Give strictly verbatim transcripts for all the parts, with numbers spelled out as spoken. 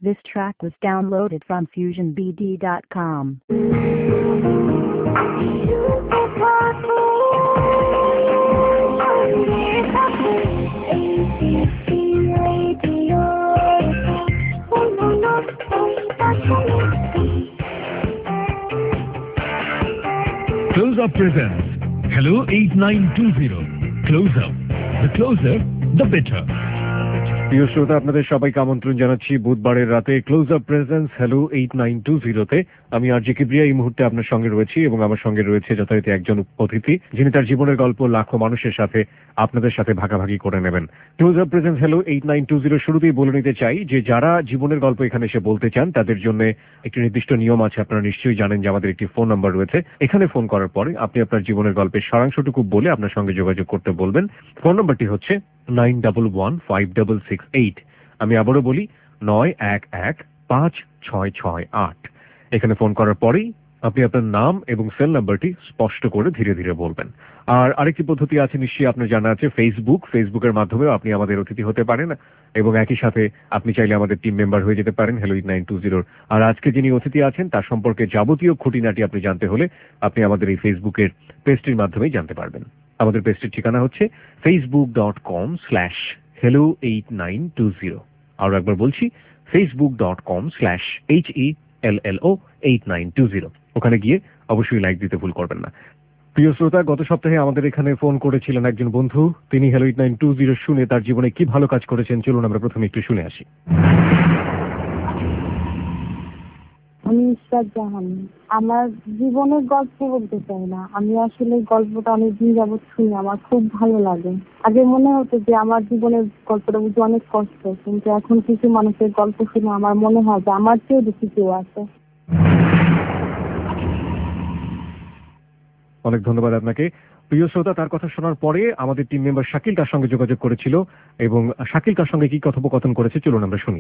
This track was downloaded from fusion b d dot com. Close Up presents Hello eight nine two zero. Close Up. The closer, the better. প্রিয় শ্রোতা, আপনাদের সবাইকে আমন্ত্রণ জানাচ্ছি বুধবারের রাতে Close Up presents hello eight nine two জিরোতে। আমি আর জি কিবরিয়া এই মুহূর্তে আপনার সঙ্গে রয়েছি এবং আমার সঙ্গে রয়েছে যথারীতি একজন অতিথি, যিনি তার জীবনের গল্প লাখো মানুষের সাথে আপনাদের সাথে ভাগাভাগি করে নেবেন। Close Up presents hello eight nine two zero শুরুতেই বলে নিতে চাই যে যারা জীবনের গল্প এখানে এসে বলতে চান তাদের জন্য একটি নির্দিষ্ট নিয়ম আছে। আপনারা নিশ্চয়ই জানেন যে আমাদের একটি ফোন নাম্বার রয়েছে। এখানে ফোন করার পরে আপনি আপনার জীবনের গল্পের সারাংশটুকু বলে আপনার সঙ্গে যোগাযোগ করতে বলবেন। ফোন নাম্বারটি হচ্ছে nine double one five double six eight. আমি আবারও বলি, নয় এক এক পাঁচ ছয় ছয় আট। এখানে ফোন করার পরেই আপনি আপনার নাম এবং সেল নাম্বারটি স্পষ্ট করে ধীরে ধীরে বলবেন। আর আরেকটি পদ্ধতি আছে, নিশ্চয়ই আপনার জানা আছে, ফেসবুক। ফেসবুকের মাধ্যমেও আপনি আমাদের অতিথি হতে পারেন এবং একই সাথে আপনি চাইলে আমাদের টিম মেম্বার হয়ে যেতে পারেন হ্যালো এইট নাইন টু জিরোর। আর আজকে যিনি অতিথি আছেন তার সম্পর্কে যাবতীয় খুঁটিনাটি আপনি জানতে হলে আপনি আমাদের এই ফেসবুকের পেজটির মাধ্যমেই জানতে পারবেন। আমাদের পেজটির ঠিকানা হচ্ছে Facebook dot com slash hello eight nine two zero. আরো একবার বলছি, Facebook dot com slash H E L L O eight nine two zero. ওখানে গিয়ে অবশ্যই লাইক দিতে ভুল করবেন না। প্রিয় শ্রোতা, গত সপ্তাহে আমাদের এখানে ফোন করেছিলেন একজন বন্ধু। তিনি hello eight nine two zero শুনে তার জীবনে কি ভালো কাজ করেছেন, চলুন আমরা প্রথমে একটু শুনে আসি। আমি ইশরাত জাহান। আমার জীবনের গল্প বলতে চাই না, আমি আসলে গল্পটা অনেকদিন যাবৎ শুনি, আমার খুব ভালো লাগে। আগে মনে হতো যে আমার জীবনের গল্পটা বুঝতে অনেক কষ্ট, কিন্তু এখন কিছু মানুষের গল্প শুনে আমার মনে হয় যে আমার চেয়ে বেশি কেউ আছে। অনেক ধন্যবাদ আপনাকে। প্রিয় শ্রোতা, তার কথা শোনার পরে আমাদের টিম মেম্বার শাকিল তার সঙ্গে যোগাযোগ করেছিল এবং শাকিল তার সঙ্গে কি কথোপকথন করেছে চলুন আমরা শুনি।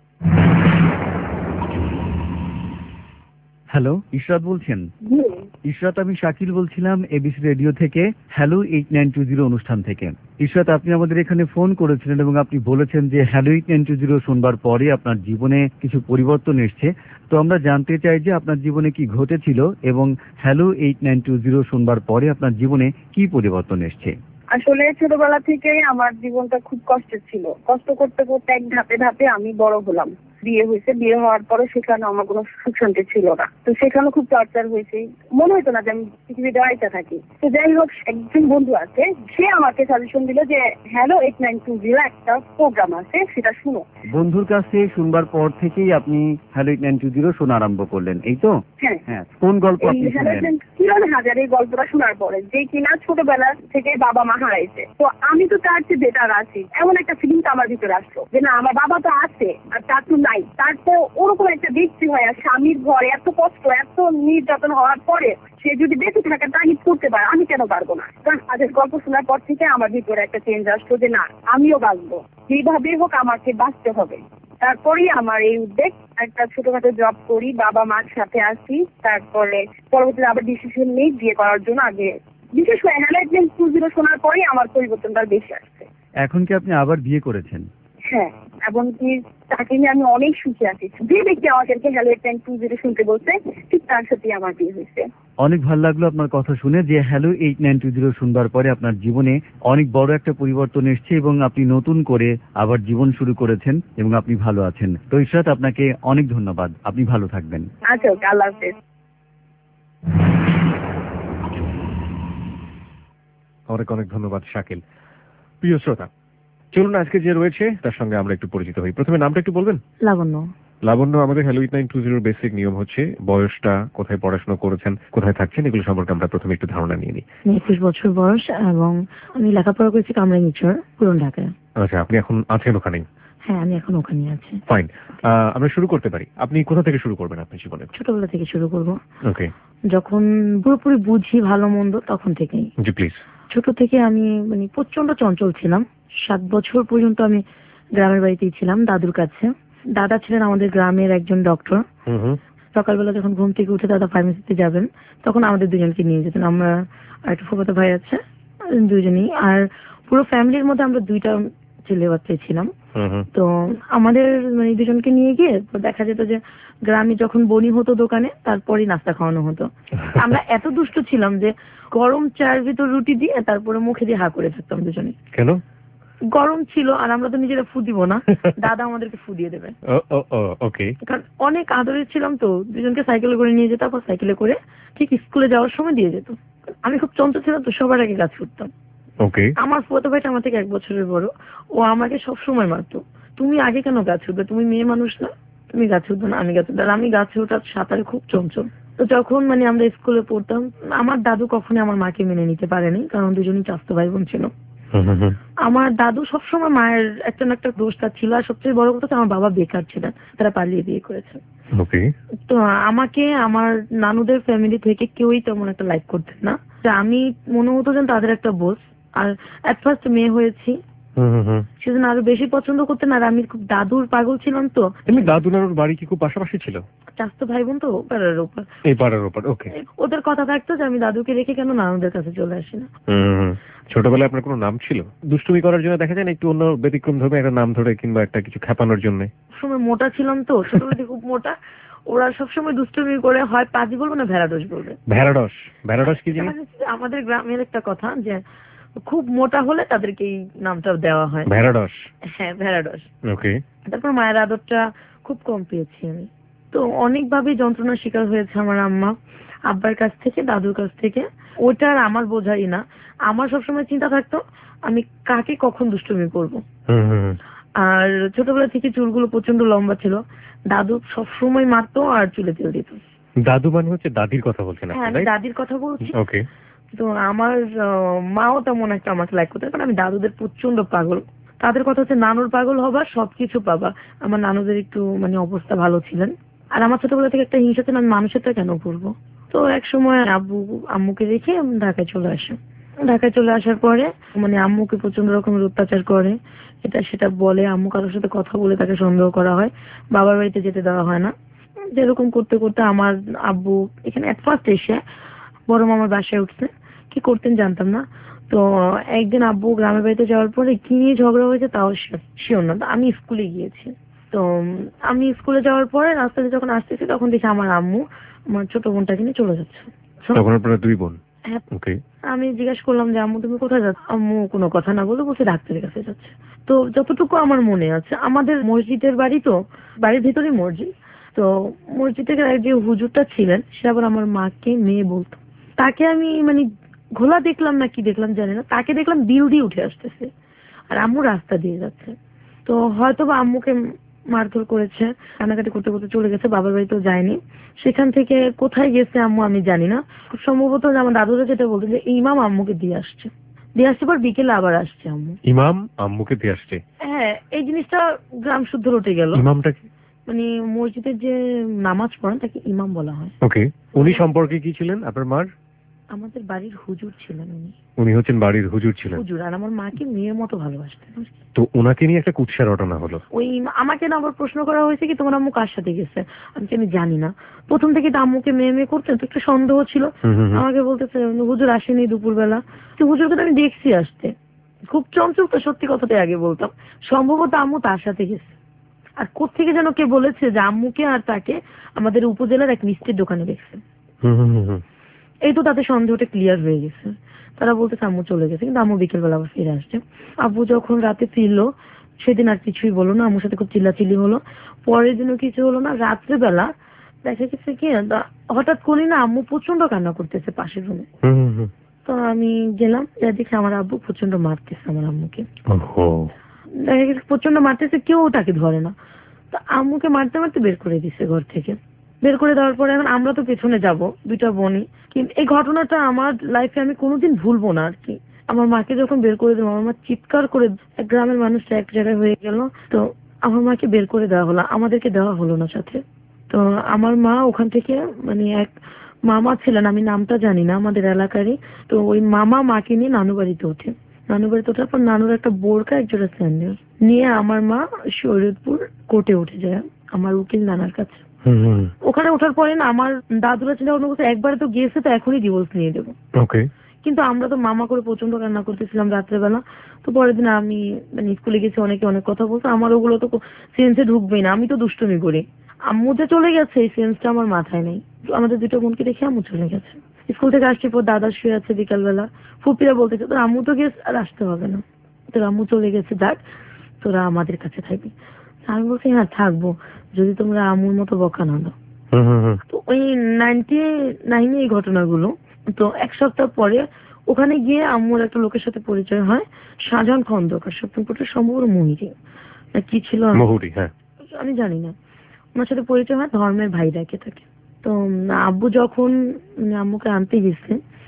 হ্যালো, ইশরাত বলছেন? ইশরাত, আমি শাকিল বলছিলাম এবিসি রেডিও থেকে, hello eight nine two zero অনুষ্ঠান থেকে। ইশরাত, আপনি আমাদের এখানে ফোন করেছিলেন এবং আপনি বলেছেন যে hello eight nine two zero শুনবার পরে আপনার জীবনে কিছু পরিবর্তন এসছে। তো আমরা জানতে চাই যে আপনার জীবনে কি ঘটেছিল এবং hello eight nine two zero শুনবার পরে আপনার জীবনে কি পরিবর্তন এসছে। আসলে ছোটবেলা থেকেই আমার জীবনটা খুব কষ্টের ছিল। কষ্ট করতে করতে এক ধাপে ধাপে আমি বড় হলাম। বিয়ে হয়েছে, বিয়ে হওয়ার পরে সেখানে আমার কোনো সুখ শান্তি ছিল না। তো সেখানে খুব টর্চার হয়েছে, মনে হতো না যে আমি পৃথিবীতে আইসা থাকি। তো যাই হোক, একজন বন্ধু আছে, সে আমাকে সাজেশন দিল যে hello eight nine two zero একটা প্রোগ্রাম আছে, সেটা শুনো। বন্ধুর কাছে শুনবার পর থেকেই আপনি hello eight nine two zero শোনা আরম্ভ করলেন, এই তো? হ্যাঁ হ্যাঁ। কোন গল্প আপনি শুনলেন? কিরণ হাজার এই গল্পটা শোনার পরে, যে কিনা ছোটবেলা থেকে বাবা মা হারাইছে, তো আমি তো তার চেয়ে বেটার আছি, এমন একটা ফিলিং আমার ভিতরে আসলো যে না, আমার বাবা তো আছে আর তার তো নাই। তারপর ওরকম একটা দেখছি হয়, আর স্বামীর ঘরে এত কষ্ট, এত নির্যাতন হওয়ার পরে সে যদি বেঁচে থাকার তাগিদ করতে পারে, আমি কেন পারবো না? কারণ আজের গল্প শোনার পর থেকে আমার ভিতরে একটা চেঞ্জ আসলো যে না, আমিও বাঁচবো, যেভাবে হোক আমাকে বাঁচতে হবে। তারপরেই আমার এই উদ্যোগ, একটা ছোটখাটো জব করি, বাবা মার সাথে আসি, তারপরে পরবর্তীতে আবার ডিসিশন নেই বিয়ে করার জন্য। আগে বিশেষ করে hello eight nine two zero শোনার পরেই আমার পরিবর্তনটা বেশি আসছে। এখন কি আপনি আবার বিয়ে করেছেন? হ্যাঁ, এমনকি তাকে নিয়ে আমি অনেক সুখী আছি। যে ব্যক্তি আমাদেরকে hello eight nine two zero শুনতে বলছে, ঠিক তার সাথে আমার বিয়ে হয়েছে। অনেক ভালো লাগলো আপনার কথা শুনে যে hello eight nine two zero শুনবার পরে আপনার জীবনে অনেক বড় একটা পরিবর্তন এসছে এবং আপনি নতুন করে আবার জীবন শুরু করেছেন এবং আপনি ভালো আছেন। তো ইশরাত, আপনাকে অনেক ধন্যবাদ, আপনি ভালো থাকবেন। আচ্ছা, ওকে, আল্লাহ হাফেজ। অনেক অনেক ধন্যবাদ শাকিল। প্রিয় শ্রোতা, চলুন আজকে যে রয়েছে তার সঙ্গে আমরা একটু পরিচিত হই। প্রথমে নামটা একটু বলবেন? লাবণ্য। লাবণ্য, আমাদের হ্যালো এইট নাইন টু জিরোর বেসিক নিয়ম হচ্ছে বয়সটা, কোথায় পড়াশোনা করেছেন, কোথায় থাকছেন, এগুলো সম্পর্কে আমরা প্রথমে একটু ধারণা নিয়ে নিই। একুশ বছর বয়স এবং আমি লেখাপড়া করেছি কামরাঙ্গীরচর, পুরান ঢাকায়। আচ্ছা, আপনি এখন আছেন ওখানেই? হ্যাঁ, আমি এখন ওখানে আছি। ফাইন, আমরা শুরু করতে পারি। আপনি কোথা থেকে শুরু করবেন আপনি জীবনে? ছোটবেলা থেকে শুরু করব। ওকে। যখন পুরোপুরি বুঝি ভালো মন্দ তখন থেকেই। জি প্লিজ। ছোট থেকে আমি মানে প্রচন্ড চঞ্চল ছিলাম। সাত বছর পর্যন্ত আমি গ্রামের বাড়িতেই ছিলাম, দাদুর কাছে। দাদা ছিলেন আমাদের গ্রামের একজন ডক্টর। সকালবেলা যখন ঘুম থেকে উঠে দাদা ফার্মেসিতে যাবেন, তখন আমাদের দুজনকে নিয়ে যেতেন। আমরা আর একটা ফুফাতো ভাই আছে, দুজনেই। আর পুরো ফ্যামিলির মধ্যে আমরা দুইটা ছেলে বাচ্চাই ছিলাম। তো আমাদের মানে দুজনকে নিয়ে গিয়ে তো দেখা যেত যে গ্রামে যখন বনি হতো দোকানে তারপরেই নাস্তা খাওয়ানো হতো। আমরা এত দুষ্ট ছিলাম যে গরম চায়ের ভিতর রুটি দিয়ে তারপরে মুখে দিয়ে হা করে থাকতাম দুজনে। কেন? গরম ছিল আর আমরা তো নিজেরা ফু দিব না, দাদা আমাদেরকে ফু দিয়ে দেবে। ওকে। কারণ অনেক আদরের ছিলাম তো, দুজনকে সাইকেলে করে নিয়ে যেত, আবার সাইকেলে করে ঠিক স্কুলে যাওয়ার সময় দিয়ে যেত। আমি খুব চঞ্চল ছিলাম তো, সবার আগে গাছ উঠতাম। ওকে। আমার ফুয়াতো ভাইটা আমার থেকে এক বছরের বড়, ও আমাকে সব সময় মারতো, তুমি আগে কেন গাছ উঠবে, তুমি মেয়ে মানুষ না, তুমি গাছে উঠবে না, আমি গাছে উঠবো। আর আমি গাছে ওঠার সাঁতারে খুব চঞ্চল। তো যখন মানে আমরা স্কুলে পড়তাম, আমার দাদু কখনোই আমার মাকে মেনে নিতে পারেনি, কারণ দুজনই চাস্তো ভাই বোন ছিল। আমার দাদু সবসময় মায়ের একটা না একটা দোষ তার ছিল, আর সবচেয়ে বড় কথা আমার বাবা বেকার ছিলেন, তারা পালিয়ে বিয়ে করেছে। তো আমাকে আমার নানুদের ফ্যামিলি থেকে কেউই তেমন একটা লাইক করতেন না, আমি মনে হতো যেন তাদের একটা বোঝ। আর এট ফার্স্ট মেয়ে হয়েছি সেজন্য আরো বেশি পছন্দ করতেন। আর আমি খুব দাদুর পাগল ছিলাম তো। এমনি দাদু নানুর বাড়ি কি খুব পাশাপাশি ছিল? চাস্তো ভাই বোন তো, পাড়ার ওপর, এই পাড়ার ওপর। ওকে। ওদের কথা থাকতো যে আমি দাদুকে রেখে কেন নানুদের কাছে চলে আসি না। ছোটবেলায় আপনার কোনো নাম ছিল? দুষ্টুমি করার জন্য দেখা যায় না একটু অন্য ব্যতিক্রম ধর্মে একটা নাম ধরে কিংবা একটা কিছু খেপানোর জন্য? সময় মোটা ছিলাম তো, ছোটবেলায় খুব মোটা, ওরা সবসময় দুষ্টুমি করে হয় পাজি বলবো না ভেড়াডস বলবে। ভেড়াডস? ভেড়াডস কি জিনিস? আমাদের গ্রামের একটা কথা যে খুব মোটা হলে তাদেরকে এই নামটা দেওয়া হয়, ভেড়াডস। হ্যাঁ, ভেড়াডস। ওকে। তারপর মায়ের আদরটা খুব কম পেয়েছি আমি, তো অনেকভাবে যন্ত্রণার শিকার হয়েছে আমার আম্মা, আব্বার কাছ থেকে, দাদুর কাছ থেকে। ওটা আর আমার বোঝাই না, আমার সবসময় চিন্তা থাকতো আমি কাকে কখন দুষ্টুমি করবো। আর ছোটবেলা থেকে চুলগুলো প্রচন্ড লম্বা ছিল, দাদু সবসময় মারতো আর চুলে তেল দিত। দাদু মানে হচ্ছে দাদির কথা বলছেন? হ্যাঁ, আমি দাদির কথা বলছি। ওকে। তো আমার মাও তেমন একটা আমাকে লাইক করতে, কারণ আমি দাদুদের প্রচন্ড পাগল। তাদের কথা হচ্ছে নানুর পাগল হবা, সবকিছু পাবা। আমার নানুদের একটু মানে অবস্থা ভালো ছিলেন, আর আমার ছোটবেলা থেকে একটা হিংসা ছিল, আমি মানুষেরটা কেন করবো। তো এক সময় আব্বু আম্মুকে রেখে ঢাকায় চলে আসে। ঢাকায় চলে আসার পরে মানে আম্মুকে প্রচন্ড রকমের অত্যাচার করে, এটা সেটা বলে, আম্মু কারোর সাথে কথা বলে তাকে সন্দেহ করা হয়, বাবার বাড়িতে যেতে দেওয়া হয় না। যেরকম করতে করতে আমার আব্বু এখানে এট ফার্স্ট এসে বড় মামার বাসায় উঠছে, কি করতেন জানতাম না। তো একদিন আব্বু গ্রামের বাড়িতে যাওয়ার পরে কি নিয়ে ঝগড়া হয়েছে তাও শিওর না। আমি স্কুলে গিয়েছি, তো আমি স্কুলে যাওয়ার পরে রাস্তাতে যখন আসতেছি তখন দেখি আমার আম্মু আমার ছোট বোনটাকে নিয়ে চলে যাচ্ছে। দুই বোন? আমি জিজ্ঞেস করলাম যে আম্মু তুমি কোথায় যাচ্ছ, আম্মু কোনো কথা না বলে বলছে ডাক্তারের কাছে যাচ্ছে। তো যতটুকু আমার মনে আছে, আমাদের মসজিদের বাড়ি, তো বাড়ির ভিতরেই মসজিদ, তো মসজিদের যে হুজুরটা ছিলেন সে আবার আমার মাকে মেয়ে বলতো। তাকে আমি মানে ঘোলা দেখলাম না কি দেখলাম জানি না, তাকে দেখলাম বিল দিয়ে উঠে আসতেছে আর আম্মু রাস্তা দিয়ে যাচ্ছে। তো হয়তো বা আম্মুকে মারধর করেছে, কান্নাকাটি করতে করতে চলে গেছে, বাবার বাড়িতেও যায়নি। সেখান থেকে কোথায় গেছে আম্মু আমি জানি না, খুব সম্ভবত আমার দাদুরা যেটা বলতো যে ইমাম আম্মুকে দিয়ে আসছে, দিয়ে আসছে পর বিকেলে আবার আসছে আম্মু। ইমাম আম্মুকে দিয়ে আসছে? হ্যাঁ, এই জিনিসটা গ্রাম শুদ্ধ রটে গেল। ইমামটা কি? মানে মসজিদের যে নামাজ পড়েন তাকে ইমাম বলা হয়। ওকে। উনি সম্পর্কে কি ছিলেন আপনার মার? আমাদের বাড়ির হুজুর ছিলেন উনি। উনি হচ্ছেন বাড়ির হুজুর ছিলেন? হুজুর। আর আমার মাকে মেয়ের মতো ভালোবাসতেন। তো ওনাকে নিয়ে একটা কুৎসা রটনা হলো। ওই আমাকে না আবার প্রশ্ন করা হয়েছে কি তোমার আম্মু কার সাথে গেছে, আমি আমি জানি না। প্রথম থেকে তো আম্মুকে মেয়ে মেয়ে করতেন, তো একটু সন্দেহ ছিল। আমাকে বলতেছে হুজুর আসেনি দুপুরবেলা, তো হুজুরকে তো আমি দেখছি আসতে, খুব চঞ্চল তো, সত্যি কথাটাই আগে বলতাম। সম্ভবত আম্মু তার সাথে গেছে। আর কোত্থেকে যেন কে বলেছে যে আম্মুকে আর তাকে আমাদের উপজেলার এক মিষ্টির দোকানে দেখছে। এই তো তাদের সন্দেহটা ক্লিয়ার হয়ে গেছে। তারা বলতেছে আম্মু চলে গেছে, কিন্তু আম্মু বিকেলবেলা আবার ফিরে আসছে। আব্বু যখন রাতে ফিরলো সেদিন আর কিছুই বলো না, আম্মুর সাথে খুব চিল্লাচিল্লি হলো। পরের দিনও কিছু হলো না। রাত্রেবেলা দেখা গেছে কি হঠাৎ করি না আম্মু প্রচন্ড কান্না করতেছে পাশের রুমে। তো আমি গেলাম, যা দেখি আমার আব্বু প্রচন্ড মারতেছে আমার আম্মুকে। দেখা গেছে প্রচন্ড মারতেছে, কেউ তাকে ধরে না। তো আম্মুকে মারতে মারতে বের করে দিচ্ছে ঘর থেকে। বের করে দেওয়ার পরে এখন আমরা তো পেছনে যাব, দুইটা বোনই। কিন্তু এই ঘটনাটা আমার লাইফে আমি কোনোদিন ভুলবো না আর কি। আমার মাকে যখন বের করে দেবো, আমার মা চিৎকার করে, গ্রামের মানুষটা এক জায়গায় হয়ে গেল। তো আমার মাকে বের করে দেওয়া হলো, আমাদেরকে দেওয়া হলো না সাথে। তো আমার মা ওখান থেকে মানে এক মামা ছিলেন, আমি নামটা জানি না, আমাদের এলাকারই। তো ওই মামা মাকে নিয়ে নানু বাড়িতে ওঠে। নানু বাড়িতে ওঠার পর নানুর একটা বোরকা এক জোড়া স্যান্ডেল নিয়ে আমার মা শরীয়তপুর কোর্টে উঠে যায় আমার উকিল নানার কাছে। ওখানে ওঠার পরে না আমার দাদুরা চিন্তা ভাবনা করছে একবারে তো গিয়েছে, তো এখনই ডিভোর্স নিয়ে দেবো। কিন্তু আমরা তো মামা করে প্রচন্ড কান্না করতেছিলাম রাত্রেবেলা। তো পরের দিন আমি মানে স্কুলে গেছি, অনেকে অনেক কথা বলতো, আমার ওগুলো তো সেন্সে ঢুকবেই না, আমি তো দুষ্টুমি করি। আম্মু যে চলে গেছে এই সেন্সটা আমার মাথায় নেই। আমাদের দুটো বোনকে দেখে আম্মু চলে গেছে। স্কুল থেকে আসছি পর দাদা শুয়ে আছে বিকালবেলা, ফুপিরা বলতেছে তোর আম্মু তো গেছে, আর আসতে হবে না, তোর আম্মু চলে গেছে, যাক তোরা আমাদের কাছে থাকবি। আমি বলছি হ্যাঁ থাকবো, যদি তোমরা আম্মুর মতো বকা না দাও। তো ওই নাইনটি নাইনে এই ঘটনাগুলো। তো এক সপ্তাহ পরে ওখানে গিয়ে আম্মুর একটা লোকের সাথে পরিচয় হয়, শাহজাহান খন্দকার, সুপ্রিম সম্ভবত মুহুরী না কি ছিল মুহুরী, হ্যাঁ আমি জানি না। ওনার সাথে পরিচয় হয়, ধর্মের ভাই ডাকে থাকে। তো আব্বু যখন আম্মুকে আনতে গেছে,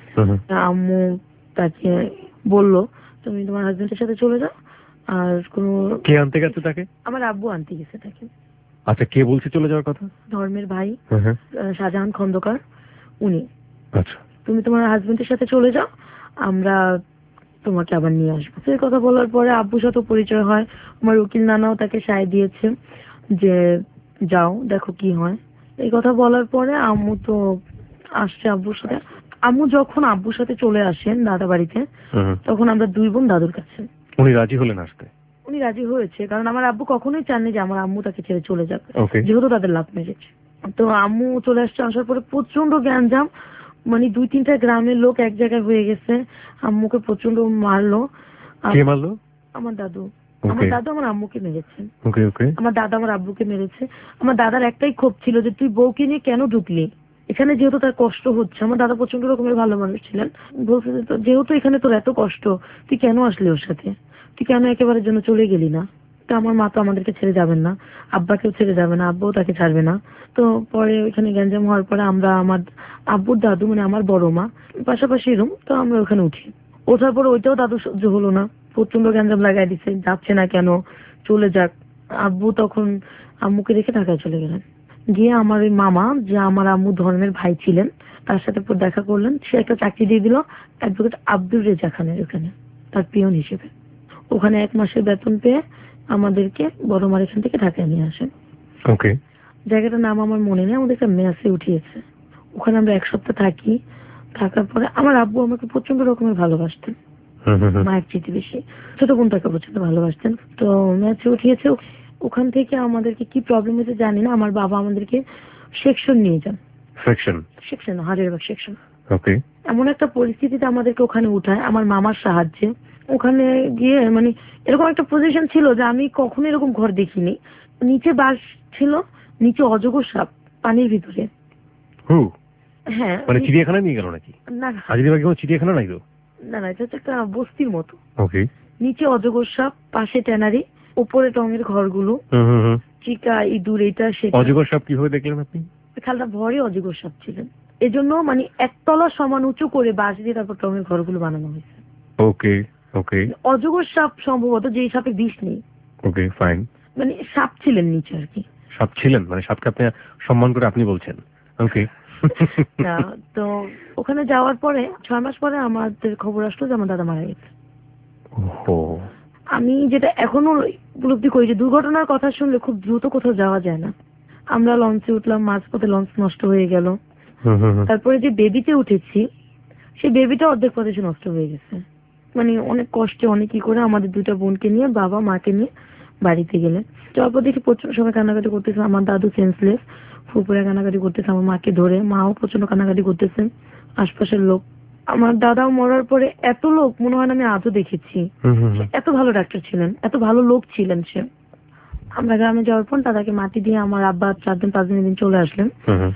আম্মু তাকে বলল তুমি তোমার হাজবেন্ডের সাথে চলে যাও, আর কোনো কে আনতে গেছে তাকে? আমার আব্বু আনতে গেছে তাকে। আচ্ছা, কে বলছে চলে যাওয়ার কথা? ধর্মের ভাই শাহজাহান খন্দকার, উনি। আচ্ছা, তুমি তোমার হাজবেন্ডের সাথে চলে যাও, আমরা তোমাকে আবার নিয়ে আসবো। সেই কথা বলার পরে আব্বুর সাথে পরিচয় হয়, আমার উকিল নানাও তাকে সায় দিয়েছে যে যাও দেখো কি হয়। এই কথা বলার পরে আম্মু তো আসছে আব্বুর সাথে। আম্মু যখন আব্বুর সাথে চলে আসেন দাদা বাড়িতে, তখন আমরা দুই বোন দাদুর কাছে। উনি রাজি হলেন আসতে? উনি রাজি হয়েছে, কারণ আমার আব্বু কখনোই চাননি যে আমার আম্মু তাকে ছেড়ে চলে যাবে, Okay. যেহেতু তাদের লাভ ম্যারেজ। তো আম্মু চলে আসছে, আসার পরে প্রচন্ড গ্যাঞ্জাম, মানে দুই তিনটা গ্রামের লোক এক জায়গায় হয়ে গেছে, আম্মুকে প্রচন্ড মারলো। কে মারলো? আমার দাদু। Okay. আমার দাদু আমার আম্মুকে মেরেছে। ওকে ওকে। আমার দাদা আমার আব্বুকে মেরেছে। আমার দাদার একটাই ক্ষোভ ছিল যে তুই বউকে নিয়ে কেন ঢুকলি এখানে, যেহেতু তার কষ্ট হচ্ছে। আমার দাদা প্রচন্ড রকমের ভালো মানুষ ছিলেন, বলছে যে তো- যেহেতু এখানে তোর এত কষ্ট, তুই কেন আসলি ওর সাথে, তুই কেন একেবারের জন্য চলে গেলি না। তো আমার মা তো আমাদেরকে ছেড়ে যাবেন না, আব্বাকেও ছেড়ে যাবে না, আব্বাও তাকে ছাড়বে না। তো পরে ওইখানে গ্যাঞ্জাম হওয়ার পরে আমরা আমার আব্বুর দাদু মানে আমার বড় মা পাশাপাশি রুম, তো আমরা ওখানে উঠি। ওঠার পরে ওইটাও দাদু সহ্য হলো না, প্রচন্ড গ্যাঞ্জাম লাগাই দিচ্ছে, যাচ্ছে না কেন, চলে যাক। আব্বু তখন আম্মুকে রেখে ঢাকায় চলে গেলেন। গিয়ে আমার ওই মামা, যে আমার আম্মু ধর্মের ভাই ছিলেন, তার সাথে পর দেখা করলেন। সে একটা চাকরি দিয়ে দিল অ্যাডভোকেট আব্দুর রেজা খানের ওখানে, তার পিয়ন হিসেবে। ওখানে এক মাসের বেতন পেয়ে আমাদেরকে বড় মার এখান থেকে ঢাকায় নিয়ে আসেন। ওকে। জায়গাটার নাম আমার মনে নেই, আমাদের একটা মেসে উঠিয়েছে। ওখানে আমরা এক সপ্তাহ থাকি। থাকার পরে আমার আব্বু আমাকে প্রচন্ড রকমের ভালোবাসতেন, মায়ের চেয়ে বেশি। ছোট বোনটাকে প্রচন্ড ভালোবাসতেন। তো মেসে উঠিয়েছে, ওখান থেকে আমাদেরকে কি প্রবলেম হয়েছে জানি না, আমার বাবা আমাদেরকে সেকশন নিয়ে যান। Section? Section Hazaribagh section. Okay. এমন একটা পরিস্থিতিতে আমাদেরকে ওখানে উঠায় আমার মামার সাহায্যে। ওখানে গিয়ে মানে এরকম একটা পজিশন ছিল যে আমি কখনো এরকম ঘর দেখিনি। নিচে বাস ছিল, নিচে অজগর সাপ পানির ভিতরে। হু, হ্যাঁ মানে চিড়িয়াখানা নিয়ে গেল নাকি? না হাজিরবাগে কোনো চিড়িয়াখানা নাই তো? না না, এটা হচ্ছে একটা বস্তির মতো। ওকে। নিচে অজগর সাপ, পাশে ট্যানারি, উপরে টঙের ঘরগুলো, চিকা ইঁদুর এটা সেটা। অজগর সাপ কিভাবে দেখলেন আপনি? খালটা ভরে অজগর সাপ ছিলেন, এজন্য মানে একতলা সমান উঁচু করে বাঁশ দিয়ে তারপর টঙের ঘরগুলো বানানো হয়েছে। ওকে ওকে। অজগর সাপ সম্ভবত, যে সাপে বিষ নেই। Okay fine. মানে সাপ ছিলেন নিচে আর কি। সাপ ছিলেন মানে সাপকে আপনি সম্মান করে আপনি বলছেন? ওকে। না, তো ওখানে যাওয়ার পরে ছয় মাস পরে আমাদের খবর আসলো যে আমার দাদা মারা গেছে। ওহো। আমি যেটা এখনো উপলব্ধি করি যে দুর্ঘটনার কথা শুনলে খুব দ্রুত কোথাও যাওয়া যায় না। আমরা লঞ্চে উঠলাম, মাঝপথে লঞ্চ নষ্ট হয়ে গেল। তারপরে যে বেবিতে উঠেছি, সেই বেবিটা অর্ধেক পথে এসে নষ্ট হয়ে গেছে। মানে অনেক কষ্টে অনেক কি করে আমাদের দুইটা বোনকে নিয়ে, বাবা মাকে নিয়ে বাড়িতে গেলে যাওয়ার পর দেখি প্রচন্ড সবাই কান্নাকাটি করতেছে। আমার দাদু সেন্সলেস, ফুপুরে কান্নাকাটি করতেছে আমার মাকে ধরে, মাও প্রচন্ড কান্নাকাটি করতেছেন, আশপাশের লোক। আমার দাদাও মরার পরে এত লোক মনে হয় না আমি আজও দেখেছি। এত ভালো ডাক্তার ছিলেন, এত ভালো লোক ছিলেন সে। আমরা গ্রামে যাওয়ার পর দাদাকে মাটি দিয়ে আমার আব্বা চার দিন পাঁচ দিন দিন চলে আসলেন।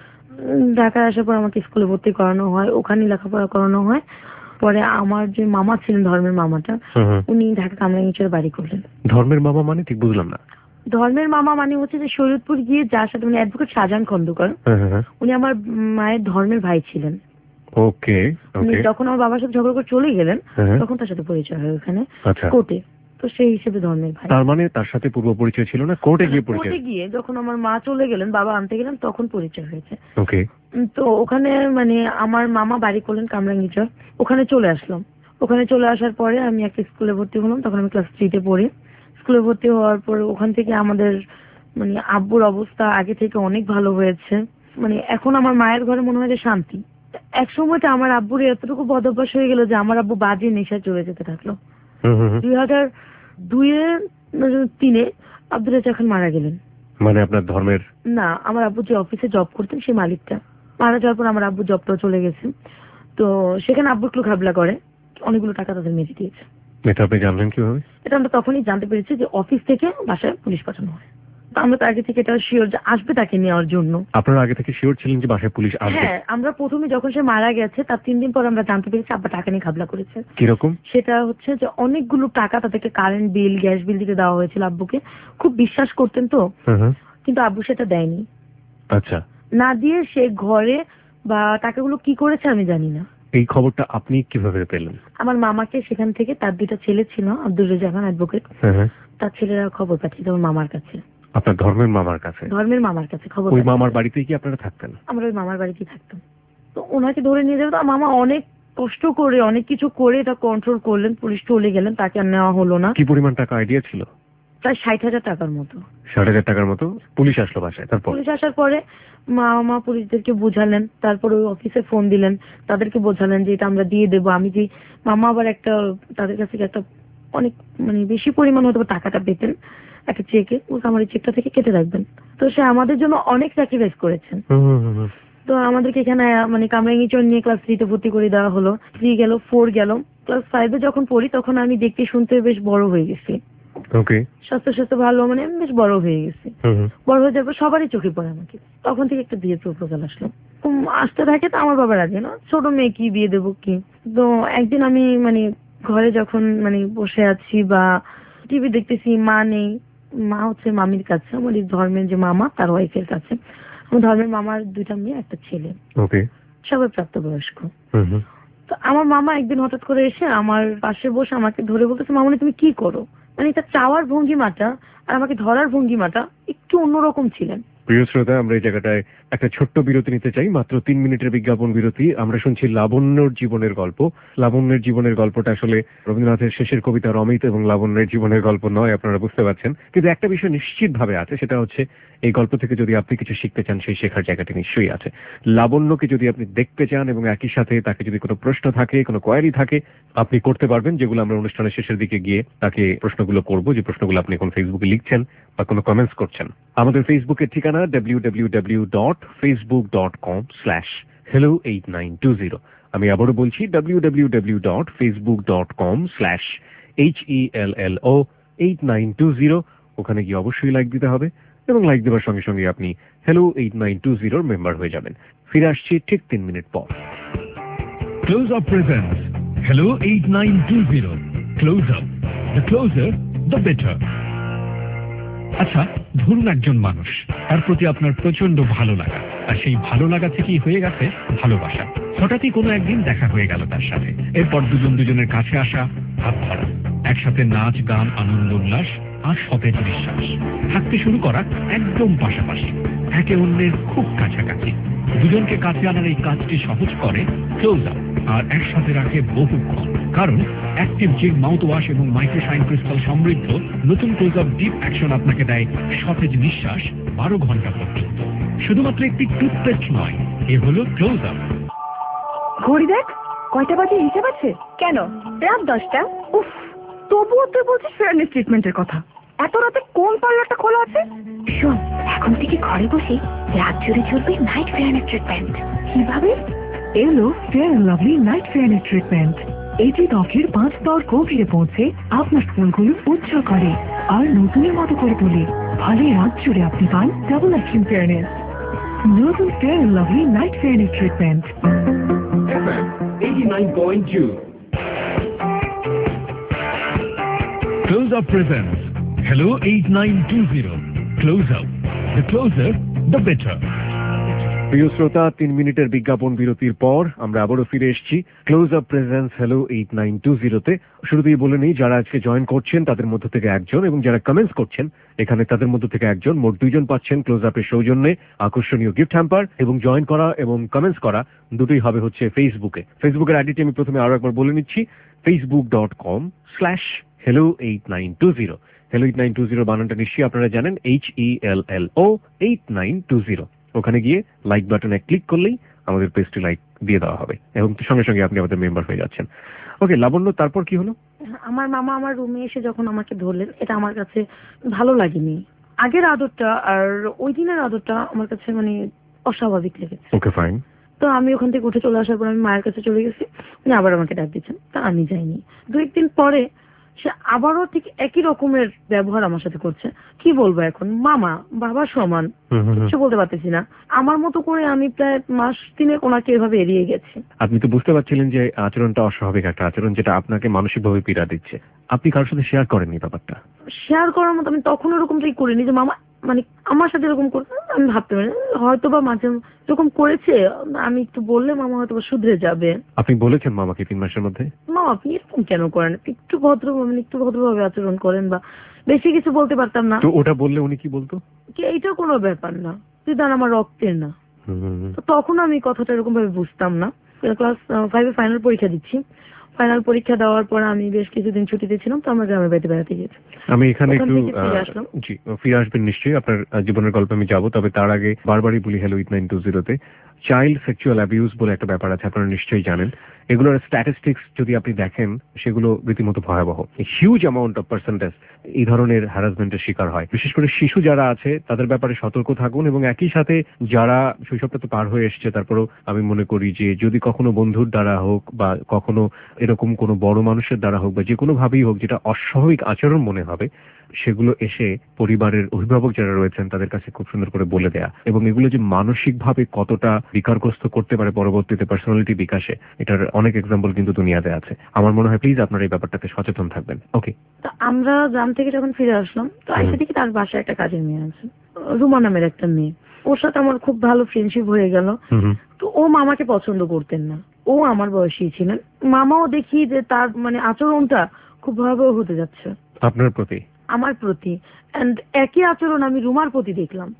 ঢাকায় আসার পর আমাকে স্কুলে ভর্তি করানো হয়, ওখানে লেখাপড়া করানো হয়। পরে আমার যে মামা ছিলেন ধর্মের মামাটা, উনি ঢাকা কামরাঙ্গীরচরে বাড়ি করলেন। ধর্মের মামা মানে ঠিক বুঝলাম না। ধর্মের মামা মানে হচ্ছে যে শরীয়তপুর গিয়ে যার সাথে মানে অ্যাডভোকেট শাহজাহান খন্দকার, উনি আমার মায়ের ধর্মের ভাই ছিলেন। ওকে উনি ওকে। যখন আমার বাবার সাথে ঝগড়া করে চলে গেলেন, তখন তার সাথে পরিচয় হয় ওখানে কোর্টে। তো সেই হিসেবে ধর্মের ভাই। তার মানে তার সাথে পূর্ব পরিচয় ছিল না, কোর্টে গিয়ে পরিচয়? কোর্টে গিয়ে যখন আমার মা চলে গেলেন, বাবা আনতে গেলেন, তখন পরিচয় হয়েছে। ওকে। তো ওখানে মানে আমার মামা বাড়ি করলেন কামরাঙ্গীরচর, ওখানে চলে আসলাম। ওখানে চলে আসার পরে আমি একটা স্কুলে ভর্তি হলাম, তখন আমি ক্লাস থ্রিতে পড়ি। স্কুলে ভর্তি হওয়ার পর ওখান থেকে আমাদের মানে আব্বুর অবস্থা আগে থেকে অনেক ভালো হয়েছে। মানে এখন আমার মায়ের ঘরে মনে হয় যে শান্তি, এক সময়তে আমার আব্বুর এতটুকু বদভ্যাস হয়ে গেল যে আমার আব্বু বাজে নেশায় চলে যেতে থাকলো। দুই হাজার দুইয়ে তিনে আব্দুল রাজ্জাক খান মারা গেলেন। মানে আপনার ধর্মের? না, আমার আব্বু যে অফিসে জব করতেন সেই মালিকটা মারা যাওয়ার পর আমার আব্বু জবটাও চলে গেছে। তো সেখানে আব্বু একটু ঘাবলা করে, অনেকগুলো টাকা তাদের মেরে দিয়েছে। এটা আপনি জানলেন কিভাবে? এটা আমরা তখনই জানতে পেরেছি যে অফিস থেকে বাসায় পুলিশ পাঠানো হয়। আমরা তো আগে থেকে এটা শিওর যে আসবে তাকে নেওয়ার জন্য। আপনারা আগে থেকে শিওর ছিলেন যে বাসায় পুলিশ আসবে? হ্যাঁ, আমরা প্রথমে যখন সে মারা গেছে তার তিন দিন পর আমরা জানতে পেরেছি আব্বা টাকা নিয়ে ঘাবলা করেছে। কিরকম? সেটা হচ্ছে যে অনেকগুলো টাকা তাদেরকে কারেন্ট বিল, গ্যাস বিল দিতে দেওয়া হয়েছিল আব্বুকে। খুব বিশ্বাস করতেন তো, কিন্তু আব্বু সেটা দেয়নি। আচ্ছা। না দিয়ে সে ঘরে বা টাকাগুলো কি করেছে আমি জানি না। এই খবরটা আপনি কিভাবে পেলেন? আমার মামাকে সেখান থেকে, তার দুইটা ছেলে ছিল, আব্দুল রাজ্জাক খান অ্যাডভোকেট, তার ছেলেরা খবর পাঠিয়েছে আমার মামার কাছে। আপনার ধর্মের মামার কাছে? ধর্মের মামার কাছে খবর। ওই মামার বাড়িতেই কি আপনারা থাকতেন? আমরা ওই মামার বাড়িতেই থাকতাম। তো ওনাকে ধরে নিয়ে যাবে, তো মামা অনেক কষ্ট করে অনেক কিছু করে এটা কন্ট্রোল করলেন, পুলিশ চলে গেলেন, তাকে আর নেওয়া হলো না। কি পরিমাণ টাকা আইডিয়া ছিল? প্রায় ষাট হাজার টাকার মতো। ষাট হাজার টাকার মতো। পুলিশ আসলো বাসায়? তারপর পুলিশ আসার পরে মামা পুলিশদেরকে বোঝালেন, তারপর ওই অফিসে ফোন দিলেন, তাদেরকে বোঝালেন যে এটা আমরা দিয়ে দেবো। আমি যে মামা আবার একটা তাদের কাছ থেকে একটা অনেক মানে বেশি পরিমাণ হয়তো টাকাটা পেতেন একটা চেকে, আমার এই চেকটা থেকে কেটে রাখবেন। তো সে আমাদের জন্য অনেক স্যাক্রিফাইস করেছেন। তো আমাদেরকে এখানে মানে কামরাঙ্গীরচর নিয়ে ক্লাস থ্রিতে ভর্তি করে দেওয়া হলো। থ্রি গেল, ফোর গেল, ক্লাস ফাইভে যখন পড়ি তখন আমি দেখতে শুনতে বেশ বড় হয়ে গেছি। ওকে। স্বাস্থ্য স্বাস্থ্য ভালো, মানে বেশ বড় হয়ে গেছে। বড় হয়ে যাওয়ার পর সবারই চোখে পড়ে আমাকে। তখন থেকে একটা বিয়ের প্রপোজাল আসলো, আসতে থাকে। তো আমার বাবা রাজি না, ছোট মেয়ে কি বিয়ে দেবো কি। তো একদিন আমি মানে ঘরে যখন মানে বসে আছি বা টিভি দেখতেছি, মা নেই, মা হচ্ছে মামির কাছে, আমার ধর্মের যে মামা তার ওয়াইফের কাছে। আমার ধর্মের মামার দুইটা মেয়ে একটা ছেলে, ওকে, সবাই প্রাপ্তবয়স্ক। তো আমার মামা একদিন হঠাৎ করে এসে আমার পাশে বসে আমাকে ধরে বলতেছে, মামনি তুমি কি করো। মানে এটা চাওয়ার ভঙ্গিমাটা আর আমাকে ধরার ভঙ্গিমাটা একটু অন্যরকম ছিলেন। প্রিয় শ্রোতা, আমরা এই জায়গাটায় একটা ছোট্ট বিরতি নিতে চাই, মাত্র তিন মিনিটের বিজ্ঞাপন বিরতি। আমরা শুনছি লাবণ্যর জীবনের গল্প। লাবণ্যের জীবনের গল্পটা আসলে রবীন্দ্রনাথের শেষের কবিতা রমিত এবং লাবণ্যের জীবনের গল্প নয়, আপনারা বুঝতে পারছেন। কিন্তু একটা বিষয় নিশ্চিত ভাবে আছে, সেটা হচ্ছে এই গল্প থেকে যদি আপনি কিছু শিখতে চান, সেই শেখার জায়গাটি নিশ্চয়ই আছে। লাবণ্যকে যদি আপনি দেখতে চান এবং একই সাথে তাকে যদি কোনো প্রশ্ন থাকে, কোনো কোয়ারি থাকে, আপনি করতে পারবেন, যেগুলো আমরা অনুষ্ঠানের শেষের দিকে গিয়ে তাকে প্রশ্নগুলো করব, যে প্রশ্নগুলো আপনি এখন ফেসবুকে লিখছেন বা কোনো কমেন্টস করছেন। আমাদের ফেসবুকের ঠিকানা W W W dot Facebook dot com slash hello eight nine two zero. আমি আবারও বলছি W W W dot Facebook dot com slash H E L L O eight nine two zero. ওখানে গিয়ে অবশ্যই লাইক দিতে হবে এবং like দেওয়ার সঙ্গে সঙ্গে আপনি হেলো এইট নাইন টু জিরোর মেম্বার হয়ে যাবেন। ফিরে আসছি ঠিক তিন মিনিট পর। Close Up presents Hello eight nine two zero. Close Up, the closer, the better. আচ্ছা, ধরুন একজন মানুষ, তার প্রতি আপনার প্রচন্ড ভালো লাগা, আর সেই ভালো লাগা থেকেই হয়ে গেছে ভালোবাসা। হঠাৎই কোনো একদিন দেখা হয়ে গেল তার সাথে, এরপর দুজন দুজনের কাছে আসা, হাত ধরা, একসাথে নাচ গান, আনন্দ উল্লাস আর সতেজ বিশ্বাস, থাকতে শুরু করা একদম পাশাপাশি, একে অন্যের খুব কাছাকাছি। দুজনকে কাছে আনার এই কাজটি সহজ করে ক্লোজ আপ, আর একসাথে রাখে বহুক্ষণ। কারণ অ্যাক্টিভ জিগ মাউথ ওয়াশ এবং মাইক্রোশাইন ক্রিস্টাল সমৃদ্ধ নতুন ক্লোজ আপ ডিপ অ্যাকশন আপনাকে দেয় সতেজ নিঃশ্বাস বারো ঘন্টা পর্যন্ত। শুধুমাত্র একটি টুথপেস্ট নয়, এ হলো ক্লোজ আপ। ঘড়ি দেখ, কয়টা বাজে হিসেব আছে? কেন, রাত দশটা। উফ, তবুও তুই বলছিস ফেয়ারনেস ট্রিটমেন্টের কথা। এত রাতে কোন পার্লারটা খোলা আছে? শোন, এখন থেকে ঘরে বসে রাত জুড়ে চলবে নাইট ফেয়ারনেস ট্রিটমেন্ট। কিভাবে? এলো Fair and Lovely night fairness treatment. এটি ত্বকের পাঁচ স্তর গভীরে পৌঁছে আপনার চুলগুলো উজ্জ্বল করে আর নতুনের মতো করে তোলে। ফলে রাত জুড়ে আপনি পান ডাবল অ্যাকশন ফেয়ারনেস। নতুন Fair and Lovely night fairness treatment. F M eighty nine point two. Close Up presents Hello eight nine two zero. Close Up, the closer, the better. প্রিয় শ্রোতা, তিন মিনিটের বিজ্ঞাপন বিরতির পর আমরা আবারও ফিরে এসেছি Close Up presents hello eight nine two জিরোতে। শুরুতেই বলে নিই, যারা আজকে জয়েন করছেন তাদের মধ্য থেকে একজন, এবং যারা কমেন্টস করছেন এখানে তাদের মধ্য থেকে একজন, মোট দুইজন পাচ্ছেন ক্লোজ আপের সৌজন্যে আকর্ষণীয় গিফট হ্যাম্পার। এবং জয়েন করা এবং কমেন্টস করা দুটোই হবে হচ্ছে ফেসবুকে। ফেসবুকের আইডিটি আমি প্রথমে আরো একবার বলে নিচ্ছি, Facebook dot com slash hello eight nine two zero. Hello eight nine two zero বানানটা নিশ্চয়ই আপনারা জানেন, H E L L O eight nine two zero. ওখানে গিয়ে লাইক বাটনে ক্লিক করলেই আমাদের পেজটি লাইক দিয়ে দেওয়া হবে এবং সঙ্গে সঙ্গে আপনি আমাদের মেম্বার হয়ে যাচ্ছেন। ওকে লাবণ্য, তারপর কি হলো? আমার মামা আমার রুমে এসে যখন আমাকে ধরলেন, এটা আমার কাছে ভালো লাগেনি। আগের আদরটা আর ওই দিনের আদরটা আমার কাছে মানে অস্বাভাবিক লেগেছে। Okay fine. তো আমি ওখান থেকে উঠে চলে আসার পর আমি মায়ের কাছে চলে গেছি, উনি আবার আমাকে ডাক দিচ্ছেন, তা আমি যাইনি। দু একদিন পরে সে আবারও ঠিক একই রকমের ব্যবহার আমার সাথে করছে। কি বলবো এখন, মামা বাবা সমান, কিছু বলতে পারতেছি না। আমার মতো করে আমি প্রায় মাস তিনেক ওনাকে এভাবে এড়িয়ে গেছি। আপনি তো বুঝতে পারছিলেন যে আচরণটা অস্বাভাবিক একটা আচরণ, যেটা আপনাকে মানসিকভাবে পীড়া দিচ্ছে। আপনি কারোর সাথে শেয়ার করেননি ব্যাপারটা? শেয়ার করার মতো আমি তখন ওরকমটাই করিনি যে মামা মানে আমার সাথে এরকম করতে, আমি ভাবতে পারি হয়তো বা মাঝে এরকম করেছে, আমি একটু বললে মামা হয়তো বা শুধরে যাবে। আপনি বলেছেন মামাকে তিন মাসের মধ্যে? মামা আপনি এরকম কেন করেন, একটু ভদ্র মানে একটু ভদ্রভাবে আচরণ করেন, বা বেশি কিছু বলতে পারতাম না। তো ওটা বললে উনি কি বলতো? কি এইটা কোনো ব্যাপার না, তুই দান আমার রক্তের না। তো তখন আমি কথাটা এরকম ভাবে বুঝতাম না। ক্লাস ফাইভে ফাইনাল পরীক্ষা দিচ্ছি। ফাইনাল পরীক্ষা দেওয়ার পর আমি বেশ কিছুদিন ছুটিতে ছিলাম, তো আমরা গ্রামের বাড়িতে বেড়াতে গেছি। আমি এখানে একটু জি ফিরে আসবেন নিশ্চয়ই, আপনার জীবনের গল্পে আমি যাবো, তবে তার আগে বারবারই বলি হ্যালো এইট নাইন টু জিরোতে চাইল্ড সেক্সুয়াল অ্যাবিউজ বলে একটা ব্যাপার আছে, আপনারা নিশ্চয়ই জানেন। এগুলোর স্ট্যাটিস্টিক্স যদি আপনি দেখেন সেগুলো রীতিমতো ভয়াবহ। হিউজ অ্যামাউন্ট অফ পার্সেন্টেজ এই ধরনের হ্যারাসমেন্টের শিকার হয়। বিশেষ করে শিশু যারা আছে তাদের ব্যাপারে সতর্ক থাকুন, এবং একই সাথে যারা শৈশবটা তো পার হয়ে এসছে, তারপরেও আমি মনে করি যে যদি কখনো বন্ধুর দ্বারা হোক বা কখনো এরকম কোনো বড় মানুষের দ্বারা হোক বা যে কোনো ভাবেই হোক যেটা অস্বাভাবিক আচরণ মনে হবে, সেগুলো এসে পরিবারের অভিভাবক যারা রয়েছেন তাদের কাছে খুব সুন্দর করে বলে দেয়া, এবং এগুলো যে মানসিকভাবে কতটা বিকারগ্রস্ত করতে পারে পরবর্তীতে পার্সোনালিটি বিকাশে, এটার অনেক এক্সাম্পল কিন্তু দুনিয়াতে আছে। আমার মনে হয় প্লিজ আপনারা এই ব্যাপারটাতে সচেতন থাকবেন। ওকে, তো আমরা গ্রাম থেকে যখন ফিরে আসলাম, তো আইসা দেখি তার বাসায় একটা কাজের মেয়ে আছে, রুমা নামের একটা মেয়ে। ওর সাথে আমার খুব ভালো ফ্রেন্ডশিপ হয়ে গেল। তো ও মামাকে পছন্দ করতেন না, ও আমার বয়সী ছিলেন। মামাও দেখি যে তার মানে আচরণটা খুব ভয়াবহ হতে যাচ্ছে আপনার প্রতি, আমার প্রতি, এন্ড একই আচরণ আমি রুমার প্রতি দেখলাম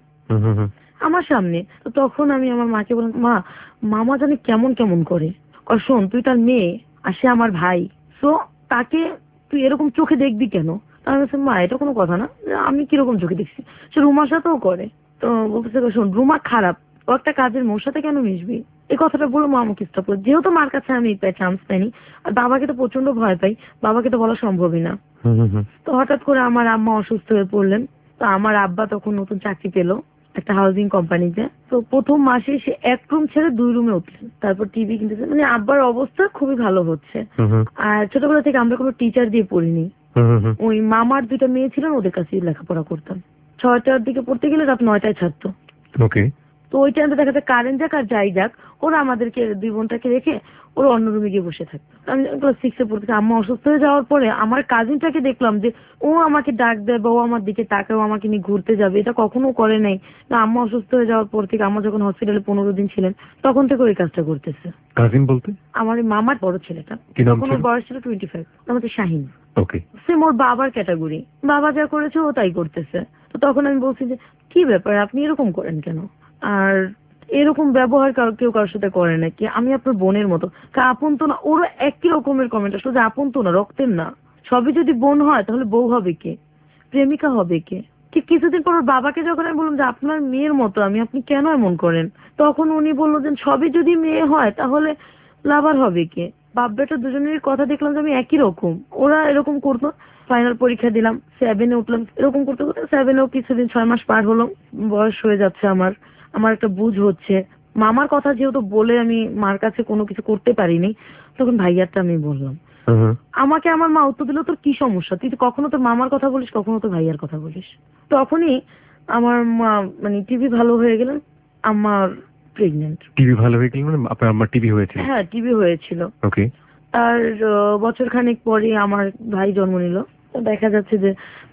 আমার সামনে। তো তখন আমি আমার মাকে বললাম, মা মামা জানি কেমন কেমন করে, আর শোন তুই তার মেয়ে আর সে আমার ভাই, তো তাকে তুই এরকম চোখে দেখবি কেন? আমি বলছি, মা এটা কোনো কথা না, আমি কিরকম চোখে দেখছি, সে রুমার সাথেও করে। তো বলতেছে, শোন রুমা খারাপ, ও একটা কাজের মোর সাথে কেন মিশবি? এই কথাটা বলে মা আমাকে স্টপ করে। যেহেতু মার কাছে আমি চান্স পাইনি, আর বাবাকে তো প্রচন্ড ভয় পাই, বাবাকে তো বলা সম্ভবই না। তো হঠাৎ করে আমার আম্মা অসুস্থ হয়ে পড়লেন। তো আমার আব্বা তখন নতুন চাকরি পেলো একটা হাউজিং কোম্পানিতে। তো প্রথম মাসে সে এক রুম ছেড়ে দুই রুমে উঠলেন, তারপর টিভি কিনতেছে। মানে আব্বার অবস্থা খুবই ভালো হচ্ছে। আর ছোটবেলা থেকে আমরা কোনো টিচার দিয়ে পড়িনি, ওই মামার দুইটা মেয়ে ছিলেন, ওদের কাছে লেখাপড়া করতাম। ছয়টার দিকে পড়তে গেলে রাত নয়টায় ছাড়তো। ওকে, তো ওই টাইমে দেখা যায় কারেন্ট যাক আর যাই যাক, ওরা আমাদেরকে দুই বোনটাকে রেখে ওরা অন্য রুমে গিয়ে বসে থাকতো। আমি ক্লাস সিক্সে পড়তেছি, আম্মা অসুস্থ হয়ে যাওয়ার পরে আমার কাজিনটাকে দেখলাম যে ও আমাকে ডাক দেয় বা ও আমার দিকে তাকাও, আমাকে নিয়ে ঘুরতে যাবে, এটা কখনো করে নাই। না, আম্মা অসুস্থ হয়ে যাওয়ার পর থেকে, আম্মা যখন হসপিটালে পনেরো দিন ছিলেন তখন থেকে ওই কাজটা করতেছে। কাজিন বলতে আমার মামার বড় ছেলেটা, তখন ওর বয়স ছিল টোয়েন্টি ফাইভ, আমাদের শাহিন। ওকে, সে মোর বাবার ক্যাটাগরি, বাবা যা করেছে ও তাই করতেছে। তো তখন আমি বলছি যে কি ব্যাপার, আপনি এরকম করেন কেন? আর এরকম ব্যবহার কেউ কারোর সাথে করে নাকি? আমি আপনার বোনের মতো, আপন তো না। ওরা একই রকমের কমেন্ট আসলো যে আপন তো না, রক্তের না। সবই যদি বোন হয় তাহলে বউ হবে কে, প্রেমিকা হবে কে? ঠিক কিছুদিন পর ওর বাবাকে যখন আমি বললাম যে আপনার মেয়ের মতো আমি, আপনি কেন এমন করেন, তখন উনি বললো যে সবই যদি মেয়ে হয় তাহলে লাভার হবে কে? বাপ বেটা দুজনের কথা দেখলাম যে আমি একই রকম, ওরা এরকম করতো। ফাইনাল পরীক্ষা দিলাম, সেভেনে উঠলাম, এরকম করতে করতে সেভেনেও কিছুদিন, ছয় মাস পার হলো, বয়স হয়ে যাচ্ছে আমার, আমার একটা বুঝ হচ্ছে। মামার কথা যেহেতু বলে আমি মার কাছে কোনো কিছু করতে পারিনি, তখন ভাইয়ারটা আমি বললাম। আমাকে আমার মা উত্তর দিল, তোর কি সমস্যা, তুই কখনো তোর মামার কথা বলিস, কখনো তোর ভাইয়ার কথা বলিস। তখনই আমার মা মানে টিভি ভালো হয়ে গেলেন, আমার প্রেগনেন্ট। টিভি ভালো হয়ে গেল মানে আপনার আম্মার টিভি হয়েছিল? হ্যাঁ, টিভি হয়েছিল। ওকে, তার বছর খানেক পরে আমার ভাই জন্ম নিল। দেখা যাচ্ছে যে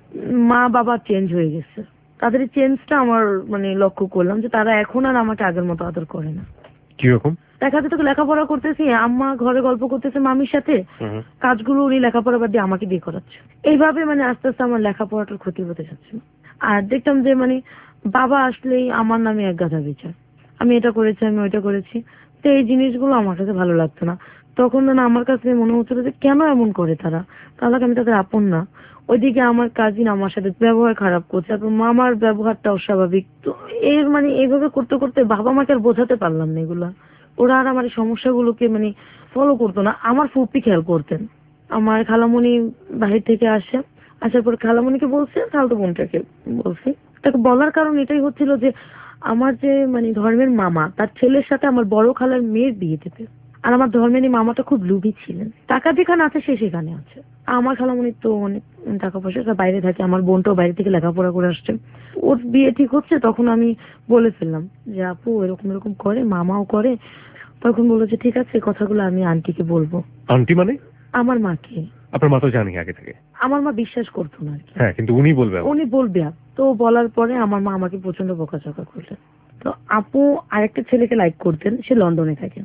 মা বাবা চেঞ্জ হয়ে গেছে। তাদের চেঞ্জটা আমার মানে লক্ষ্য করলাম যে তারা এখন আর আমাকে আগের মতো আদর করে না। কিরকম? দেখা যাচ্ছে তোকে লেখাপড়া করতেছি, আম্মা ঘরে গল্প করতেছে মামির সাথে, কাজগুলো উনি লেখাপড়া বাদ দিয়ে আমাকে দিয়ে করাচ্ছে। এইভাবে মানে আস্তে আস্তে আমার লেখাপড়াটার ক্ষতি হতে যাচ্ছে। আর দেখতাম যে মানে বাবা আসলেই আমার নামে এক গাধা বিচার, আমি এটা করেছি, আমি ওইটা করেছি। তো এই জিনিসগুলো আমার কাছে ভালো লাগতো না। তখন না আমার কাছে মনে হচ্ছিল যে কেন এমন করে তারা, তাহলে আমি তাদের আপন না। ওইদিকে আমার কাজিন আমার সাথে ব্যবহার খারাপ করছে, তারপর মামার ব্যবহারটা অস্বাভাবিক। তো এর মানে এইভাবে করতে করতে বাবা মাকে আর বোঝাতে পারলাম না এগুলা। ওরা আর আমার এই সমস্যাগুলোকে মানে ফলো করতো না। আমার ফুপি খেয়াল করতেন। আমার খালামণি বাহির থেকে আসে, আসার পর খালামণিকে বলছে, খালতো বোনটাকে বলছি। তাকে বলার কারণ এটাই হচ্ছিল যে আমার যে মানে ধর্মের মামা তার ছেলের সাথে আমার বড় খালার মেয়ের বিয়ে দেবে। আর আমার ধর্মের মামাটা খুব লোভী ছিলেন, টাকা যেখানে আছে সে সেখানে আছে। আমার খালামণির তো অনেক টাকা পয়সা, বাইরে থাকে, আমার বোনটাও বাইরে থেকে লেখাপড়া করে আসছে। ওর বিয়ে ঠিক হচ্ছে, তখন আমি বলে ফেললাম যে আপু এরকম এরকম করে, মামাও করে। তখন বললো যে ঠিক আছে, কথাগুলো আমি আন্টিকে বলবো। আন্টি মানে? আমার মাকে। আপনার মা তো জানি আগে থেকে? আমার মা বিশ্বাস করতো না আর কি। হ্যাঁ, কিন্তু উনি বলবে উনি বলবে। তো বলার পরে আমার মা আমাকে প্রচন্ড বকাঝকা করলেন। তো আপু আরেকটা ছেলেকে লাইক করতেন, সে লন্ডনে থাকে।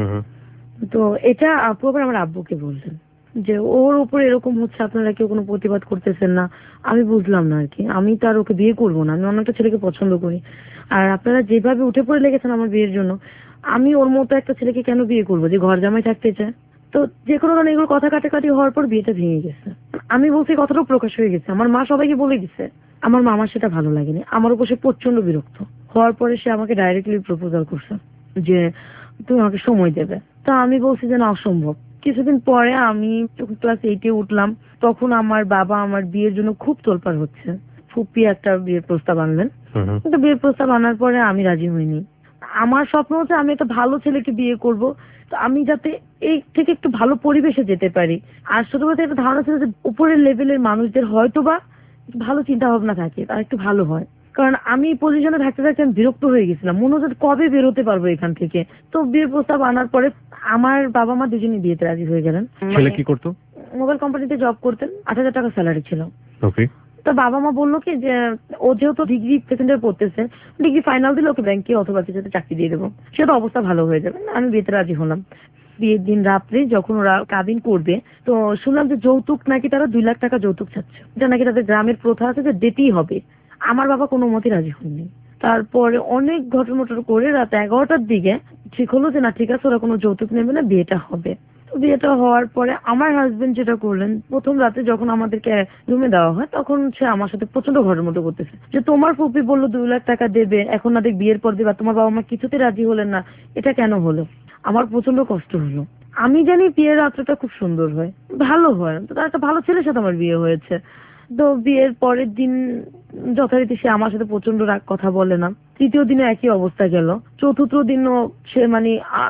তো এটা আপু আবার আমার আব্বুকে বললেন যে ওর উপরে এরকম হচ্ছে, আপনারা কেউ কোনো প্রতিবাদ করতেছেন না। আমি বুঝলাম না আর কি, আমি তো আর ওকে বিয়ে করবো না, আমি অন্য একটা ছেলেকে পছন্দ করি। আর আপনারা যেভাবে উঠে পড়ে লেগেছেন আমার বিয়ের জন্য, আমি ওর মতো একটা ছেলেকে কেন বিয়ে করবো যে ঘর জামাই থাকতে চায়। তো যে কোনো কারণে এগুলো কথা কাটাকাটি হওয়ার পর বিয়েটা ভেঙে গেছে। আমি বলছি কথাটাও প্রকাশ হয়ে গেছে, আমার মা সবাইকে বলে দিছে। আমার মামার সেটা ভালো লাগেনি, আমার উপর সে প্রচন্ড বিরক্ত হওয়ার পরে সে আমাকে ডাইরেক্টলি প্রপোজাল করছে যে তুমি আমাকে সময় দেবে। তা আমি বলছি যে না, অসম্ভব। কিছুদিন পরে আমি যখন ক্লাস এইটে উঠলাম, তখন আমার বাবা আমার বিয়ের জন্য খুব তোলপাড় হচ্ছে। ফুপি একটা বিয়ের প্রস্তাব আনলেন, কিন্তু বিয়ের প্রস্তাব আনার পরে আমি রাজি হইনি। আমার স্বপ্ন হচ্ছে আমি একটা ভালো ছেলেকে বিয়ে করব, তো আমি যাতে এই থেকে একটু ভালো পরিবেশে যেতে পারি। আর শুধুমাত্র একটা ধারণা ছিল যে উপরের লেভেলের মানুষদের হয়তো বা ভালো চিন্তা ভাবনা থাকে, তার একটু ভালো হয়। কারণ আমি পজিশনে থাকতে থাকতে আমি বিরক্ত হয়ে গেছিলাম, মনে হচ্ছে কবে বেরোতে পারবো এখান থেকে। তো বিয়ের প্রস্তাব আনার পরে আমার বাবা মা দুজনেই বিয়েতে রাজি হয়ে গেলেন। ছেলে কি করতো? মোবাইল কোম্পানিতে জব করতেন, আট হাজার টাকা স্যালারি ছিল। ওকে। তো বাবা মা বললো কি যে ও যেহেতু ডিগ্রি সেকেন্ড ইয়ার পড়তেছে, ডিগ্রি ফাইনাল দিলে ওকে ব্যাংকে অথবা কিছুতে চাকরি দিয়ে দেবো, সেটা অবস্থা ভালো হয়ে যাবে। আমি বিয়েতে রাজি হলাম। বিয়ের দিন রাত্রে যখন ওরা কাবিন করবে, তো শুনলাম যে যৌতুক নাকি তারা দুই লাখ টাকা যৌতুক চাচ্ছে, এটা নাকি তাদের গ্রামের প্রথা আছে যে দিতেই হবে। আমার বাবা কোনো মতে রাজি হননি। তারপরে অনেক ঘটমটর করে রাত এগারোটার দিকে ঠিক হলো যে না ঠিক আছে, ওরা কোনো যৌতুক নেবে না, বিয়েটা হবে। তো বিয়েটা হওয়ার পরে আমার হাজবেন্ড যেটা করলেন, প্রথম রাতে যখন আমাদেরকে রুমে দেওয়া হয় তখন সে আমার সাথে প্রচন্ড ঘটমটো করতেছে যে তোমার ফুপি বললো দুই লাখ টাকা দেবে, এখন না দেখ বিয়ের পর দেবে, তোমার বাবা মা কিছুতে রাজি হলেন না, এটা কেন হলো? আমার প্রচন্ড কষ্ট হলো। আমি জানি বিয়ের রাত্রটা খুব সুন্দর হয়, ভালো হয়, তো তার একটা ভালো ছেলের সাথে আমার বিয়ে হয়েছে। তো বিয়ের পরের দিন যথারীতি সে আমার সাথে প্রচন্ড রাগ, কথা বলে না। তৃতীয় দিনে একই অবস্থা গেল। চতুর্থ দিনও সে মানে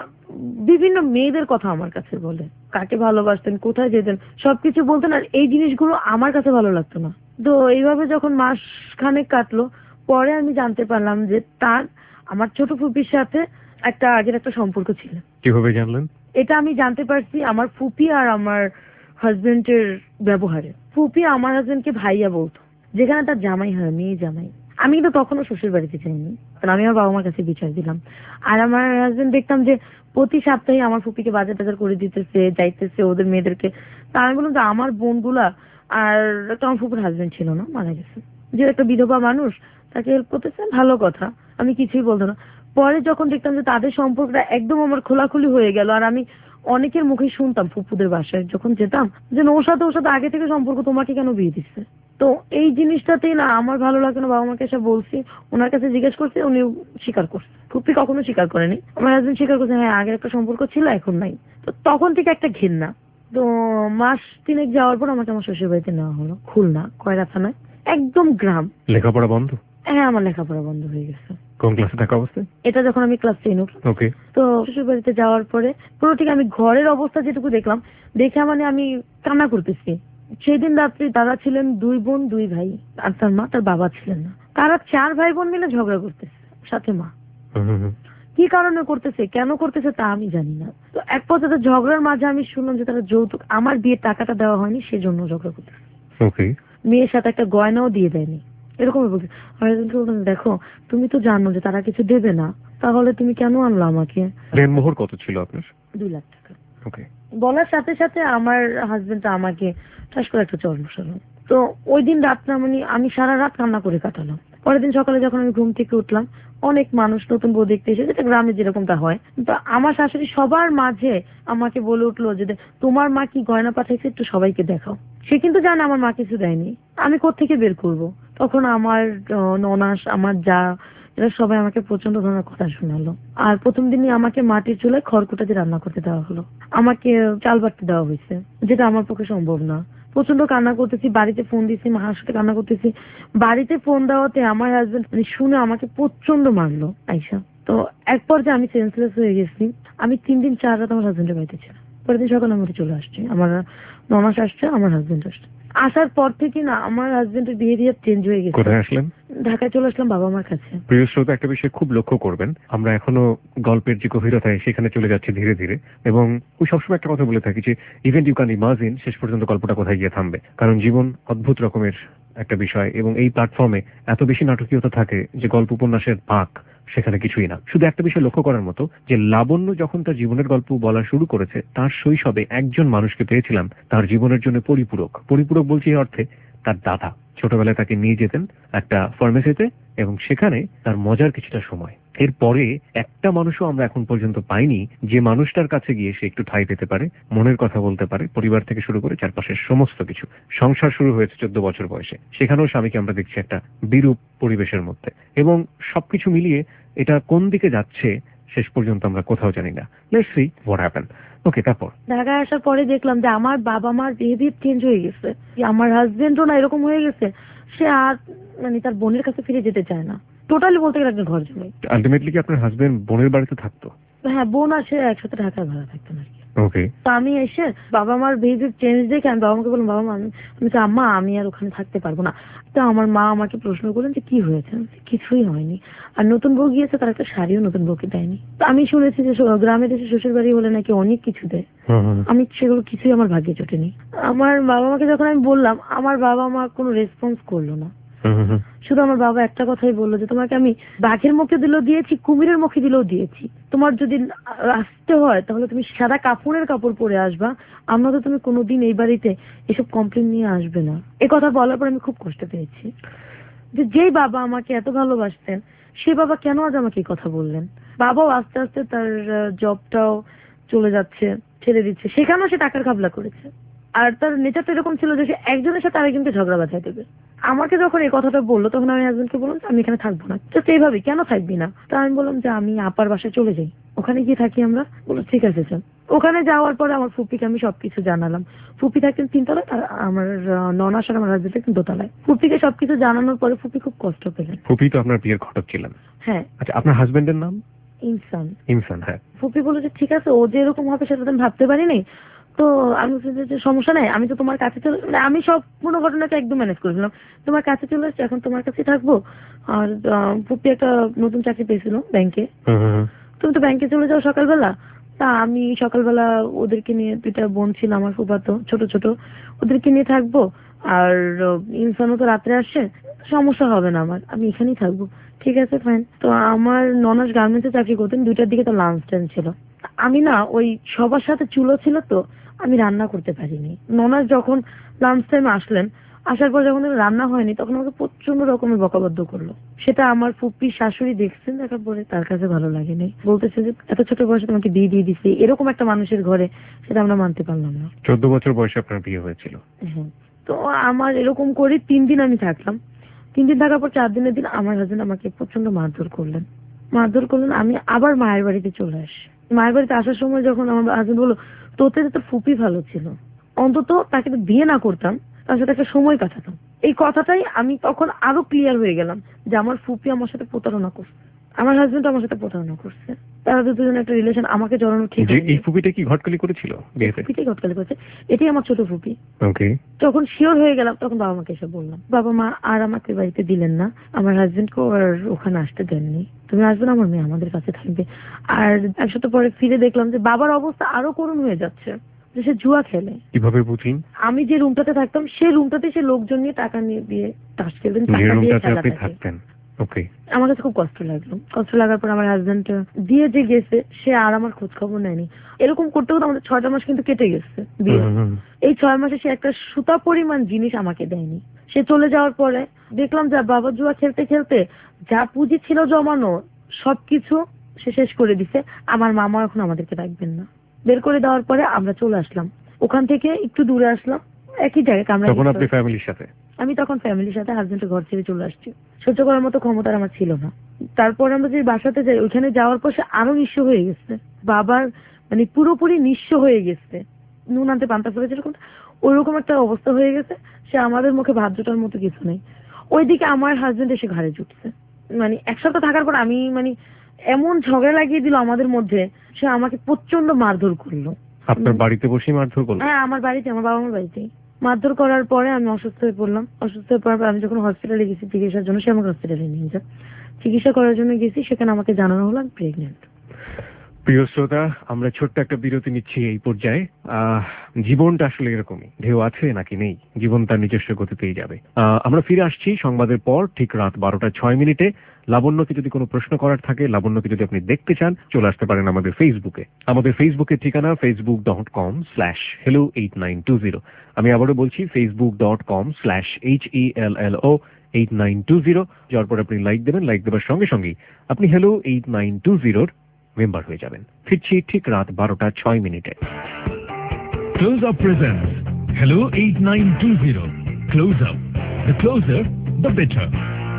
বিভিন্ন মেয়েদের কথা আমার কাছে বলে, কাকে ভালোবাসতেন, কোথায় যেতেন, সবকিছু বলতেন। আর এই জিনিসগুলো আমার কাছে ভালো লাগতো না। তো এইভাবে যখন মাস খানেক কাটলো, পরে আমি জানতে পারলাম যে তার আমার ছোট ফুপির সাথে একটা আগের একটা সম্পর্ক ছিল। কিভাবে জানলেন? এটা আমি জানতে পারছি আমার ফুপি আর আমার হাজবেন্ডের ব্যবহারে। ফুপি আমার হাজবেন্ডকে ভাইয়া বলতো, যেখানে তার জামাই হয়, মেয়ে জামাই। আমি কিন্তু তখনও শ্বশুর বাড়িতে যাইনি, আমি আমার বাবা মার কাছে বিচার দিলাম। আর আমার হাজবেন্ড দেখতাম যে প্রতি সপ্তাহে আমার ফুপিকে বাজার টাজার করে দিতেছে, যাইতেছে ওদের মেয়েদেরকে। তা আমি বললাম যে আমার বোনগুলা, আর একটা আমার ফুপুর হাজবেন্ড ছিল না, মারা গেছে, যে একটা বিধবা মানুষ, তাকে হেল্প করতেছে, ভালো কথা, আমি কিছুই বলতো না। পরে যখন দেখতাম যে তাদের সম্পর্কটা একদম আমার খোলাখুলি হয়ে গেল, আর আমি অনেকের মুখে শুনতাম ফুপুদের বাসায় যখন যেতাম যে ওর সাথে ওর সাথে আগে থেকে সম্পর্ক, তোমাকে কেন বিয়ে দিচ্ছে। তো এই জিনিসটাতেই না আমার ভালো লাগে না। বাবা মাকে এসে বলছি, ওনার কাছে জিজ্ঞেস করছি, উনি স্বীকার করছে। ফুপি কখনো স্বীকার করেনি, আমার হাজবেন্ড স্বীকার করছে হ্যাঁ আগের একটা সম্পর্ক ছিল, এখন নাই। তো তখন থেকে একটা ঘৃণা। তো মাস তিনেক যাওয়ার পর আমাকে আমার শ্বশুর বাড়িতে নেওয়া হলো, খুলনা কয়রা থানায়, একদম গ্রাম। লেখাপড়া বন্ধ? হ্যাঁ, আমার লেখাপড়া বন্ধ হয়ে গেছে। কোন ক্লাসে থাকা অবস্থায়? এটা যখন আমি ক্লাস টেন উঠলাম। ওকে। তো শ্বশুর বাড়িতে যাওয়ার পরে পুরো ঠিক আমি ঘরের অবস্থা যেটুকু দেখলাম, দেখে মানে আমি কান্না করতেছি। সেই দিন রাত্রি তারা ছিলেন দুই বোন দুই ভাই, আর তার মা, তার বাবা ছিলেন না। তারা চার ভাই বোন মিলে ঝগড়া করতেছে, সাথে মা। কি কারণে করতেছে, কেন করতেছে তা আমি জানি না। তো এক পর্যায়ে ঝগড়ার মাঝে আমি শুনলাম যে তারা যৌতুক, আমার বিয়ের টাকাটা দেওয়া হয়নি সেজন্য ঝগড়া করতেছে। ওকে। মেয়ের সাথে একটা গয়নাও দিয়ে দেয়নি, এরকম বলছে। দেখো তুমি তো জানো যে তারা কিছু দেবে না, তাহলে তুমি কেন আনলো আমাকে? দেনমোহর কত ছিল আপনার? দুই লাখ টাকা। ওকে। বলার সাথে সাথে আমার হাজবেন্ড আমাকে ঠাস করে একটা চর বসালো। তো ওই দিন রাতটা মানে আমি সারা রাত কান্না করে কাটালাম। পরের দিন সকালে যখন আমি ঘুম থেকে উঠলাম, অনেক মানুষ নতুন বউ দেখতে এসে, যেটা গ্রামে যেরকমটা হয়, তো আমার শাশুড়ি সবার মাঝে আমাকে বলে উঠলো যে তোমার মা কি গয়না পাঠাইছে একটু সবাইকে দেখাও। সে কিন্তু জানে আমার মা কিছু দেয়নি, আমি কোত্থেকে বের করব। তখন আমার আহ, ননাস, আমার যা, এরা সবাই আমাকে প্রচন্ড ধরনের কথা শোনালো। আর প্রথম দিনই আমাকে মাটির চুলায় খড়কুটা দিয়ে রান্না করতে দেওয়া হলো, আমাকে চাল বাটতে দেওয়া হয়েছে, যেটা আমার পক্ষে সম্ভব না। প্রচন্ড কান্না করতেছি, বাড়িতে ফোন দিয়েছি, মার সাথে কান্না করতেছি। বাড়িতে ফোন দেওয়াতে আমার হাজবেন্ড মানে শুনে আমাকে প্রচন্ড মারলো আইসা। তো এক পর্যায়ে আমি সেন্সলেস হয়ে গেছি। আমি তিন দিন চার রাত আমার হাজবেন্ডের বাড়িতে ছিলাম। পরের দিন সকালে আমি চলে আসছি, আমার ননাস আসছে, আমার হাজবেন্ড আসছে। আসার পর থেকে না আমার হাজবেন্ডের বিহেভিয়ার চেঞ্জ হয়ে গেছে। কোথায় আসলেন? ঢাকায় চলে আসলাম বাবা মার কাছে। প্রিয় শ্রোতা, একটা বিষয় খুব লক্ষ্য করবেন, আমরা এখনো গল্পের যে গভীরতায় সেখানে চলে যাচ্ছি ধীরে ধীরে। এবং ওই সবসময় একটা কথা বলে থাকি যে ইভেন্ট ইউ ক্যান ইমাজিন, শেষ পর্যন্ত গল্পটা কোথায় গিয়ে থামবে। কারণ জীবন অদ্ভুত রকমের একটা বিষয়, এবং এই প্ল্যাটফর্মে এত বেশি নাটকীয়তা থাকে যে গল্প উপন্যাসের পাক সেখানে কিছুই না। শুধু একটা বিষয় লক্ষ্য করার মতো যে লাবণ্য যখন তার জীবনের গল্প বলা শুরু করেছে, তার শৈশবে একজন মানুষকে পেয়েছিলাম তার জীবনের জন্য পরিপূরক। পরিপূরক বলছি এই অর্থে, তার দাদা ছোটবেলায় তাকে নিয়ে যেতেন একটা ফার্মেসিতে, এবং সেখানে তার মজার কিছুটা সময়। এরপরে একটা মানুষও আমরা এখন পর্যন্ত পাইনি যে মানুষটার কাছে গিয়ে সে একটু ঠাঁই পেতে পারে, মনের কথা বলতে পারে, পরিবার থেকে শুরু করে চারপাশের সমস্ত কিছু। সংসার শুরু হয়েছে চোদ্দ বছর বয়সে, সেখানেও স্বামীকে আমরা দেখছি একটা বিরূপ পরিবেশের মধ্যে। এবং সবকিছু মিলিয়ে এটা কোন দিকে যাচ্ছে শেষ পর্যন্ত আমরা কোথাও জানি না। Let's see what happen. Okay, তারপর ঢাকায় আসার পরে দেখলাম যে আমার বাবা মার বিহেভিয়ার চেঞ্জ হয়ে গেছে। আমার হাজবেন্ডও না এরকম হয়ে গেছে, সে আর মানে তার বোনের কাছে ফিরে যেতে চায় না। টোটালি বলতে গেলে একটা ঘর জমি। আলটিমেটলি কি আপনার হাজবেন্ড বোনের বাড়িতে থাকতো? হ্যাঁ, বোন আর সে একসাথে ঢাকায় ভাড়া থাকতো না। ওকে। তো আমি এসে বাবা মার বিহেভিয়ার চেঞ্জ দেখে আমি বাবা মাকে বললাম, বাবা মা আমি আমি বলছি, আম্মা আমি আর ওখানে থাকতে পারবো না। তো আমার মা আমাকে প্রশ্ন করলেন যে কি হয়েছে। আমি বলছি, কিছুই হয়নি। আর নতুন বউ গিয়েছে, তার একটা শাড়িও নতুন বউকে দেয়নি। তো আমি শুনেছি যে গ্রামের দেশে শ্বশুর বাড়ি হলে নাকি অনেক কিছু দেয়, আমি সেগুলো কিছুই আমার ভাগ্যে জোটেনি। আমার বাবা মাকে যখন আমি বললাম, আমার বাবা মা কোনো রেসপন্স করলো না। শুধু আমার বাবা একটা কথাই বললো যে তোমাকে আমি বাঘের মুখে দিলেও দিয়েছি, কুমিরের মুখে দিলেও দিয়েছি, তোমার যদি আসতে হয় তাহলে তুমি সাদা কাপড়ের কাপড় পরে আসবা, আমরা তো তুমি কোনোদিন এই বাড়িতে এসব কমপ্লেন নিয়ে আসবে না। এ কথা বলার পর আমি খুব কষ্ট পেয়েছি যে যেই বাবা আমাকে এত ভালোবাসতেন সে বাবা কেন আজ আমাকে এই কথা বললেন। বাবাও আস্তে আস্তে তার জবটাও চলে যাচ্ছে, ছেড়ে দিচ্ছে, সেখানেও সে টাকার ঘাবলা করেছে। আর তার নেচারটা এরকম ছিল যে সে একজনের সাথে আরেকজনকে ঝগড়া বাঁধাই দেবে। আমাকে যখন এই কথাটা বললো তখন আমি হাজবেন্ডকে বললাম আমি এখানে থাকবো না। জাস্ট এইভাবে, কেন থাকবি না? তা আমি বললাম যে আমি আপার বাসায় চলে যাই, ওখানে গিয়ে থাকি আমরা। বললো ঠিক আছে চল। ওখানে যাওয়ার পরে আমার ফুপিকে আমি সবকিছু জানালাম। ফুপি থাকতেন তিনতলায় আর আমার ননাস আর আমার হাজবেন্ড থাকতেন দোতলায়। ফুপিকে সবকিছু জানানোর পরে ফুপি খুব কষ্ট পেলেন। ফুপি তো আপনার বিয়ের ঘটক ছিলেন? হ্যাঁ। আচ্ছা, আপনার হাজবেন্ডের নাম? ইনসান। ইনসান, হ্যাঁ। ফুপি বললো যে ঠিক আছে, ও যে এরকম হবে সেটা তো আমি ভাবতে পারিনি। তো আমি যে সমস্যা নাই, আমি তো তোমার কাছে চলে, মানে আমি সব পুরো ঘটনাটা একদম ম্যানেজ করেছিলাম। তোমার কাছে চলে আসছি, এখন তোমার কাছে থাকবো। আর ফুপি একটা নতুন চাকরি পেয়েছিল ব্যাংকে, তুমি তো ব্যাংকে চলে যাও সকালবেলা। তা আমি সকালবেলা ওদেরকে নিয়ে, দুইটা বোন ছিল আমার ফুফাতো ছোট ছোট, ওদেরকে নিয়ে থাকবো। আর ইনসানও তো রাত্রে আসছে, সমস্যা হবে না আমার, আমি এখানেই থাকবো। ঠিক আছে ফাইন। তো আমার ননাস গার্মেন্টসে চাকরি করতেন, দুইটার দিকে তো লাঞ্চ টাইম ছিল। আমি না ওই সবার সাথে চুলো ছিল তো আমি রান্না করতে পারিনি। ননাস যখন লাঞ্চ টাইমে আসলেন, আসার পর যখন রান্না হয়নি তখন আমাকে প্রচন্ড রকমের বকাবদ্ধ করলো। সেটা আমার ফুপির শাশুড়ি দেখছেন, দেখার পরে তার কাছে ভালো লাগেনি। বলতেছে যে এত ছোট বয়সে তোমাকে বিয়ে দিয়ে দিচ্ছে এরকম একটা মানুষের ঘরে, সেটা আমরা মানতে পারলাম না। চোদ্দ বছর বয়সে আপনার বিয়ে হয়েছিল? হ্যাঁ। তো আমার এরকম করে তিন দিন আমি থাকলাম। তিন দিন থাকার পর চার দিনের দিন আমার হাজবেন্ড আমাকে প্রচন্ড মারধর করলেন। মারধর করলেন আমি আবার মায়ের বাড়িতে চলে আসি। মায়ের বাড়িতে আসার সময় যখন আমার হাজবেন্ড বললো তোতে তো ফুপি ভালো ছিল, অন্তত তাকে তো বিয়ে না করতাম, তার সাথে একটা সময় কাটাতাম। এই কথাটাই আমি তখন আরো ক্লিয়ার হয়ে গেলাম যে আমার ফুপি আমার সাথে প্রতারণা করছে, আমার হাজবেন্ড আমার সাথে প্রতারণা করছে। তারা দুজন একটা রিলেশন আমাকে জড়ানো ঠিক হয়নি। এই ফুপিটা কি ঘটকালি করেছিল? ফুপিটাই ঘটকালি করেছে, এটাই আমার ছোট ফুপি। ওকে। যখন শিওর হয়ে গেলাম তখন বাবা মাকে এসে বললাম। বাবা মা আর আমাকে বাড়িতে দিলেন না, আমার হাজবেন্ডকে আর ওখানে আসতে দেননি। তুমি আসবে না, আমার মেয়ে আমাদের কাছে থাকবে। আর এক সপ্তাহ পরে ফিরে দেখলাম যে বাবার অবস্থা আরো করুণ হয়ে যাচ্ছে, যে সে জুয়া খেলে। কিভাবে বুঝলেন? আমি যে রুমটাতে থাকতাম সেই রুমটাতে সে লোকজন নিয়ে টাকা নিয়ে দিয়ে তাস খেলতেন, টাকা দিয়ে খেলা থাকতেন। ওকে। আমার কাছে খুব কষ্ট লাগলো। কষ্ট লাগার পর আমার হাজবেন্ড দিয়ে যে গেছে সে আর আমার খোঁজ খবর নেয়নি। এরকম করতে করতে আমাদের ছয়টা মাস কিন্তু কেটে গেছে বিয়ে। এই ছয় মাসে সে একটা সুতা পরিমাণ জিনিস আমাকে দেয়নি। সে চলে যাওয়ার পরে দেখলাম যে বাবা জুয়া খেলতে খেলতে যা পুঁজি ছিল জমানো সবকিছু সে শেষ করে দিছে। আমার মামা এখন আমাদেরকে রাখবেন না, বের করে দেওয়ার পরে আমরা চলে আসলাম ওখান থেকে, একটু দূরে আসলাম একই জায়গায়। আমরা তখন আপনি ফ্যামিলির সাথে? আমি তখন ফ্যামিলির সাথে হাজবেন্ডের ঘর ছেড়ে চলে আসছি, সহ্য করার মতো ক্ষমতা আমার ছিল না। তারপর আমরা যে বাসাতে যাই ওইখানে যাওয়ার পর সে আরো নিঃস্ব হয়ে গেছে, বাবার মানে পুরোপুরি নিঃস্ব হয়ে গেছে, নুন আনতে পান্তা ফেলে যেরকম ওইরকম একটা অবস্থা হয়ে গেছে। সে আমাদের মুখে ভাত জোটার মতো কিছু নেই। ওইদিকে আমার হাজবেন্ড এসে ঘাড়ে জুটছে, মানে এক সপ্তাহ থাকার পর আমি মানে এমন ঝগড়া লাগিয়ে দিল আমাদের মধ্যে, সে আমাকে প্রচন্ড মারধর করলো। আপনার বাড়িতে বসেই মারধর করলো? হ্যাঁ, আমার বাড়িতে, আমার বাবা মার বাড়িতেই মারধর করার পরে আমি অসুস্থ হয়ে পড়লাম। অসুস্থ হয়ে পড়ার পর আমি যখন হসপিটালে গেছি চিকিৎসার জন্য, সে আমাকে হসপিটালে নিয়ে যায়। চিকিৎসা করার জন্য গেছি, সেখানে আমাকে জানানো হলো আমি প্রেগনেন্ট। প্রিয় শ্রোতা, আমরা ছোট্ট একটা বিরতি নিচ্ছি এই পর্যায়ে। আহ জীবনটা আসলে এরকমই, ঢেউ আছে নাকি নেই, জীবন তার নিজস্ব গতিতেই যাবে। আহ আমরা ফিরে আসছি সংবাদের পর ঠিক রাত বারোটা ছয় মিনিটে। লাবণ্যকে যদি কোনো প্রশ্ন করার থাকে, লাবণ্যকে যদি আপনি দেখতে চান, চলে আসতে পারেন আমাদের ফেসবুকে। আমাদের ফেসবুকের ঠিকানা Facebook dot com slash hello eight nine two zero. আমি আবারও বলছি Facebook dot com slash H E L L O eight nine two zero. যাওয়ার পর আপনি লাইক দেবেন, লাইক দেওয়ার সঙ্গে সঙ্গেই আপনি হেলো এইট নাইন টু জিরোর মেম্বার হয়ে যাবেন। ফিরছি ঠিক রাত বারোটা ছয় মিনিটে। Close Up presents Hello eight nine two zero. Close Up. The closer, the better.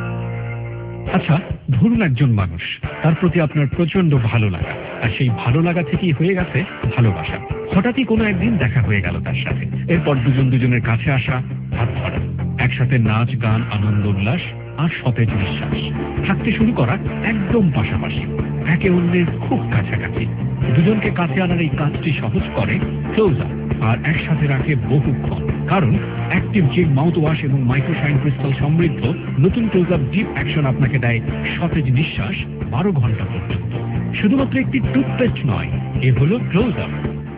আচ্ছা, ধরুন একজন মানুষ, তার প্রতি আপনার প্রচন্ড ভালো লাগা, আর সেই ভালো লাগা থেকেই হয়ে গেছে ভালোবাসা। হঠাৎই কোনো একদিন দেখা হয়ে গেল তার সাথে, এরপর দুজন দুজনের কাছে আসা, হাত ধরা, একসাথে নাচ গান, আনন্দ উল্লাস আর সতেজ নিঃশ্বাস, থাকতে শুরু করা একদম পাশাপাশি, একে অন্যের খুব কাছাকাছি। দুজনকে কাছে আনার এই কাজটি সহজ করে ক্লোজ আপ, আর একসাথে রাখে বহুক্ষণ। কারণ অ্যাক্টিভ জিম মাউথ ওয়াশ এবং মাইক্রোশাইন ক্রিস্টাল সমৃদ্ধ নতুন ক্লোজ আপ ডিপ অ্যাকশন আপনাকে দেয় সতেজ নিঃশ্বাস বারো ঘন্টা পর্যন্ত। শুধুমাত্র একটি টুথপেস্ট নয়, এ হলো Close Up.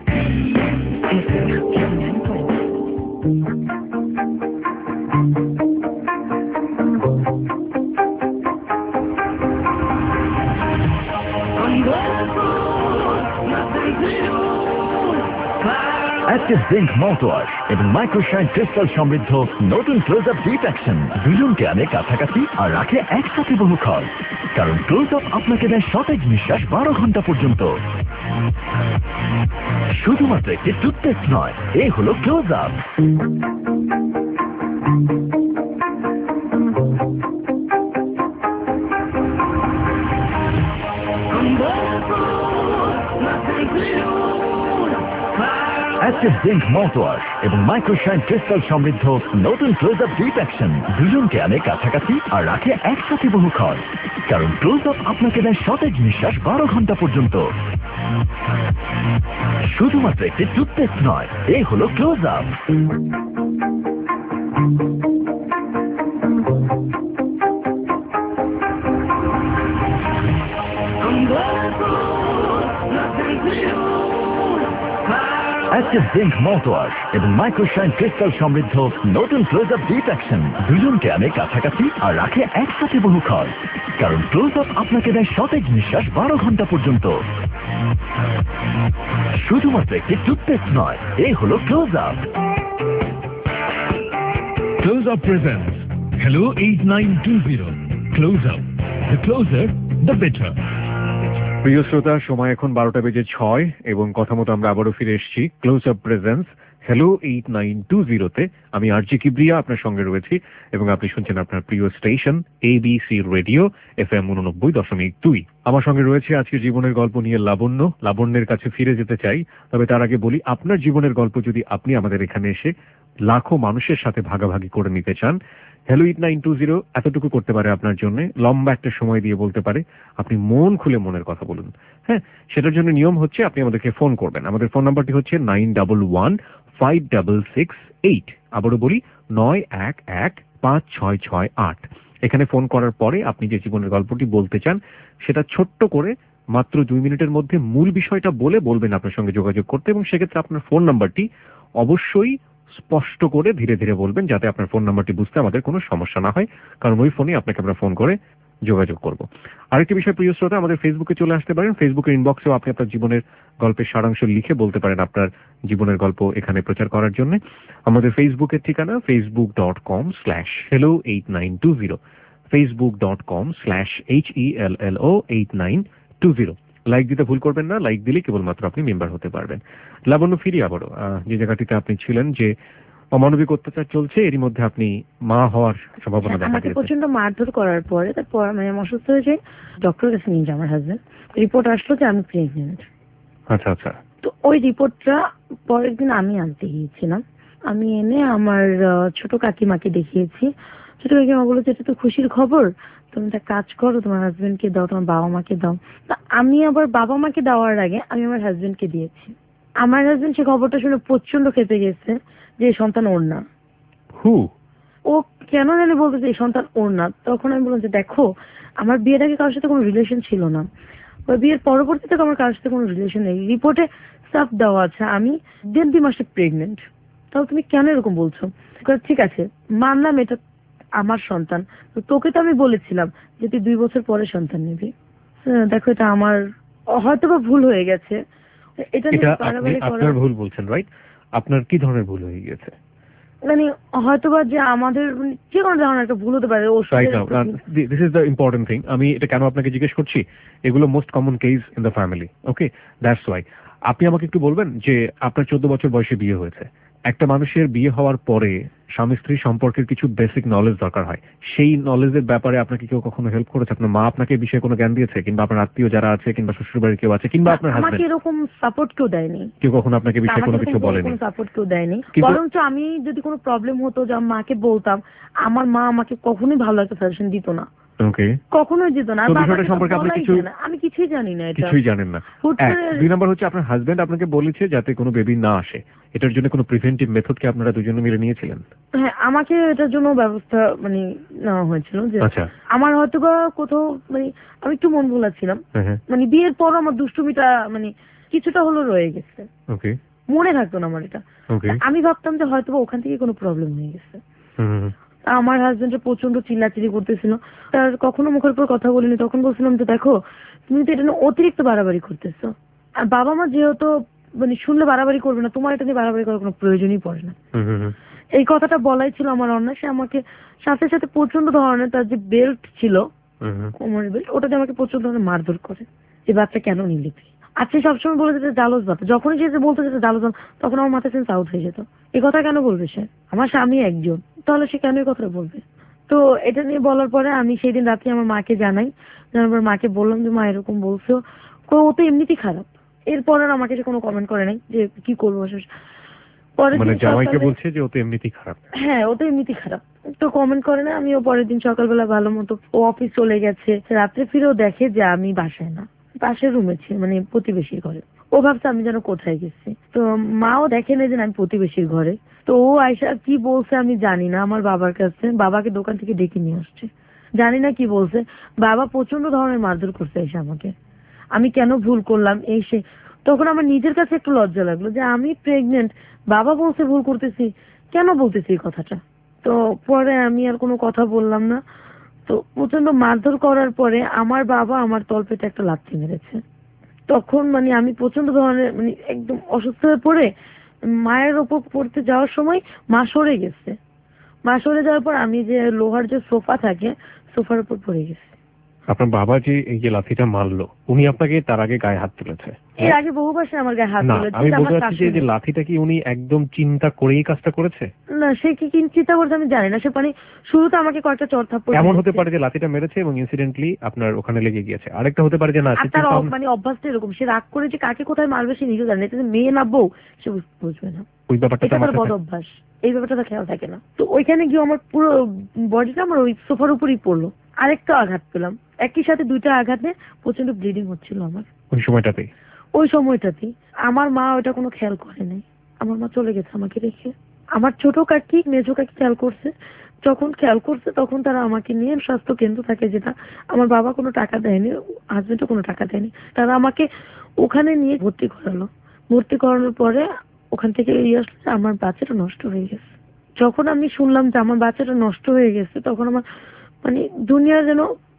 Active zinc mouthwash এবং মাইক্রোশাইন ক্রিস্টাল সমৃদ্ধ নতুন ক্লোজ আপ ডিপ অ্যাকশন দুজনকে আনে কাছাকাছি আর রাখে একসাথে বহুক্ষণ। কারণ ক্লোজ আপ আপনাকে দেয় সতেজ নিঃশ্বাস বারো ঘন্টা পর্যন্ত। শুধুমাত্র একটি টুথপেস্ট নয়, এ হলো Close Up. Active zinc mouthwash এবং মাইক্রোশাইন ক্রিস্টাল সমৃদ্ধ নতুন ক্লোজ আপ ডিপ অ্যাকশন দুজনকে আনে কাছাকাছি আর রাখে একসাথে বহুক্ষণ। কারণ ক্লোজ আপ আপনাকে দেয় সতেজ নিঃশ্বাস বারো ঘন্টা পর্যন্ত। শুধুমাত্র একটি টুথপেস্ট নয়, এ হলো Close Up. Active zinc mouthwash এবং মাইক্রোশাইন ক্রিস্টাল সমৃদ্ধ নতুন ক্লোজ আপ ডিপ অ্যাকশন দুজনকে আনে কাছাকাছি আর রাখে একসাথে বহুক্ষণ। কারণ ক্লোজ আপ আপনাকে দেয় সতেজ নিঃশ্বাস বারো ঘন্টা পর্যন্ত। শুধুমাত্র একটি টুথপেস্ট নয়, এ হলো Close Up. Close Up presents Hello eight nine two zero. Close Up. The closer, the better. প্রিয় শ্রোতা, সময় এখন বারোটা বেজে ছয় এবং কথা মতো আমরা আবারও ফিরে এসেছি Close Up presents hello eight nine two জিরোতে। আমি আরজি কিবরিয়া আপনার সঙ্গে রয়েছি এবং আপনি শুনছেন আপনার প্রিয় station ABC radio F M উননব্বই দশমিক দুই। আমার সঙ্গে রয়েছে আজকে জীবনের গল্প নিয়ে লাবণ্য। লাবণ্যের কাছে ফিরে যেতে চাই, তবে তার আগে বলি, আপনার জীবনের গল্প যদি আপনি আমাদের এখানে এসে লাখো মানুষের সাথে ভাগাভাগি করে নিতে চান, hello eight nine two zero এতটুকু করতে পারে আপনার জন্য, লম্বা একটা সময় দিয়ে বলতে পারে আপনি মন খুলে মনের কথা বলুন। হ্যাঁ, সেটার জন্য নিয়ম হচ্ছে আপনি আমাদেরকে ফোন করবেন। আমাদের ফোন নাম্বারটি হচ্ছে nine double one five double six eight. আবারও বলি, নয় এক এক পাঁচ ছয় ছয় আট। এখানে ফোন করার পরে আপনি যে জীবনের গল্পটি বলতে চান সেটা ছোট্ট করে মাত্র দুই মিনিটের মধ্যে মূল বিষয়টা বলে বলবেন আপনার সঙ্গে যোগাযোগ করতে, এবং সেক্ষেত্রে আপনার ফোন নাম্বারটি অবশ্যই স্পষ্ট করে ধীরে ধীরে বলবেন, যাতে আপনার ফোন নাম্বারটি বুঝতে আমাদের কোনো সমস্যা না হয়, কারণ ওই ফোনে আপনাকে আমরা ফোন করে যোগাযোগ করব। আরেকটি বিষয় প্রিয় শ্রোতা, আমাদের ফেসবুকে চলে আসতে পারেন। ফেসবুকের ইনবক্সেও আপনি আপনার জীবনের গল্পের সারাংশ লিখে বলতে পারেন আপনার জীবনের গল্প এখানে প্রচার করার জন্য। আমাদের ফেসবুকের ঠিকানা Facebook dot com slash hello eight nine two zero, Facebook dot com slash H E L L O eight nine two zero. Like দিতে ভুল করবেন না, লাইক দিলে কেবলমাত্র আপনি মেম্বার হতে পারবেন। লাবণ্য, ফিরি আবারও যে জায়গাটিতে আপনি ছিলেন, যে অমানবিক অত্যাচার চলছে, এরই মধ্যে আপনি মা হওয়ার সম্ভাবনা দেখা আমাকে দিয়েছে। প্রচন্ড মারধর করার পরে তারপর মানে আমি অসুস্থ হয়ে যাই, ডক্টরের কাছে নিয়ে যাই আমার হাজবেন্ড। রিপোর্ট আসলো যে আমি প্রেগনেন্ট। আচ্ছা আচ্ছা। তো ওই রিপোর্টটা পরের দিন আমি আনতে গিয়েছিলাম। আমি এনে আমার ছোট কাকিমাকে দেখিয়েছি। ছোট কাকিমা বলেছে এটা তো খুশির খবর, তুমি একটা কাজ করো, তোমার হাজবেন্ডকে দাও, তোমার বাবা মাকে দাও। তা আমি আবার বাবা মাকে দেওয়ার আগে আমি আমার হাজবেন্ডকে দিয়েছি। আমার হাজবেন্ড সে খবরটা শুনে প্রচন্ড খেপে গেছে যে এই সন্তান ওর না। হু ও কেন জানি বলতেছে এই সন্তান ওর না। তখন আমি বললাম যে দেখো, আমার বিয়ের আগে কারোর সাথে কোনো রিলেশন ছিল না, ওই বিয়ের পরবর্তীতে আমার কারোর সাথে কোনো রিলেশন নেই, রিপোর্টে সাফ দেওয়া আছে আমি দেড় দুই মাসে প্রেগনেন্ট, তাহলে তুমি কেন এরকম বলছো? ঠিক আছে মানলাম এটা আমার সন্তান, তো তোকে তো আমি বলেছিলাম যে তুই দুই বছর পরে সন্তান নিবি। দেখো এটা আমার হয়তো বা ভুল হয়ে গেছে, এটা এটা আপনি আপনার ভুল বলছেন, রাইট? আপনার কি ধরনের ভুল হয়ে গেছে? মানে হয়তোবা যে আমাদের যে কোনো ধরনের একটা ভুল হতে পারে। This is the important thing. আমি এটা কেন আপনাকে জিজ্ঞেস করছি, এগুলো most common case in the family. Okay, that's why. আপনি আমাকে একটু বলবেন যে আপনার চোদ্দ বছর বয়সে বিয়ে হয়েছে। একটা মানুষের বিয়ে হওয়ার পরে স্বামী স্ত্রী সম্পর্কের কিছু বেসিক নলেজ দরকার হয়। সেই নলেজের ব্যাপারে আপনাকে কেউ কখনো হেল্প করেছে? আপনার মা আপনাকে এই বিষয়ে কোনো জ্ঞান দিয়েছে, কিংবা আপনার আত্মীয় যারা আছে, কিংবা শ্বশুর বাড়ির কেউ আছে, কিংবা আপনার হাজবেন্ড? আমাকে এরকম সাপোর্ট কেউ দেয়নি। কেউ কখনো আপনাকে বিষয়ে কোনো কিছু বলেনি? কোনো সাপোর্ট কেউ দেয়নি। বরঞ্চ আমি যদি কোনো প্রবলেম হতো যা মাকে বলতাম, আমার মা আমাকে কখনোই ভালো একটা সাজেশন দিত না। ওকে, কখনোই দিত না। সম্পর্কে আপনি কিছু আমি কিছুই জানি না, এটা কিছুই জানেন না। দুই নম্বর হচ্ছে আপনার হাজবেন্ড আপনাকে বলেছে যাতে কোনো বেবি না আসে, এটার জন্য কোনো প্রিভেন্টিভ মেথড কি আপনারা দুজনে মিলে নিয়েছিলেন? হ্যাঁ, আমাকে এটার জন্য ব্যবস্থা মানে নেওয়া হয়েছিল যে আমার হয়তো বা কোথাও মানে আমি একটু মন ভোলা ছিলাম, মানে বিয়ের পর আমার দুষ্টুমিটা মানে কিছুটা হলো রয়ে গেছে। ওকে, মনে থাকতো না আমার এটা। আমি ভাবতাম যে হয়তো ওখান থেকে কোনো প্রবলেম হয়ে গেছে। আমার হাজবেন্ড প্রচন্ড চিল্লাচিল্লি করতেছিল, তার কখনো মুখের উপর কথা বলিনি। তখন বলছিলাম যে দেখো তুমি তো এটা নিয়ে অতিরিক্ত বাড়াবাড়ি করতেছো, আর বাবা মা যেহেতু মানে শুনলে বাড়াবাড়ি করবে না, তোমার এটা নিয়ে বাড়াবাড়ি করার কোনো প্রয়োজনই পড়ে না। এই কথাটা বলাই ছিল আমার অন্যায়। সে আমাকে সাথে সাথে প্রচন্ড ধরনের তার যে বেল্ট ছিল, কোমরের বেল্ট, ওটাতে আমাকে প্রচন্ড ধরনের মারধর করে। এই বাচ্চা কেন নিলি তুই? আজকে সবসময় বলে যেতে জালস বাচ্চা, যখনই সে বলতে যেতে জালস বাচ্চা, তখন আমার মাথা সেন্স আউট হয়ে যেত। এই কথা কেন বলবে সে? আমার স্বামী একজন, তাহলে সে কেন এই কথাটা বলবে? তো এটা নিয়ে বলার পরে আমি সেই দিন রাতে আমার মাকে জানাই। জানার পর মাকে বললাম যে মা এরকম বলছো, ও তো এমনিতেই খারাপ। এরপর আর আমাকে সে কোনো কমেন্ট করে নাই যে কি করবো। মানে জামাইকে বলছে যে ও তো এমনিতেই খারাপ? হ্যাঁ, ও তো এমনিতেই খারাপ, তো কমেন্ট করে না। আমিও পরের দিন সকালবেলা ভালো মতো, ও অফিস চলে গেছে, রাত্রে ফিরেও দেখে যে আমি বাসায় না, পাশের রুমে ছি, মানে প্রতিবেশীর ঘরে। ও ভাবছে আমি যেন কোথায় গেছি। তো মাও দেখে না যে আমি প্রতিবেশীর ঘরে। তো ও আয়সা কি বলছে আমি জানি না আমার বাবার কাছে, বাবাকে দোকান থেকে ডেকে নিয়ে আসছে, জানি না কি বলছে। বাবা প্রচন্ড ধরনের মারধর করছে এসে আমাকে, আমি কেন ভুল করলাম এই সে। তখন আমার নিজের কাছে একটু লজ্জা লাগলো যে আমি প্রেগনেন্ট, বাবা বলছে ভুল করতেছি, কেন বলতেছি এই কথাটা। তো পরে আমি আর কোনো কথা বললাম না। তো প্রচন্ড মারধর করার পরে আমার বাবা আমার তলপেটে একটা লাথি মেরেছে। তখন মানে আমি প্রচন্ড ধরনের মানে একদম অসুস্থ হয়ে পড়ে মায়ের ওপর পড়তে যাওয়ার সময় মা সরে গেছে। মা সরে যাওয়ার পর আমি যে লোহার যে সোফা থাকে, সোফার উপর পড়ে গেছে। আপনার বাবা যে এই যে লাথিটা মারলো, উনি আপনাকে তার আগে গায়ে হাত তুলেছে? এর আগে বহুবার সে আমার গায়ে হাত তুলেছে। আমি বলতে চাচ্ছি যে লাথিটা কি উনি একদম চিন্তা করেই কাজটা করেছে? না, সে কি চিন্তা করছে আমি জানি না। সে মানে শুরুতে আমাকে কয়েকটা চড় থাপ্পড়, এমন হতে পারে যে লাথিটা মেরেছে এবং ইনসিডেন্টলি আপনার ওখানে লেগে গিয়েছে। আরেকটা হতে পারে যে না, তার মানে অভ্যাসটা এরকম, সে রাগ করে যে কাকে কোথায় মারবে সে নিজেও জানে না, মেয়ে না বউ সে বুঝবে না। ওই ব্যাপারটা তার বদ অভ্যাস, এই ব্যাপারটা খেয়াল থাকে না। তো ওইখানে গিয়ে আমার পুরো বডিটা আমার ওই সোফার উপরই পড়লো। আরেকটা আঘাত পেলাম, একই সাথে দুইটা আঘাতে প্রচন্ড ব্লিডিং হচ্ছিল আমার ওই সময়টাতে। ওই সময়টাতেই আমার মা ওটা কোনো খেয়াল করে নাই। আমার মা চলে গেছে আমাকে রেখে। আমার ছোট কাকি মেজো কাকি খেয়াল করছে, যখন খেয়াল করছে তখন তারা আমাকে নিয়ে স্বাস্থ্য কেন্দ্র থাকে যেটা, আমার বাবা কোনো টাকা দেয়নি, হাজবেন্ডও কোনো টাকা দেয়নি, তারা আমাকে ওখানে নিয়ে ভর্তি করালো। ভর্তি করানোর পরে ওখান থেকে এই আসলে আমার বাচ্চাটা নষ্ট হয়ে গেছে। যখন আমি শুনলাম যে আমার বাচ্চাটা নষ্ট হয়ে গেছে, তখন আমার মানে দুনিয়া যেন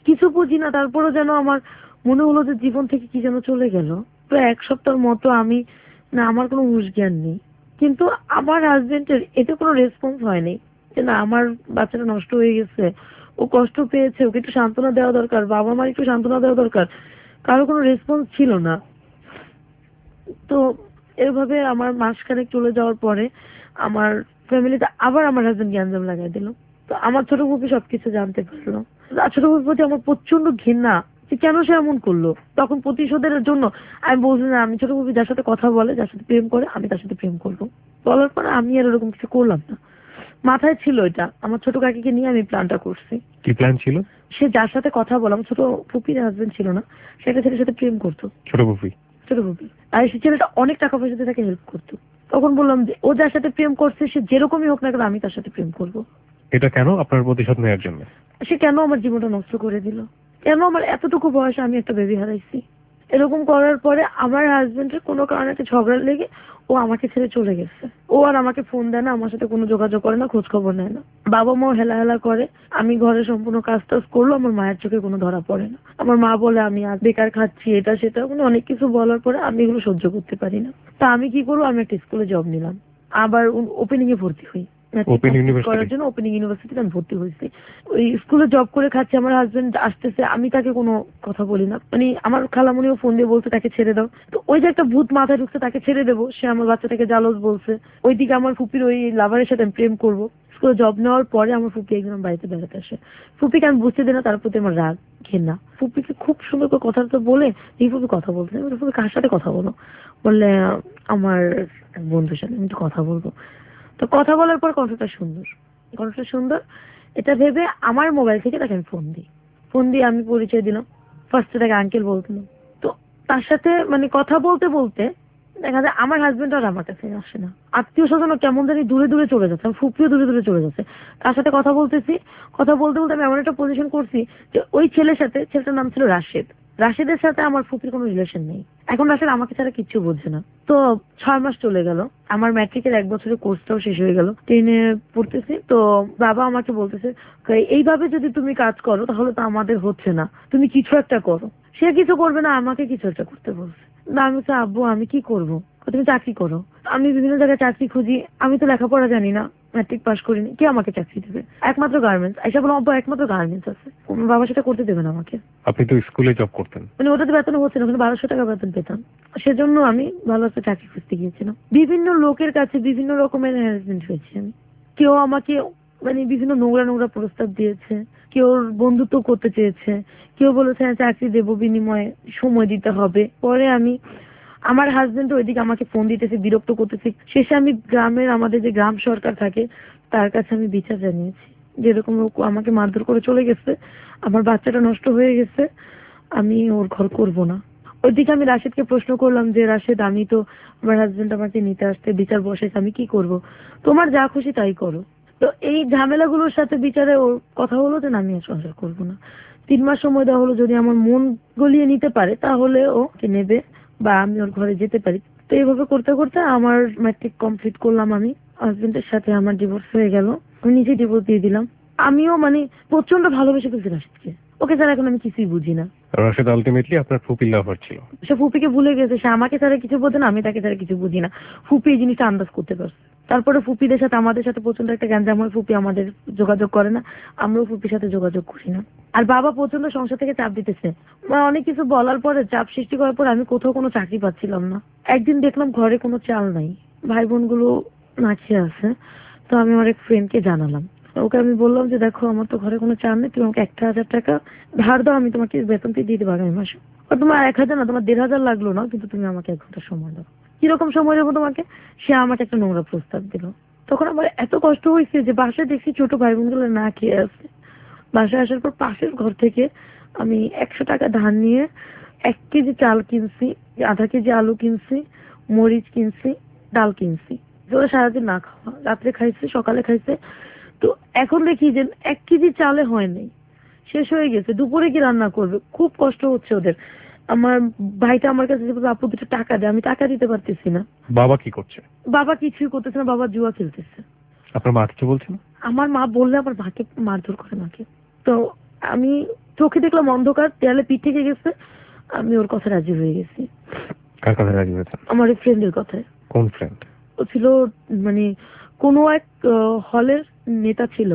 কিছু বুঝি না, তারপরও যেন আমার মনে হলো যে জীবন থেকে কি যেন চলে গেল। প্রায় এক সপ্তাহের মতো আমি, না আমার কোনো হুঁশ জ্ঞান নেই, কিন্তু আমার হাজবেন্ডের এতে কোনো রেসপন্স হয়নি যে না আমার বাচ্চাটা নষ্ট হয়ে গেছে, ও কষ্ট পেয়েছে, ওকে একটু সান্ত্বনা দেওয়া দরকার, বাবা মার একটু সান্ত্বনা দেওয়া দরকার, কারো কোনো রেসপন্স ছিল না। তো এভাবে আমার মাসখানেক চলে যাওয়ার পরে আমার ফ্যামিলিতে আবার আমার হাজবেন্ড গ্যাঞ্জাম লাগাই দিল। তো আমার ছোট ফুপি সবকিছু জানতে পারলো। আর ছোট ফুপির প্রতি আমার প্রচন্ড ঘৃণা যে কেন সে এমন করলো। তখন প্রতিশোধের জন্য আমি বলছি না, আমি ছোট ফুপি যার সাথে কথা বলে, যার সাথে প্রেম করে, আমি তার সাথে প্রেম করবো। বলার পরে আমি আর এরকম কিছু করলাম না। মাথায় ছিল এটা, আমার ছোট কাকিকে নিয়ে আমি প্ল্যানটা করছি। কি প্ল্যান ছিল? সে যার সাথে কথা বলে, আমার ছোট ফুপির হাজবেন্ড ছিল না, সে একটা ছেলের সাথে প্রেম করতো। ছোট ফুপি? ছোট ফুপি। আর সে ছেলেটা অনেক টাকা পয়সা দিয়ে তাকে হেল্প করতো। তখন বললাম যে ও যার সাথে প্রেম করছে সে যেরকমই হোক না কেন আমি তার সাথে প্রেম করব। এটা কেন? আপনার প্রতিশোধ নেওয়ার জন্য? সে কেন আমার জীবনটা নষ্ট করে দিল, কেন আমার এতটুকু বয়সে আমি একটা বেবি হারাইছি। এরকম করার পরে আমার হাজবেন্ডের কোনো কারণে একটা ঝগড়া লেগে ও আমাকে ছেড়ে চলে গেছে। ও আর আমাকে ফোন দেয় না, আমার সাথে কোনো যোগাযোগ করে না, খোঁজ খবর নেয় না। বাবা মাও হেলা হেলা করে। আমি ঘরে সম্পূর্ণ কাজ টাজ করলো, আমার মায়ের চোখে কোনো ধরা পড়ে না। আমার মা বলে আমি আজ বেকার খাচ্ছি, এটা সেটা মানে অনেক কিছু বলার পরে আমি এগুলো সহ্য করতে পারি না। তা আমি কি করবো, আমি একটা স্কুলে জব নিলাম, আবার ওপেনিং এ ভর্তি হই করার জন্য। ওপেনিং ইউনিভার্সিটিতে আমি ভর্তি হয়েছি। ওই স্কুলে জব করে খাচ্ছি, আমার হাজবেন্ড আসতেছে, আমি তাকে কোনো কথা বলি না। মানে আমার খালামণিও ফোন দিয়ে বলছে তাকে ছেড়ে দাও। তো ওই যে একটা ভূত মাথায় ঢুকছে, তাকে ছেড়ে দেবো, সে আমার বাচ্চাটাকে জালস বলছে। ওইদিকে আমার ফুপির ওই লাভারের সাথে আমি প্রেম করবো। স্কুলে জব নেওয়ার পরে আমার ফুপি একদিন আমার বাড়িতে বেড়াতে আসে। ফুপিকে আমি বুঝতে দিই না, তার প্রতি আমার রাগ ঘেন্না। ফুপিকে খুব সুন্দর করে কথা তো বলে এই ফুপি কথা বলছে। ফুপি কার সাথে কথা বলো? বললে আমার এক বন্ধুর সাথে। আমি একটু কথা বলবো। তো কথা বলার পর কণ্ঠটা সুন্দর, কণ্ঠটা সুন্দর এটা ভেবে আমার মোবাইল থেকে তাকে আমি ফোন দিই। ফোন দিয়ে আমি পরিচয় দিলাম। ফার্স্টে তাকে আঙ্কেল বলছিলাম। তো তার সাথে মানে কথা বলতে বলতে দেখা যায় আমার হাজবেন্ড আর আমার কাছে আসে না, আত্মীয় স্বজনও কেমন জানি দূরে দূরে চলে যাচ্ছে, আমার ফুপিও দূরে দূরে চলে যাচ্ছে। তার সাথে কথা বলতেছি, কথা বলতে বলতে আমি এমন একটা পজিশন করছি যে ওই ছেলের সাথে, ছেলেটার নাম ছিল রাশেদ, রাশেদের সাথে আমার ফুপির কোনো রিলেশন নেই। এখন রাশেদ আমাকে ছাড়া কিচ্ছু বুঝছে না। তো ছয় মাস চলে গেল, আমার ম্যাট্রিকের এক বছরের কোর্সটাও শেষ হয়ে গেল, টেনে পড়তেছি। তো বাবা আমাকে বলতেছে এইভাবে যদি তুমি কাজ করো তাহলে তো আমাদের হচ্ছে না, তুমি কিছু একটা করো। সে কিছু করবে না, আমাকে কিছু একটা করতে বলছে। না আমি বলছি আব্বু আমি কি করবো? তুমি চাকরি করো। আমি বিভিন্ন জায়গায় চাকরি খুঁজি, আমি তো লেখাপড়া জানি না, ম্যাট্রিক পাস করিনি, কে আমাকে চাকরি দেবে? একমাত্র গার্মেন্টস। আইসা বললাম আব্বু একমাত্র গার্মেন্টস আছে, বাবা সেটা করতে দেবে না আমাকে। আপনি তো স্কুলে জব করতেন। মানে ওটাতে বেতন হচ্ছে না, কিন্তু বারোশো টাকা বেতন পেতাম। সেজন্য আমি ভালো একটা চাকরি খুঁজতে গিয়েছিলাম। বিভিন্ন লোকের কাছে বিভিন্ন রকমের হ্যারাসমেন্ট হয়েছে আমি। কেউ আমাকে মানে বিভিন্ন নোংরা নোংরা প্রস্তাব দিয়েছে, কেউ বন্ধুত্ব করতে চেয়েছে, কেউ বলেছে চাকরি দেবো বিনিময়ে সময় দিতে হবে। পরে আমি আমার হাজবেন্ড ওইদিকে আমাকে ফোন দিতেছে, বিরক্ত করতেছে। শেষে আমি গ্রামের আমাদের যে গ্রাম সরকার থাকে তার কাছে আমি বিচার জানিয়েছি, যেরকম আমাকে মারধর করে চলে গেছে, আমার বাচ্চাটা নষ্ট হয়ে গেছে, আমি ওর ঘর করব না। ওইদিকে আমি রাশেদকে প্রশ্ন করলাম যে রাশেদ আমি তো, আমার হাজবেন্ড আমাকে নিতে আসতে বিচার বসেছে, আমি কি করব? তোমার যা খুশি তাই করো। তো এই ঝামেলাগুলোর সাথে বিচারে ওর কথা হলো যে আমি আর সংসার করবো না। তিন মাস সময় দেওয়া হলো, যদি আমার মন গলিয়ে নিতে পারে তাহলে ওকে নেবে বা আমি ওর ঘরে যেতে পারি। তো এইভাবে করতে করতে আমার ম্যাট্রিক কমপ্লিট করলাম। আমি হাজবেন্ডের সাথে আমার ডিভোর্স হয়ে গেল, আমি নিজে ডিভোর্স দিয়ে দিলাম। আমিও মানে প্রচন্ড ভালোবেসে ফেলছি রাশেদকে, ওকে ছাড়া এখন আমি কিছুই বুঝি না। রাশেদ আলটিমেটলি আপনার ফুপির লাভার ছিল। সে ফুপিকে ভুলে গেছে, সে আমাকে ছাড়া কিছু বোঝে না, আমি তাকে ছাড়া কিছু বুঝি না। ফুপি এই জিনিসটা আন্দাজ করতে পারছে। তারপরে ফুপিদের সাথে আমাদের সাথে প্রচন্ড একটা গ্যাঞ্জাম হয়, ফুপি আমাদের যোগাযোগ করে না, আমরাও ফুপির সাথে যোগাযোগ করি না। আর বাবা প্রচন্ড সংসার থেকে চাপ দিতেছে, অনেক কিছু বলার পরে চাপ সৃষ্টি করার পরে আমি কোথাও কোনো চাকরি পাচ্ছিলাম না। একদিন দেখলাম ঘরে কোনো চাল নাই, ভাই বোন গুলো না খেয়ে আছে। তো আমি আমার এক ফ্রেন্ডকে জানালাম, ওকে আমি বললাম যে দেখো আমার তো ঘরে কোনো চাল নেই, তুমি আমাকে একটা হাজার টাকা ধার দাও, আমি তোমাকে বেতন দিয়ে দিতে পারবো এই মাসে। তোমার এক হাজার না, তোমার দেড় হাজার লাগলো না, কিন্তু তুমি আমাকে এক ঘন্টা সময় দাও। কিরকম সময় দেবো তোমাকে? সে আমাকে একটা নোংরা প্রস্তাব দিল। তখন আমার এত কষ্ট হয়েছে যে বাসায় দেখছি ছোট ভাই বোনগুলো না খেয়ে আছে। বাসায় আসার পর পাশের ঘর থেকে আমি একশো টাকা ধার নিয়ে এক কেজি চাল কিনছি, আধা কেজি আলু কিনছি, মরিচ কিনছি, ডাল কিনছি। ওরা সারাদিন না খাওয়া, রাত্রে খাইছে, সকালে খাইছে। তো এখন দেখি যে এক কেজি চালে হয় নাই, শেষ হয়ে গেছে। দুপুরে কি রান্না করবে? খুব কষ্ট হচ্ছে ওদের। আমার ভাইটা আমার কাছে আপু দুটো টাকা দেয়, আমি টাকা দিতে পারতেছি না। বাবা কি করছে? বাবা কিছুই করতেছে না, বাবা জুয়া খেলতেছে। আপনার মা কিছু বলছে না? আমার মা বললে আমার মাকে মারধর করে মাকে। তো আমি চোখে দেখলাম অন্ধকার, দেয়ালে পিঠ থেকে গেছে, আমি ওর কথা রাজি হয়ে গেছি। কার কথা রাজি হয়েছেন? আমার এক ফ্রেন্ডের কথায়। কোন ফ্রেন্ড? ও ছিল মানে কোনো এক হলের নেতা ছিল।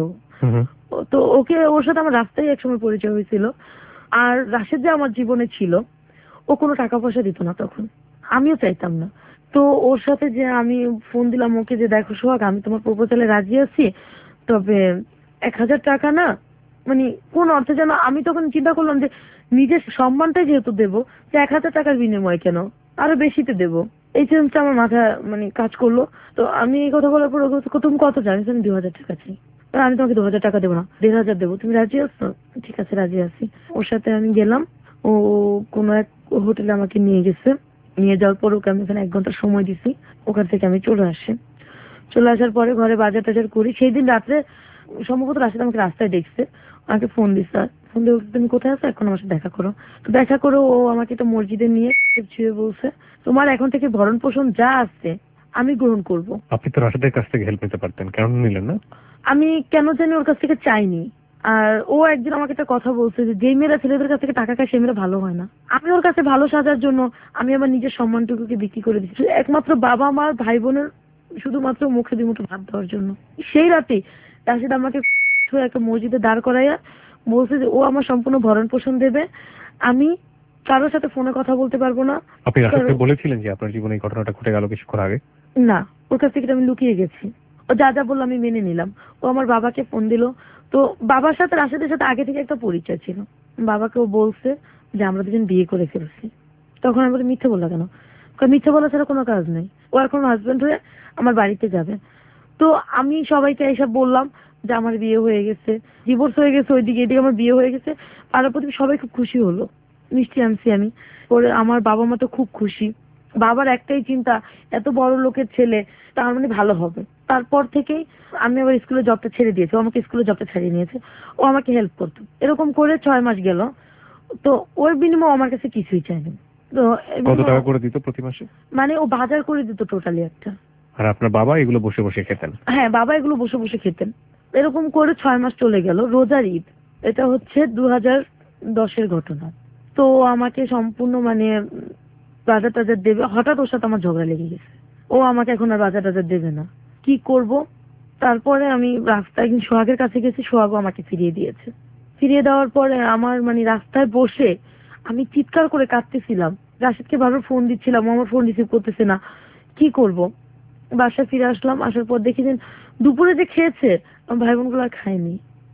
তো ওকে, ওর সাথে আমার রাস্তায় একসময় পরিচয় হয়েছিল। আর রাশেদ যে আমার জীবনে ছিল, ও কোনো টাকা পয়সা দিত না তখন, আমিও চাইতাম না। তো ওর সাথে যে আমি ফোন দিলাম ওকে যে দেখো সোহাগ, আমি তোমার প্রপোজালে রাজি আছি, তবে এক হাজার টাকা না, মানে কোন অর্থে যেন, আমি তখন চিন্তা করলাম যে নিজের সম্মানটাই যেহেতু দেবো, যে এক হাজার টাকার বিনিময় কেন, আরো বেশিতে দেবো, এই চিন্তা আমার মাথা মানে কাজ করলো। তো আমি এই কথা বলার পর ও বলছে, তুমি কত জানিস? আমি দু হাজার টাকা চাই। আমি তোমাকে দু হাজার টাকা দেবো না, দেড় হাজার দেবো, তুমি রাজি আছো? ঠিক আছে, রাজি আছি। ওর সাথে আমি গেলাম, ও কোনো এক হোটেলে আমাকে নিয়ে গেছে। নিয়ে যাওয়ার পর ওকে আমি এখানে এক ঘন্টা সময় দিছি, ওখান থেকে আমি চলে আসি। চলে আসার পরে ঘরে বাজার টাজার করি। সেই দিন রাত্রে সম্ভবত রাশিদ আমাকে রাস্তায় দেখছে, আমাকে ফোন দিচ্ছে, ফোন দিয়ে তুমি কোথায় আছো, এখন আমার সাথে দেখা করো। তো দেখা করো, ও আমাকে একটা মসজিদে নিয়ে ছুঁয়ে বলছে, তোমার এখন থেকে ভরণ পোষণ যা আছে আমি গ্রহণ করব। আপনি তো রাশিদের কাছ থেকে হেল্প নিতে পারতেন, কেন নিলেন না? আমি কেন জানি ওর কাছ থেকে চাইনি। আর ও একদিন আমাকে একটা কথা বলছে যে যেই মেয়েরা ছেলেদের কাছ থেকে টাকা খায় সেই মেয়েরা ভালো হয় না। আমি ওর কাছে ভালো সাজার জন্য আমি আমার নিজের সম্মানটুকুকে বিক্রি করে দিচ্ছি একমাত্র বাবা মা ভাই বোনের শুধুমাত্র মুখে দুমুঠো ভাত দেওয়ার জন্য। সেই রাতে রাশিদ আমাকে একটা মসজিদে দাঁড় করাইয়া বলছে যে ও আমার সম্পূর্ণ ভরণ পোষণ দেবে, আমি কারোর সাথে ফোনে কথা বলতে পারবো না। আপনি রাশিদকে বলেছিলেন যে আপনার জীবনে এই ঘটনাটা ঘটে গেল কিছুক্ষণ আগে? না, ওর কাছ থেকে আমি লুকিয়ে গেছি। ও যা যা বললো আমি মেনে নিলাম। ও আমার বাবাকে ফোন দিল। তো বাবার সাথে রাশেদের সাথে আগে থেকে একটা পরিচয় ছিল। বাবাকে ও বলছে যে আমরা দুজন বিয়ে করে ফেলছি। তখন আমি বলি মিথ্যে বললা কেন? মিথ্যে বলা ছাড়া কোনো কাজ নেই, ও এখন হাজবেন্ড হয়ে আমার বাড়িতে যাবে। তো আমি সবাইকে এইসব বললাম যে আমার বিয়ে হয়ে গেছে, ডিভোর্স হয়ে গেছে, ওইদিকে এদিকে আমার বিয়ে হয়ে গেছে। পাড়ার প্রতি সবাই খুব খুশি হলো, মিষ্টি আনছি আমি। পরে আমার বাবা মা তো খুব খুশি। বাবার একটাই চিন্তা, এত বড় লোকের ছেলে, তার মানে ভালো হবে। তারপর থেকেই আমি আবার স্কুলে জবটা ছেড়ে দিয়েছি, ও আমাকে স্কুলে জবটা ছাড়িয়ে নিয়েছে। ও আমাকে হেল্প করতো। এরকম করে ছয় মাস গেল। তো ওর বিনিময়ে আমার কাছে কিছুই চাইনি। তো কত টাকা করে দিত প্রতি মাসে? মানে ও বাজার করে দিত টোটালি একটা। আর আপনার বাবা এগুলো বসে বসে খেতেন? হ্যাঁ, বাবা এগুলো বসে বসে খেতেন। এরকম করে ছয় মাস চলে গেল। রোজার ঈদ, এটা হচ্ছে দু হাজার দশের ঘটনা। তো আমাকে সম্পূর্ণ মানে বাজার টাজার দেবে, হঠাৎ ওর সাথে আমার ঝগড়া লেগে গেছে। ও আমাকে এখন আর বাজার টাজার দেবে না, কি করব? তারপরে আমি রাস্তায় সোহাগের কাছে গেছি, সোহাগও আমাকে ফিরিয়ে দিয়েছে। ফিরিয়ে দেওয়ার পরে আমার মানে রাস্তায় বসে আমি চিৎকার করে কাঁদতেছিলাম। রাশিদকে বারবার ফোন দিচ্ছিলাম, ও আমার ফোন রিসিভ করতেছে না, কি করব? বাসায় ফিরে আসলাম। আসার পর দেখি যে দুপুরে যে খেয়েছে আমার ভাই বোনগুলো আর খায়নি।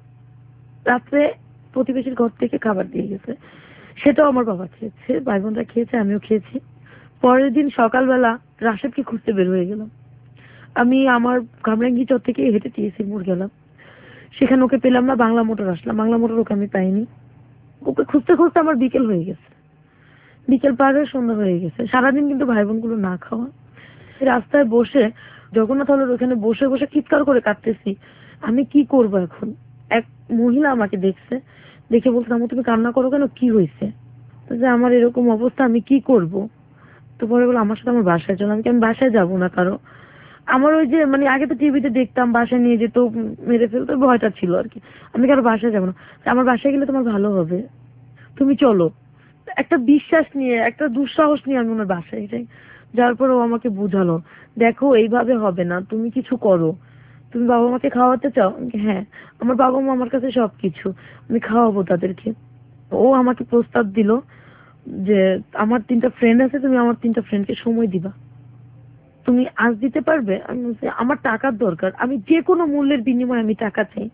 রাত্রে প্রতিবেশীর ঘর থেকে খাবার দিয়ে গেছে, সেটাও আমার বাবা খেয়েছে, ভাই বোনরা খেয়েছে, আমিও খেয়েছি। পরের দিন সকালবেলা রাশেদকে খুঁজতে বের হয়ে গেলাম। আমি আমার কামরাঙ্গি চর থেকে হেঁটে টিএসির মোড় গেলাম, সেখানে ওকে পেলাম না। বাংলা মোটর আসলাম, বাংলা মোটর ওকে আমি পাইনি। ওকে খুঁজতে খুঁজতে আমার বিকেল হয়ে গেছে, বিকেল পার হয়ে সন্ধ্যা হয়ে গেছে। সারাদিন কিন্তু ভাই বোনগুলো না খাওয়া। রাস্তায় বসে জগন্নাথ হলের ওখানে বসে বসে চিৎকার করে কাঁদতেছি, আমি কি করব এখন? এক মহিলা আমাকে দেখছে, দেখে বলছে আমু তুমি কান্না করো কেন, কি হয়েছে? যে আমার এরকম অবস্থা, আমি কি করব? তো পরে বলো আমার সাথে আমার বাসায় চলো। আমি কি আমি বাসায় যাবো না কারো? আমার ওই যে মানে আগে তো টিভিতে দেখতাম বাসায় নিয়ে যেত, মেরে ফেলতো, ভয়টা ছিল আর কি। আমি কারো বাসায় যাবো না, আমার বাসায় গেলে তোমার ভালো হবে, তুমি চলো। একটা বিশ্বাস নিয়ে, একটা দুঃসাহস নিয়ে আমি ওনার বাসায় যাই। যার পর ও আমাকে বুঝালো, দেখো এইভাবে হবে না, তুমি কিছু করো। তুমি বাবা মাকে খাওয়াতে চাও? হ্যাঁ, আমার বাবা মা আমার কাছে সবকিছু, আমি খাওয়াবো তাদেরকে। ও আমাকে প্রস্তাব দিল যে আমার তিনটা ফ্রেন্ড আছে, তুমি আমার তিনটা ফ্রেন্ডকে সময় দিবা, তুমি আজ দিতে পারবে? আমি বলছি আমার টাকার দরকার, আমি যে কোনো মূল্যের বিনিময়ে আমি টাকা চাই,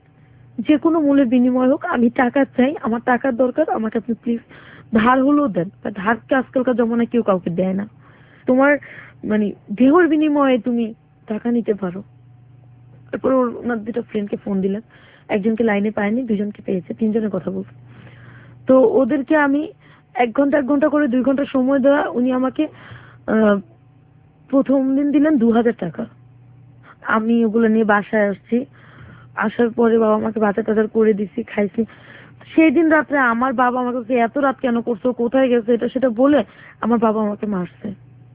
যে কোনো মূল্যের বিনিময় হোক আমি টাকা চাই, আমার টাকার দরকার, আমাকে আপনি প্লিজ ধার হলেও দেন। ধারকে আজকালকার জমানায় কেউ কাউকে দেয় না, তোমার মানে দেহর বিনিময়ে তুমি টাকা নিতে পারো। তারপর ওনার দুটো ফ্রেন্ডকে ফোন দিলেন, একজনকে লাইনে পায়নি, দুজনকে পেয়েছে, তিনজনের কথা বলছে। তো ওদেরকে আমি এক ঘন্টা এক ঘন্টা করে দুই ঘন্টা সময় দেওয়া, উনি আমাকে আহ প্রথম দিন দিলেন দু হাজার টাকা। আমি ওগুলো নিয়ে বাসায় আসছি, আসার পরে বাবা আমাকে বাজার টাজার করে দিছি, খাইছি। সেই দিন রাত্রে আমার বাবা আমাকে এত রাত কেন করছো, কোথায় গেছে, এটা সেটা বলে আমার বাবা আমাকে মারছে।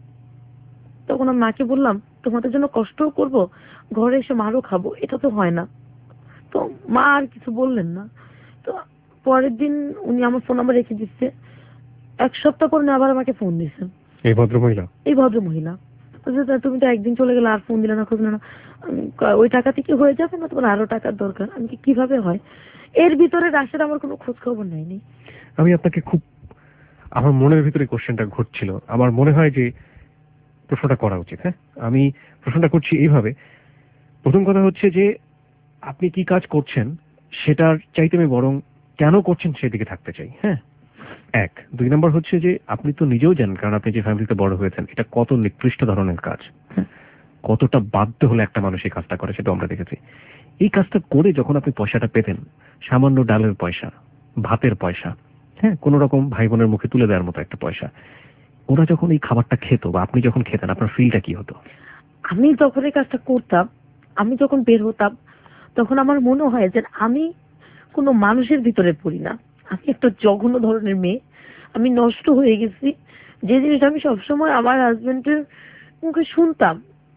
তখন আমি মাকে বললাম তোমাদের জন্য কষ্টও করব, ঘরে এসে মারও খাবো, এটা তো হয় না। তো মা আর কিছু বললেন না। তো পরের দিন উনি আমার ফোন নাম্বার রেখে দিচ্ছে। এক সপ্তাহ পর উনি আবার আমাকে ফোন দিচ্ছেন। এই ভদ্র মহিলা এই ভদ্র মহিলা তুমি তো একদিন চলে গেলে আর ফোন দিলে না, খোঁজ না। ওই টাকাতে কি হয়ে যাবে না, তোমার আরো টাকার দরকার? আমি কি কিভাবে হয়? এর ভিতরে রাশেদ আমার কোনো খোঁজ খবর নেয়নি। আমি আপনাকে খুব, আমার মনের ভিতরে কোশ্চেনটা ঘুরছিল, আমার মনে হয় যে প্রশ্নটা করা উচিত। হ্যাঁ, আমি প্রশ্নটা করছি এইভাবে। প্রথম কথা হচ্ছে যে আপনি কি কাজ করছেন সেটার চাইতে আমি বরং কেন করছেন সেদিকে থাকতে চাই। হ্যাঁ, এক। দুই নম্বর হচ্ছে যে আপনি তো নিজেও জানেন, কারণ আপনি যে ফ্যামিলিতে বড় হয়েছেন, এটা কত নিকৃষ্ট ধরনের কাজ, কতটা বাধ্য হলে একটা মানুষ এই কাজটা করে সেটা আমরা দেখেছি। এই কাজটা করে যখন আপনি পয়সাটা পেতেন, সামান্য ডালের পয়সা, ভাতের পয়সা, হ্যাঁ, কোন রকম ভাই বোনের মুখে তুলে দেওয়ার মতো একটা পয়সা, ওরা যখন এই খাবারটা খেত বা আপনি যখন খেতেন, আপনার ফিলটা কি হতো? আমি যখন এই কাজটা করতাম, আমি যখন বের হতাম, তখন আমার মনে হয় যে আমি কোনো মানুষের ভিতরে পড়ি না, আমি একটা জঘন্য ধরনের মেয়ে, আমি নষ্ট হয়ে গেছি। যে জিনিসটা আমি সবসময় আমার হাজবেন্ডের মুখে শুনতাম,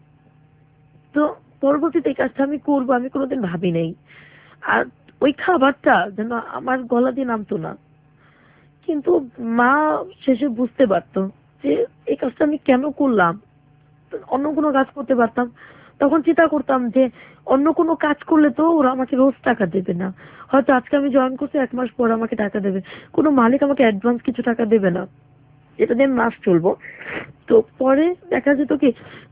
তো পরবর্তীতে এই কাজটা আমি করবো আমি কোনোদিন ভাবি নাই। আর ওই খাবারটা যেন আমার গলা দিয়ে নামতো না, কিন্তু মা শেষে বুঝতে পারতো যে এই কাজটা আমি কেন করলাম। অন্য কোনো কাজ করতে পারতাম, তখন চিন্তা করতাম যে অন্য কোনো কাজ করলে তো ওরা আমাকে রোজ টাকা দেবে না, হয়তো আজকে আমি জয়েন করছি, এক মাস পর আমাকে টাকা দেবে, কোনো মালিক আমাকে অ্যাডভান্স কিছু টাকা দেবে না, এটা দিয়ে মাস চলবো। তো পরে দেখা যেত কি,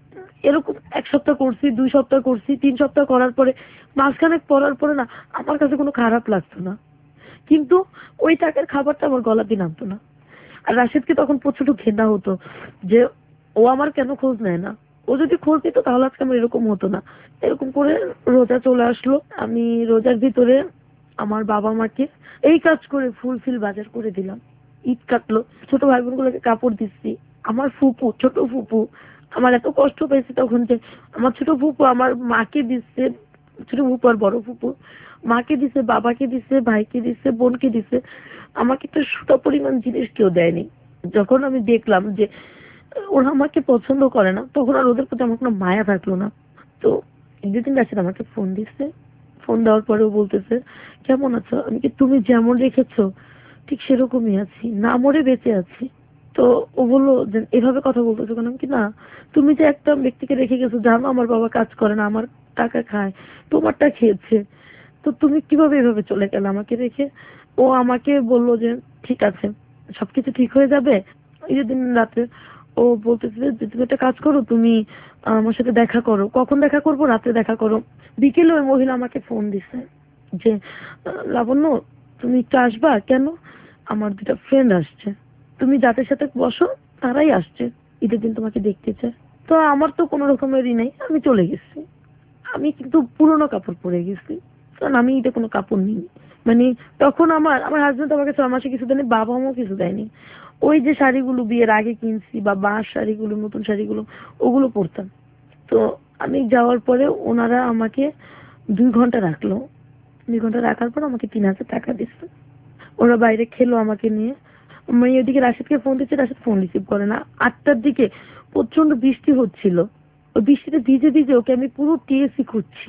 এরকম এক সপ্তাহ করছি, দুই সপ্তাহ করছি, তিন সপ্তাহ করার পরে, মাসখানেক পড়ার পরে না আমার কাছে কোনো খারাপ লাগতো না, কিন্তু ওই টাকার খাবারটা আমার গলা দিয়ে নামতো না। আর রাশেদকে তখন প্রচুর ঘেন্না হতো যে ও আমার কেন খোঁজ নেয় না, ও যদি খোঁজ দিত তাহলে আজকে আমার এরকম হতো না। এরকম করে রোজা চলে আসলো, আমি রোজার ভিতরে আমার বাবা মাকে এই কাজ করে ফুলফিল বাজার করে দিলাম, ঈদ কাটলো, ছোট ভাই বোন গুলোকে কাপড় দিচ্ছি। আমার ফুপু, ছোট ফুপু, আমার এত কষ্ট পেয়েছে তখন যে আমার ছোট ফুপু আমার মাকে দিচ্ছে, ছোট ফুপু আর বড় ফুপু মাকে দিছে, বাবাকে দিছে, ভাইকে দিছে, বোনকে দিছে, আমাকে একটা সুতা পরিমাণ জিনিস কেউ দেয়নি। যখন আমি দেখলাম যে ওরা আমাকে পছন্দ করে না, তখন আর ওদের প্রতি আমার কোনো মায়া থাকলো না। তো দুদিন রাশেদ আমাকে ফোন দিচ্ছে, ফোন দেওয়ার পরেও বলতেছে কেমন আছো, আমি কি তুমি যেমন রেখেছো ঠিক সেরকমই আছি, না মরে বেঁচে আছি। তো ও বললো যে এভাবে কথা বলতেছো কেন? আমি কি না, তুমি যে একটা ব্যক্তিকে রেখে গেছো, জানো আমার বাবা কাজ করে না, আমার টাকা খায়, তোমারটা খেয়েছে, তো তুমি কিভাবে এভাবে চলে গেলে আমাকে রেখে? ও আমাকে বললো যে ঠিক আছে, সবকিছু ঠিক হয়ে যাবে। এই দিন রাতে ও বলতেছে যে তুমি একটা কাজ করো, তুমি আমার সাথে দেখা করো। কখন দেখা করবো? রাতে দেখা করো। বিকেলে ওই মহিলা আমাকে ফোন দিছে যে লাবণ্য তুমি একটু আসবা। কেন? আমার দুটা ফ্রেন্ড আসছে, তুমি যাদের সাথে বসো তারাই আসছে, ঈদের দিন তোমাকে দেখতে চায়। তো আমার তো কোনো রকমেরই নেই, আমি চলে গেছি। আমি কিন্তু পুরোনো কাপড় পরে গেছি, কারণ আমি ঈদে কোনো কাপড় নিই। মানে তখন আমার আমার হাজবেন্ড আমাকে ছয় মাসে কিছু দেয়নি, বাবা মাও কিছু দেয়নি। ওই যে শাড়িগুলো বিয়ের আগে কিনছি বা বাঁশ শাড়িগুলো, নতুন শাড়িগুলো, ওগুলো পরতাম। তো আমি যাওয়ার পরে ওনারা আমাকে দুই ঘন্টা রাখলো, দুই ঘন্টা রাখার পর আমাকে তিন হাজার টাকা দিচ্ছে। ওরা বাইরে খেলো আমাকে নিয়ে। আমি ওইদিকে রাশেদকে ফোন দিচ্ছি, রাশেদ ফোন রিসিভ করে না। আটটার দিকে প্রচন্ড বৃষ্টি হচ্ছিল, ওই বৃষ্টিতে ভিজে ভিজে ওকে আমি পুরো টিএসি খুঁজছি,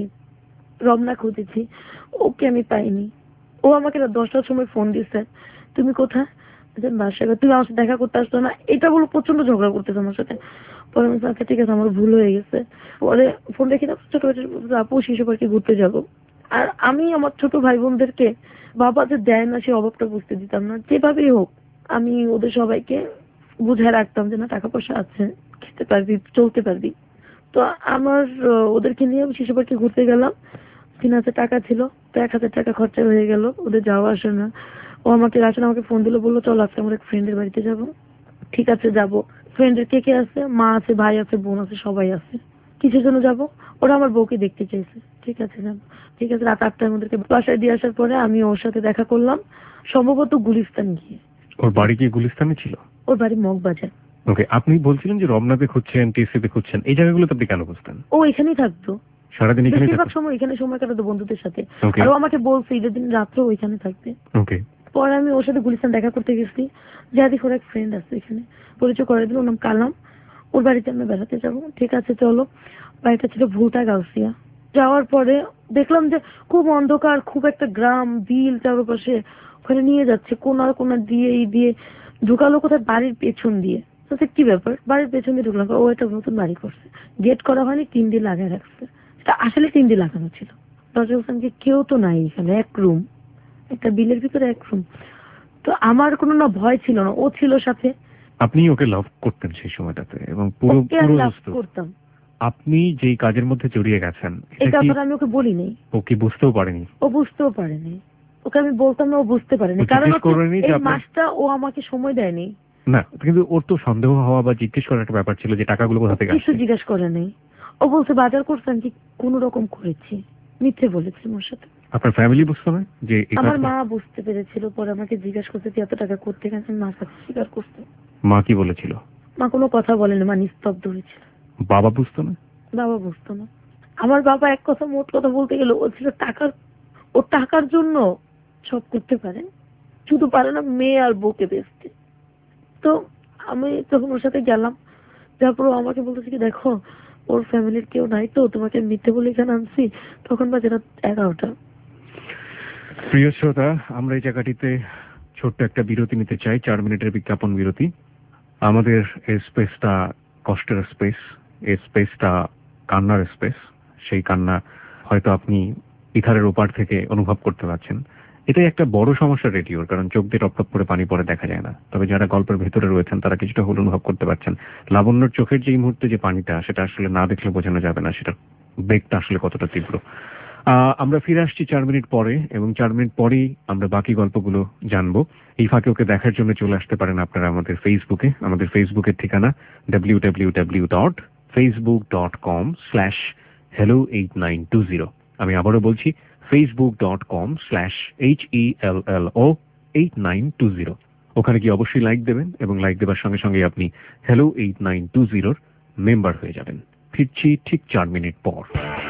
রমনা খুঁজেছি, ওকে আমি পাইনি। ও আমাকে রাত দশটার সময় ফোন দিচ্ছে, তুমি কোথায়? বাসায়। তুমি আমার সাথে দেখা করতে আসতো না, এটা বলো, প্রচন্ড ঝগড়া করতেছে আমার সাথে। পরে আমি আচ্ছা ঠিক আছে, আমার ভুল হয়ে গেছে। পরে ফোন রেখে ছোট আপু শিশু পার্কে ঘুরতে যাবো। আর আমি আমার ছোট ভাই বোনদেরকে বাবা যে দেয় না সে অভাবটা বুঝতে দিতাম না, যেভাবেই হোক আমি ওদের সবাইকে বুঝায় রাখতাম যে না টাকা পয়সা আছে, খেতে পারবি, চলতে পারবি। তো আমার ওদেরকে নিয়ে আমি শিশু পার্কে ঘুরতে গেলাম, তিন হাজার টাকা ছিল, তো এক হাজার টাকা খরচা হয়ে গেল, ওদের যাওয়া আসে না। ও আমাকে রাশন আমাকে ফোন দিল, বললো চলো আজকে আমার এক ফ্রেন্ডের বাড়িতে যাবো। ঠিক আছে যাবো। ফ্রেন্ডের কে কে আছে? মা আছে, ভাই আছে, বোন আছে, সবাই আছে। কিসের জন্য যাবো? ওরা আমার বউকে দেখতে চাইছে। ঠিক আছে যাবো। ঠিক আছে, রাত আটটায় আমাদেরকে বাসায় দিয়ে আসার পরে আমি ওর সাথে দেখা করলাম, সম্ভবত গুলিস্তান গিয়ে। ওর বাড়ি কি গুলিস্তানে ছিল? ওর বাড়ি মগবাজার। ওকে, আপনি বলছিলেন যে রমনাতে খুঁজছেন, টিএসসিতে খুঁজছেন, এই জায়গাগুলোতে আপনি কেন খুঁজতেন? ও এখানেই থাকতো সারাদিন এখানেই বেশিরভাগ থাকতো? সময় এখানে সময় কাটাতো বন্ধুদের সাথে। Okay. আর ও আমাকে বলছে ঈদের দিন রাত্রেও ওইখানে থাকতে। ওকে। পরে আমি ওর সাথে গুলিস্তান দেখা করতে গেছি, যা দেখি ওর এক ফ্রেন্ড আছে এখানে, পরিচয় করে দিল, ওর নাম কালাম, ওর বাড়িতে আমরা বেড়াতে যাবো। ঠিক আছে চলো। বাড়িটা ছিল ভুলটা গাউসিয়া। যাওয়ার পরে দেখলাম যে খুব অন্ধকার, খুব একটা গ্রাম, বিল চারপাশে, ওখানে নিয়ে যাচ্ছে কোনার কোনা দিয়ে এই দিয়ে ঢুকালো কোথায় বাড়ির পেছন দিয়ে। তো কি ব্যাপার, বাড়ির পেছন দিয়ে ঢুকলাম, ও একটা নতুন বাড়ি করছে, গেট করা হয়নি, তিন দিন লাগিয়ে রাখছে। এটা আসলে তিন দিন লাগানো ছিল। দরজা হোসেনকে কেউ তো নাই এখানে, এক রুম, একটা বিলের ভিতরে এক রুম। তো আমার কোনো না ভয় ছিল না, ও ছিল সাথে। আপনি ওকে লাভ করতেন সেই সময়টাতে এবং পুরো পুরো লাভ করতাম। আপনি যেই কাজের মধ্যে জড়িয়ে গেছেন এই কথাটা আমি ওকে বলিনি। ও কি বুঝতেও পারেনি? ও বুঝতেও পারেনি, ওকে আমি বলতাম না, ও বুঝতে পারেনি। কারণ এই মাসটা ও আমাকে সময় দেয়নি। না, কিন্তু ওর তো সন্দেহ হওয়া বা জিজ্ঞেস করার একটা ব্যাপার ছিল যে টাকাগুলো কোথা থেকে আসছে। কিছু জিজ্ঞেস করে নেই, ও বলছে বাজার করছেন কি, কোন রকম করেছি, মিথ্যে বলেছি ওর সাথে। আপনার ফ্যামিলি বুঝতো না যে? আমার মা বুঝতে পেরেছিল, পরে আমাকে জিজ্ঞেস করতে তুই এত টাকা করতে গেছেন, মার কাছে স্বীকার করতে। মা কি বলেছিল? মা কোনো কথা বলেনি, মা নিস্তব্ধ হয়েছিল। বাবা বুঝতো না? বাবা বুঝতো না। আমার বাবা এক কথা মোট কথা বলতে গেলে ও ছিল টাকার, ও টাকার জন্য সব করতে পারে, শুধু পারে না মেয়ে আর বউকে বেচতে। তো আমি তখন ওর সাথে গেলাম, তারপর আমাকে বলতেছে কি দেখো ওর ফ্যামিলির কেউ নাই, তো তোমাকে মিথ্যে বলে এখানে আনছি। তখন বাজে রাত এগারোটা। প্রিয় শ্রোতা, আমরা এই জায়গাটিতে ছোট্ট একটা বিরতি নিতে চাই, চার মিনিটের বিজ্ঞাপন বিরতি। আমাদের এই স্পেসটা কষ্টের স্পেস, এই স্পেসটা কান্নার স্পেস। সেই কান্না হয়তো আপনি ইথারের ওপার থেকে অনুভব করতে পারছেন। এটাই একটা বড় সমস্যা রেডিওর, কারণ চোখ দিয়ে টপটপ করে পানি পড়ে দেখা যায় না। তবে যারা গল্পের ভেতরে রয়েছেন তারা কিছুটা হল অনুভব করতে পারছেন। লাবণ্যর চোখের যে মুহূর্তে যে পানিটা, সেটা আসলে না দেখলে বোঝানো যাবে না সেটার বেগটা আসলে কতটা তীব্র। আমরা ফিরে আসছি চার মিনিট পরে, এবং চার মিনিট পরেই আমরা বাকি গল্পগুলো জানবো। এই ফাঁকে ওকে দেখার জন্য চলে আসতে পারেন আপনারা আমাদের ফেসবুকে। আমাদের ফেসবুকের ঠিকানা W W W dot Facebook dot com slash hello eight nine two zero. আমি আবারও বলছি, Facebook dot com slash H E L L O eight nine two zero. ওখানে গিয়ে অবশ্যই লাইক দেবেন, এবং লাইক দেবার সঙ্গে সঙ্গে আপনি হ্যালো এইট নাইন টু জিরোর মেম্বার হয়ে যাবেন। ফিরছি ঠিক চার মিনিট পর।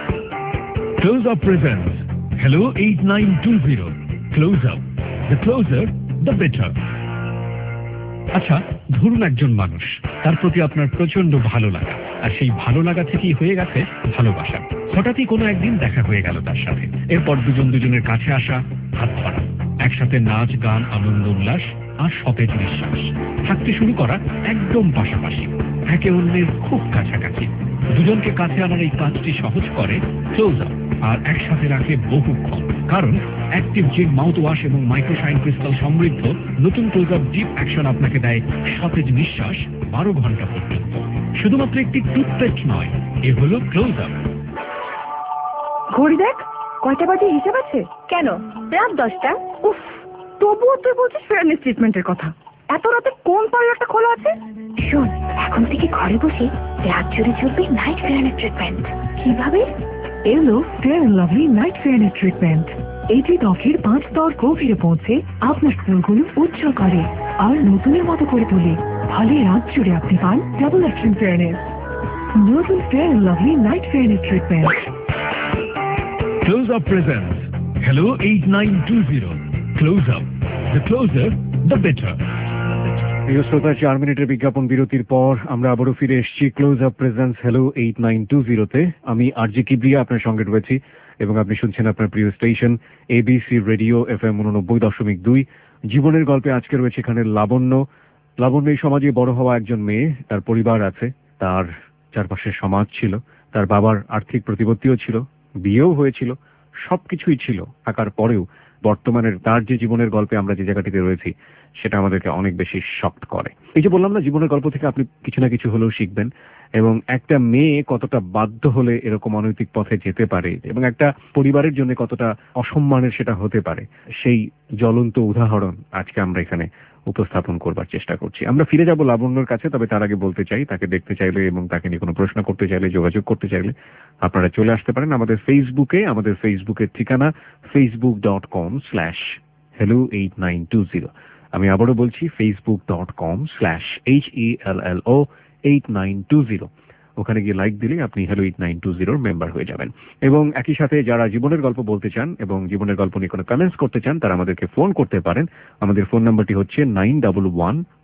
Close Up presents Hello eight nine two zero. Close Up. The closer, the better. আচ্ছা, ধরুন একজন মানুষ, তার প্রতি আপনার প্রচন্ড ভালো লাগা, আর সেই ভালো লাগা থেকেই হয়ে গেছে ভালোবাসা। হঠাৎই কোনো একদিন দেখা হয়ে গেল তার সাথে, এরপর দুজন দুজনের কাছে আসা, হাত ধরা, একসাথে নাচ গান, আনন্দ উল্লাস আর সতেজ নিঃশ্বাস, থাকতে শুরু করা একদম পাশাপাশি, একে অন্যের খুব কাছাকাছি। দুজনকে কাছে আনার এই কাজটি সহজ করে ক্লোজ আপ, আর একসাথে রাখে বহুক্ষণ। কারণ অ্যাক্টিভ জিম মাউথ ওয়াশ এবং মাইক্রোশাইন ক্রিস্টাল সমৃদ্ধ নতুন ক্লোজ আপ ডিপ অ্যাকশন আপনাকে দেয় সতেজ নিঃশ্বাস বারো ঘন্টা পর্যন্ত। শুধুমাত্র একটি টুথপেস্ট নয়, এ হলো ক্লোজ আপ। ঘড়ি দেখ, কয়টা বাজে হিসাব আছে? কেন রাত দশটা? উফ, তবুও তুই বলছিস ফেয়ারনেস ট্রিটমেন্টের কথা। এত রাতে কোন পার্লারটা খোলা আছে? শোন, এখন থেকে ঘরে বসে রাত জুড়ে চলবে নাইট ফেয়ারনেস ট্রিটমেন্ট। কিভাবে? এলো Fair Lovely night fairness treatment. এটি ত্বকের পাঁচ স্তর গভীরে পৌঁছে আপনার চুলগুলো উজ্জ্বল করে আর নতুনের মতো করে তোলে। ফলে রাত জুড়ে আপনি পান ডাবল অ্যাকশন ফেয়ারনেস। নতুন Fair Lovely night fairness treatment. Close Up presents Hello eight nine two zero. Close Up. The closer, the better. প্রিয় শ্রোতা, চার মিনিটের বিজ্ঞাপন বিরতির পর আমরা আবারও ফিরে এসেছি Close Up presents hello eight nine two জিরোতে। আমি আরজি কিবরিয়া আপনার সঙ্গে রয়েছি, এবং আপনি শুনছেন আপনার প্রিয় station ABC radio F M উননব্বই দশমিক দুই। জীবনের গল্পে আজকে রয়েছে এখানে লাবণ্য। লাবণ্য এই সমাজে বড় হওয়া একজন মেয়ে, তার পরিবার আছে, তার চারপাশে সমাজ ছিল, তার বাবার আর্থিক প্রতিপত্তিও ছিল, বিয়েও হয়েছিল, সবকিছুই ছিল। থাকার পরেও বর্তমানের তার যে জীবনের গল্পে আমরা যে জায়গাটিতে রয়েছি, সেটা আমাদেরকে অনেক বেশি শক্ট করে। এই যে বললাম না, জীবনের গল্প থেকে আপনি কিছু না কিছু হলেও শিখবেন, এবং একটা মেয়ে কতটা বাধ্য হলে এরকম অনৈতিক পথে যেতে পারে, এবং একটা পরিবারের জন্য কতটা অসম্মানের সেটা হতে পারে, সেই জ্বলন্ত উদাহরণ আজকে আমরা এখানে উপস্থাপন করবার চেষ্টা করছি। আমরা ফিরে যাব লাবণ্যর কাছে, তবে তার আগে বলতে চাই, তাকে দেখতে চাইলে এবং তাকে নিয়ে কোনো প্রশ্ন করতে চাইলে, যোগাযোগ করতে চাইলে আপনারা চলে আসতে পারেন আমাদের ফেসবুকে। আমাদের ফেসবুকের ঠিকানা Facebook dot com slash hello eight nine two zero. আমি আবারও বলছি, Facebook dot com slash H E L L O eight nine two zero. ওখানে গিয়ে লাইক দিলে আপনি হ্যালো এইট নাইন টু জিরোর মেম্বার হয়ে যাবেন। এবং একই সাথে যারা জীবনের গল্প বলতে চান এবং জীবনের গল্প নিয়ে কোনো কমেন্টস করতে চান, তারা আমাদেরকে ফোন করতে পারেন। আমাদের ফোন নাম্বারটি হচ্ছে nine double one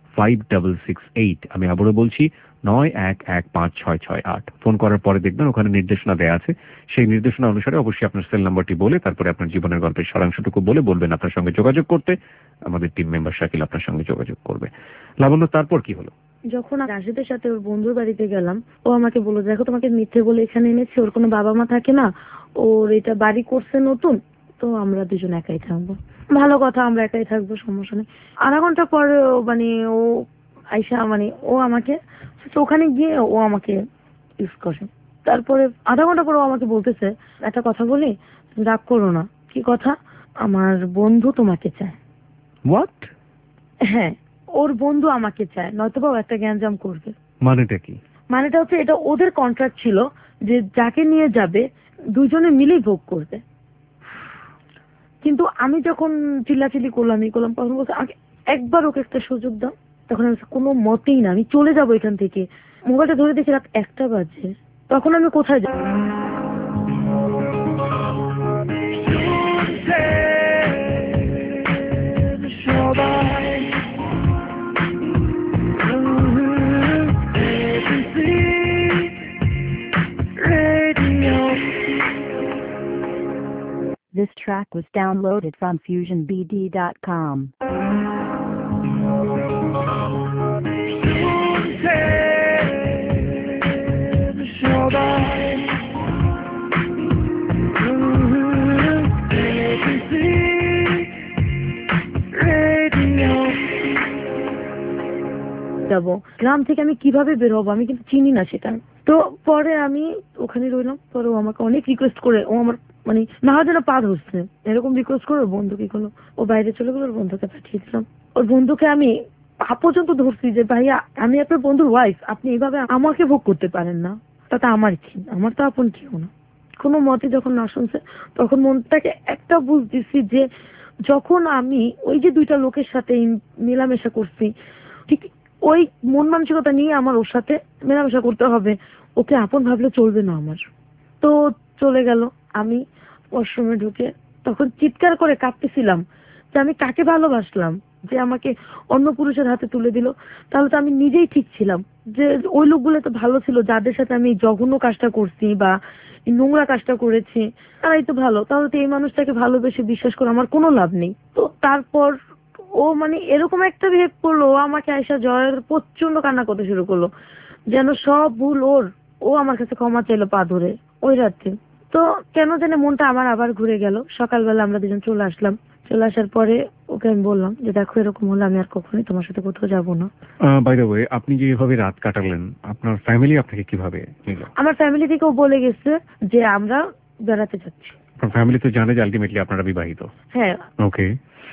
five double six eight. আমি আবারও বলছি নয় এক এক পাঁচ ছয় ছয় আট। ফোন করার পরে দেখবেন ওখানে নির্দেশনা দেওয়া আছে, সেই নির্দেশনা অনুসারে অবশ্যই আপনার সেল নাম্বারটি বলে তারপরে আপনার জীবনের গল্পের সারাংশটুকু বলে বলবেন আপনার সঙ্গে যোগাযোগ করতে। আমাদের টিম মেম্বার শাকিল আপনার সঙ্গে যোগাযোগ করবে। লাবণ্য, তারপর কি হলো? যখন রাশেদের সাথে ওর বন্ধুর বাড়িতে গেলাম, ও আমাকে বললো, দেখো তোমাকে মিথ্যে বলে এখানে এনেছি, ওর কোনো বাবা মা থাকে না, ওর এটা বাড়ি করছে নতুন, তো আমরা দুজন একাই থাকবো। ভালো কথা, আমরা একাই থাকবো, সমস্যা নেই। আধা ঘন্টা পরে ও মানে ও আইসা মানে ও আমাকে ওখানে গিয়ে ও আমাকে ইউজ করে। তারপরে আধা ঘন্টা পরে ও আমাকে বলতেছে, একটা কথা বলি, তুমি রাগ করো না। কি কথা? আমার বন্ধু তোমাকে চায়। হোয়াট? হ্যাঁ, ওর বন্ধু আমাকে চায়, নয়তোবা ও একটা গ্যাঞ্জাম করবে। মানেটা কি? মানেটা হচ্ছে এটা ওদের কন্ট্রাক্ট ছিল যে যাকে নিয়ে যাবে দুজনে মিলেই ভোগ করবে। কিন্তু আমি যখন চিল্লাচিল্লি করলাম এই করলাম তখন বলছে আগে একবার ওকে একটা সুযোগ দাও। তখন আমি কোনো মতেই না, আমি চলে যাবো এখান থেকে। মোবাইলটা ধরে দেখি রাত একটা বাজে, তখন আমি কোথায় যাব? This track was downloaded from fusion b d dot com. যাবো গ্রাম থেকে আমি কিভাবে বের হবো, আমি কিন্তু চিনি না সেটা। তো পরে আমি ওখানে রইলাম। পরে ও আমাকে অনেক রিকোয়েস্ট করে, ও আমার মানে না যেন পা ধরছে এরকম রিকোয়েস্ট করে ওর বন্ধুকে গেলো, ও বাইরে চলে গেলো, ওর বন্ধুকে পাঠিয়ে দিলাম। ওর বন্ধুকে আমি পা পর্যন্ত ধরছি যে ভাইয়া আমি আপনার বন্ধুর ওয়াইফ, আপনি এইভাবে আমাকে ভোগ করতে পারেন না, তাতে আমার কি, আমার তো আপন কেউ না। কোনো মতে যখন না শুনছে তখন মনটাকে একটা বুঝতেছি যে যখন আমি ওই যে দুইটা লোকের সাথে মেলামেশা করছি, ঠিক ওই মন মানসিকতা নিয়ে আমার ওর সাথে মেলামেশা করতে হবে, ওকে আপন ভাবলে চলবে না আমার। তো চলে গেল। আমি ওয়াশরুমে ঢুকে তখন চিৎকার করে কাঁদতেছিলাম যে আমি কাকে ভালোবাসলাম যে আমাকে অন্য পুরুষের হাতে তুলে দিল। তাহলে তো আমি নিজেই ঠিক ছিলাম যে ওই লোকগুলো তো ভালো ছিল, যাদের সাথে আমি জঘন্য কাজটা করছি বা নোংরা কাজটা করেছি তারাই তো ভালো। তাহলে তো এই মানুষটাকে ভালোবেসে বিশ্বাস করে আমার কোনো লাভ নেই। তো তারপর ও মানে এরকম একটা বিহেভ করলো, ও আমাকে আয়সা জয়ের প্রচন্ড কান্না করতে শুরু করলো, যেন সব ভুল ওর। ও আমার কাছে ক্ষমা চাইলো পা ধরে ওই রাতে। তো কেন জানে মনটা আমার আবার ঘুরে গেল। সকালবেলা আমরা দুজন চলে আসলাম। চলে আসার পরে ওকে আমি বললাম যে দেখো এরকম হলে আমি আর কখনোই তোমার সাথে কোথাও যাবো না। বাই দ্য ওয়ে, আপনি যে এভাবে রাত কাটালেন, আপনার ফ্যামিলি আপনাকে কিভাবে নিল? আমার ফ্যামিলি থেকেও বলে গেছে যে আমরা বেড়াতে যাচ্ছি। আপনার ফ্যামিলি তো জানে যে আলটিমেটলি আপনারা বিবাহিত? হ্যাঁ। ওকে।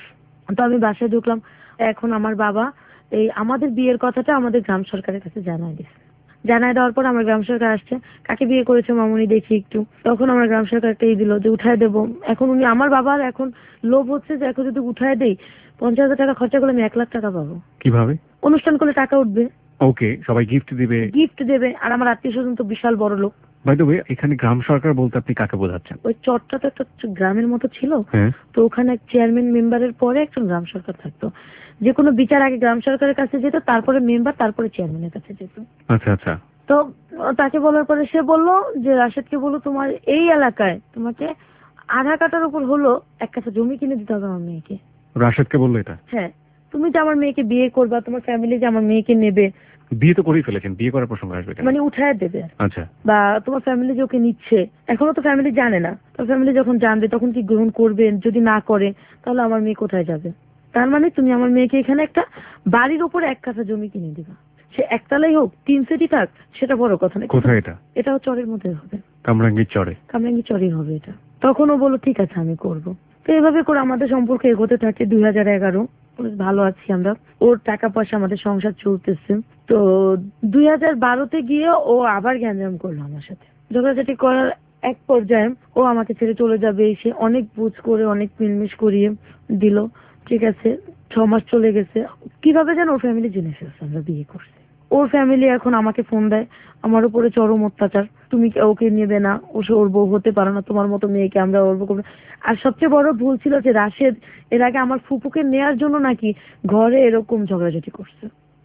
তো আমি বাসায় ঢুকলাম। এখন আমার বাবা এই আমাদের বিয়ের কথাটা আমাদের গ্রাম সরকারের কাছে জানাই দিয়েছে। জানাই দেওয়ার পর আমার গ্রাম সরকার আসছে, কাকে বিয়ে করেছে মামুনি দেখি একটু। তখন আমার গ্রাম সরকার একটা দিল যে উঠায় দেবো। এখন উনি আমার বাবার এখন লোভ হচ্ছে যে এখন যদি উঠায় দেই পঞ্চাশ হাজার টাকা খরচা করলে আমি এক লাখ টাকা পাবো। কিভাবে? অনুষ্ঠান করলে টাকা উঠবে। ওকে, সবাই গিফট দিবে। গিফট দেবে, আর আমার আত্মীয় স্বজন তো বিশাল বড় লোক। বাই দ্য ওয়ে, এখানে গ্রাম সরকার বলতে আপনি কাকে বোঝাচ্ছেন? ওই চটটা তো একটা গ্রামের মতো ছিল, তো ওখানে চেয়ারম্যান মেম্বারের পরে একজন গ্রাম সরকার থাকতো। যে কোনো বিচার আগে গ্রাম সরকারের কাছে যেত, তারপরে মেম্বার, তারপরে চেয়ারম্যানের কাছে যেত। আচ্ছা আচ্ছা। তো তাকে বলার পরে সে বললো যে রাশেদকে বলো তোমার এই এলাকায় তোমাকে আধা কাটার উপর হলো এক কাছে জমি কিনে দিতে হবে আমার মেয়েকে। রাশেদকে বললো এটা? হ্যাঁ, তুমি যে আমার মেয়েকে বিয়ে করবা, তোমার ফ্যামিলি যে আমার মেয়েকে নেবে। বিয়ে তো করেই ফেলেছেন, বিয়ে করার প্রসঙ্গ আসবে কেন? মানে উঠায় দেবে। আচ্ছা। বা তোমার ফ্যামিলি যে ওকে নিচ্ছে, এখনো তো ফ্যামিলি জানে না। তো ফ্যামিলি যখন জানবে তখন কি গ্রহণ করবেন? যদি না করে তাহলে আমার মেয়ে কোথায় যাবে? তার মানে তুমি আমার মেয়েকে এখানে একটা বাড়ির উপরে এক কাঠা জমি কিনে দিবা। সে একতলাই হোক, তিন সেটি থাক, সেটা বড় কথা না। কোথায় এটা? এটাও চরের মধ্যে হবে, কামরাঙ্গীর চরে। কামরাঙ্গীর চরেই হবে এটা। তখন ও বললো ঠিক আছে আমি করবো। তো এভাবে করে আমাদের সম্পর্ক এগোতে থাকে। দুই হাজার এগারো ভালো আছি আমরা, ওর টাকা পয়সা আমাদের সংসার চলতেছে। তো দুই হাজার বারোতে গিয়ে ও আবার গ্যাঞ্জাম করলো আমার সাথে। ঝগড়াঝাটি করার এক পর্যায়ে ও আমাকে ছেড়ে চলে যাবে, সে অনেক বুঝ করে অনেক মিলমিশ করিয়ে দিল। ঠিক আছে, ছ মাস চলে গেছে। কিভাবে যেন ওর ফ্যামিলি জেনে ফেলছে আমরা বিয়ে করছি। ওর ফ্যামিলি এখন আমাকে ফোন দেয়, আমার উপরে চরম অত্যাচার, তুমি ওকে নেবে না, ও সে ওর বউ হতে পারো না, তোমার মতো মেয়েকে আমরা ওর বউ করবো। আর সবচেয়ে বড় ভুল ছিল যে রাশেদ এর আগে আমার ফুপুকে নেয়ার জন্য নাকি ঘরে এরকম ঝগড়াঝাটি করছে।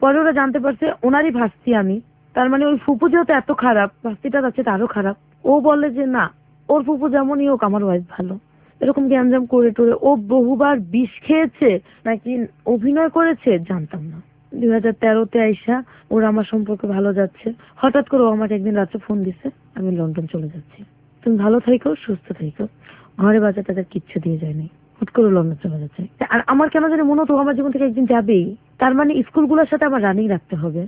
পরে ওরা জানতে পারছে ওনারই ভাস্তি আমি। তার মানে ওই ফুপু যেহেতু এত খারাপ, ভাস্তিটা যাচ্ছে তারও খারাপ। ও বলে যে না, ওর ফুপু যেমনই হোক আমার ওয়াইফ ভালো। এরকম গ্যাঞ্জাম করে টোরে ও বহুবার বিষ খেয়েছে নাকি অভিনয় করেছে জানতাম না। দুই হাজার তেরোতে আইসা ওরা আমার সম্পর্কে ভালো যাচ্ছে, হঠাৎ করে ও আমাকে একদিন রাত্রে ফোন দিছে, আমি লন্ডন চলে যাচ্ছি, তুমি ভালো থাইকো, সুস্থ থাইকো। ঘরে বাজার তাদের কিচ্ছু দিয়ে যায়নি, হুট করে লন্ডন চলে যাচ্ছে। আর আমার কেন জানি মনে হতো আমার জীবন থেকে একদিন যাবেই। তার মানে স্কুলগুলোর সাথে আমার রানিং রাখতে হবে,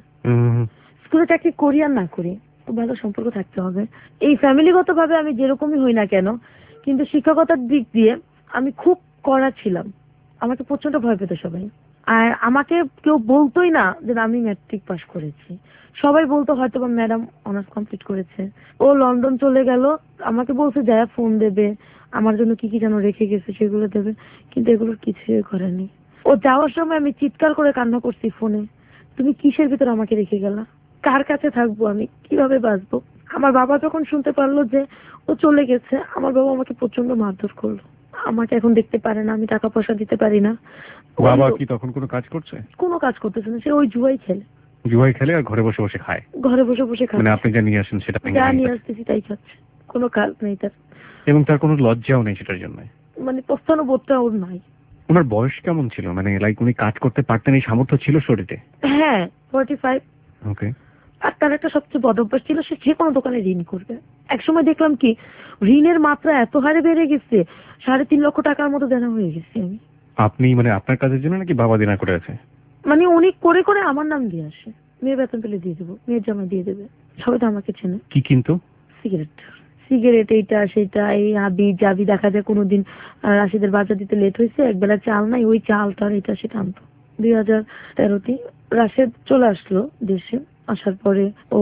স্কুলে চাকরি করি আর না করি খুব ভালো সম্পর্ক থাকতে হবে। এই ফ্যামিলিগত ভাবে আমি যেরকমই হই না কেন, কিন্তু শিক্ষকতার দিক দিয়ে আমি খুব কড়া ছিলাম। আমাকে প্রচন্ড ভয় পেত সবাই। আর আমাকে কেউ বলতোই না যে আমি ম্যাট্রিক পাস করেছি, সবাই বলতো হয়তো বা ম্যাডাম অনার্স কমপ্লিট করেছে। ও লন্ডন চলে গেল, আমাকে বলছে যায় ফোন দেবে, আমার জন্য কি কি যেন রেখে গেছে সেগুলো দেবে, কিন্তু এগুলোর কিছুই করেনি। ও যাওয়ার সময় আমি চিৎকার করে কান্না করছি ফোনে, তুমি কিসের ভিতর আমাকে রেখে গেলা, কার কাছে থাকবো, আমি কিভাবে বাঁচবো। আমার বাবা যখন শুনতে পারলো যে ও চলে গেছে, আমার বাবা আমাকে প্রচন্ড মারধর করলো। আমাকে এখন দেখতে পারে না, আমি টাকা পয়সা দিতে পারি না। বাবা কি তখন কোনো কাজ করছে? কোনো কাজ করতেছে না, সে ওই জুয়াই খেলে। জুয়াই খেলে আর ঘরে বসে বসে খায়? ঘরে বসে বসে খায়, মানে আপনি যা নিয়ে আসেন সেটা যা নিয়ে আসতেছি তাই খাচ্ছে, কোনো কাজ নেই তার। এবং তার কোনো লজ্জাও নেই সেটার জন্য, মানে পস্তানো বোধটা ওর নাই। ওনার বয়স কেমন ছিল? মানে লাইক উনি কাজ করতে পারতেন, এই সামর্থ্য ছিল শরীরে? হ্যাঁ, ফর্টি ফাইভ। ওকে। আর তার একটা সবচেয়ে বদ অভ্যাস ছিল, সে যে কোনো দোকানে ঋণ করবে। একসময় দেখলাম কি ঋণের মাত্রা এত হারে বেড়ে গেছে, সাড়ে তিন লক্ষ টাকার মতো দেনা হয়ে গেছে। আমি আপনি মানে আপনার কাজের জন্য নাকি বাবা দেনা করে আছে? মানে উনি করে করে আমার নাম দিয়ে আসে, মেয়ে বেতন পেলে দিয়ে দেবো, মেয়ের জামা দিয়ে দেবে, সবাই তো আমাকে চেনে। কি কিন্তু? সিগারেট সিগারেট এইটা সেটা, এই হাবি যাবি। দেখা যায় কোনোদিন রাশিদের বাজার দিতে লেট হয়েছে, একবেলা চাল নাই, ওই চালটা এটা সেটা আনতো। দুই হাজার তেরোতে রাশেদ চলে আসলো দেশে, আসার পরে ও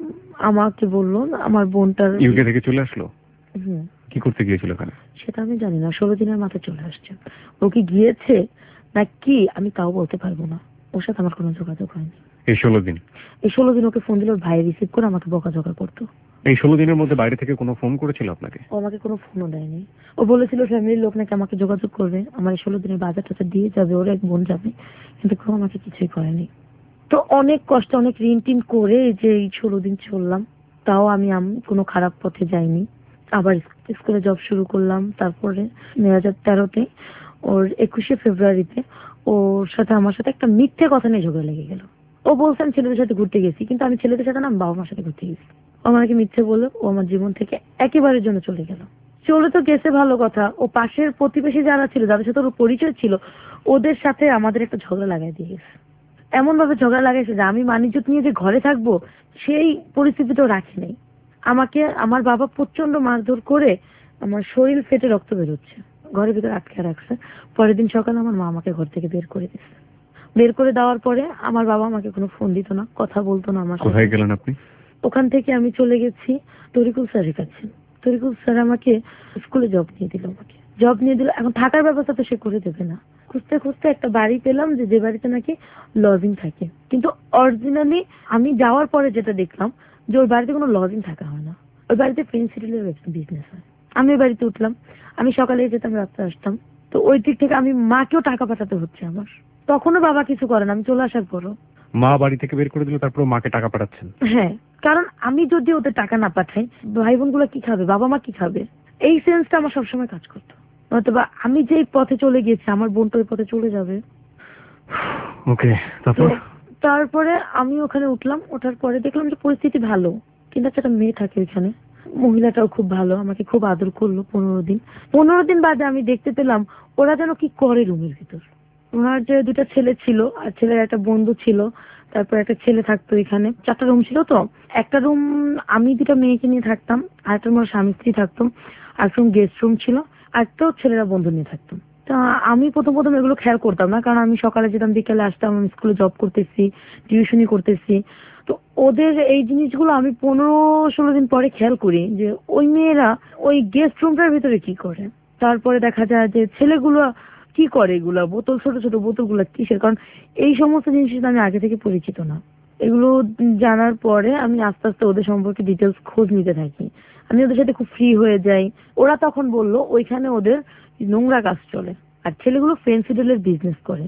আমাকে বললো আমার বোনটার ইউকে থেকে চলে আসলো। হুম, কি করতে গিয়েছিল ওখানে সেটা আমি জানি না, ষোলো দিনের মাথায় চলে আসছে। ও কি গিয়েছে না কি আমি তাও বলতে পারবো না, ওর সাথে আমার কোনো যোগাযোগ হয়নি এই ষোলো দিন। এই ষোলো দিন ওকে ফোন দিল, ওর ভাই রিসিভ করে আমাকে বকাঝকা করতো। এই ষোলো দিনের মধ্যে বাইরে থেকে কোনো ফোন করেছিল আপনাকে? ও আমাকে কোনো ফোনও দেয়নি। ও বলেছিল ফ্যামিলির লোক নাকি আমাকে যোগাযোগ করবে, আমার এই ষোলো দিনের বাজার টাজার দিয়ে যাবে, ওর এক বোন যাবে, কিন্তু কেউ আমাকে কিছুই করেনি। তো অনেক কষ্ট, অনেক ঋণ টিন করে যে এই ষোলো দিন চললাম, তাও আমি কোনো খারাপ পথে যাইনি। আবার স্কুলে জব শুরু করলাম। তারপরে দুই হাজার তেরোতে ওর একুশে ফেব্রুয়ারিতে ওর সাথে আমার সাথে একটা মিথ্যে কথা নিয়ে ঝগড়া লেগে গেল। ও বলছে আমি ছেলেদের সাথে ঘুরতে গেছি, কিন্তু আমি ছেলেদের সাথে না, আমি বাবা মার সাথে ঘুরতে গেছি। ও আমাকে মিথ্যে বললো, ও আমার জীবন থেকে একেবারের জন্য চলে গেল। চলে তো গেছে ভালো কথা, ও পাশের প্রতিবেশী যারা ছিল, যাদের সাথে ওর পরিচয় ছিল, ওদের সাথে আমাদের একটা ঝগড়া লাগাই দিয়ে গেছে। এমন ভাবে ঝগড়া লাগাইছে যে আমি মানিজ্যত নিয়ে যে ঘরে থাকবো সেই পরিস্থিতিটাও রাখি নাই। আমাকে আমার বাবা প্রচন্ড মারধর করে আমার শরীর ফেটে রক্ত বেরোচ্ছে, ঘরের ভিতরে আটকে রাখছে। পরের দিন সকালে আমার মা আমাকে ঘর থেকে বের করে দিচ্ছে। বের করে দেওয়ার পরে আমার বাবা আমাকে কোনো ফোন দিত না, কথা বলতো না আমার সাথে। কোথায় গেলেন আপনি? ওখান থেকে আমি চলে গেছি তরিকুল স্যারের কাছে। তরিকুল স্যার আমাকে স্কুলে জব নিয়ে দিল, আমাকে জব নিয়ে দিল। এখন থাকার ব্যবস্থা তো সে করে দেবে না। খুঁজতে খুঁজতে একটা বাড়ি পেলাম, যে যে বাড়িতে নাকি লজিং থাকে, কিন্তু অরিজিনালি আমি যাওয়ার পরে যেটা দেখলাম যে ওর বাড়িতে কোনো লজিং থাকা হয় না, ওই বাড়িতে পেন্সিলের বিজনেস হয়। আমি ওই বাড়িতে উঠলাম, আমি সকালে যেতাম, রাত্রে আসতাম। তো ওই দিক থেকে আমি মাকেও টাকা পাঠাতে হচ্ছে আমার। তখনও বাবা কিছু করে না, আমি চলে আসার পরও। মা বাড়ি থেকে বের করে দিল, তারপর মাকে টাকা পাঠাচ্ছেন? হ্যাঁ, কারণ আমি যদি ওদের টাকা না পাঠাই, ভাই বোন গুলো কি খাবে, বাবা মা কি খাবে, এই সেন্সটা আমার সবসময় কাজ করতো। অথবা আমি যে পথে চলে গেছি, আমার বোনটা ওই পথে চলে যাবে। ওকে, তারপর? তারপরে আমি ওখানে উঠলাম, ওঠার পরে দেখলাম যে পরিস্থিতি ভালো, কিন্তু একটা মেয়ে থাকে ওইখানে, মহিলাটাও খুব ভালো, আমাকে খুব আদর করলো। পনেরো দিন পনেরো দিন বাদে আমি দেখতে পেলাম ওরা যেন কি করে রুমের ভিতর। ওনার যে দুটা ছেলে ছিল, আর ছেলের একটা বন্ধু ছিল, তারপর একটা ছেলে থাকতো এখানে। চারটা রুম ছিল, তো একটা রুম আমি দুটা মেয়েকে নিয়ে থাকতাম, আর একটা রুম স্বামী স্ত্রী থাকতাম, আর রুম গেস্ট রুম ছিল, আর একটা ছেলেরা বন্ধু নিয়ে থাকতাম। তা আমি প্রথম প্রথম এগুলো খেয়াল করতাম না, কারণ আমি সকালে যেতাম, বিকেলে আসতাম, আমি স্কুলে জব করতেছি, টিউশনি করতেছি। তো ওদের এই জিনিসগুলো আমি পনেরো ষোলো দিন পরে খেয়াল করি যে ওই মেয়েরা ওই গেস্ট রুমটার ভিতরে কি করে। তারপরে দেখা যায় যে ছেলেগুলো কি করে, এগুলা বোতল, ছোট ছোট বোতলগুলো কিসের, কারণ এই সমস্ত জিনিস আমি আগে থেকে পরিচিত না। এগুলো জানার পরে আমি আস্তে আস্তে ওদের সম্পর্কে ডিটেলস খোঁজ নিতে থাকি, আমি ওদের সাথে খুব ফ্রি হয়ে যাই। ওরা তখন বললো ওইখানে ওদের নোংরা কাজ চলে, আর ছেলেগুলো ফেন্সিডেলের বিজনেস করে।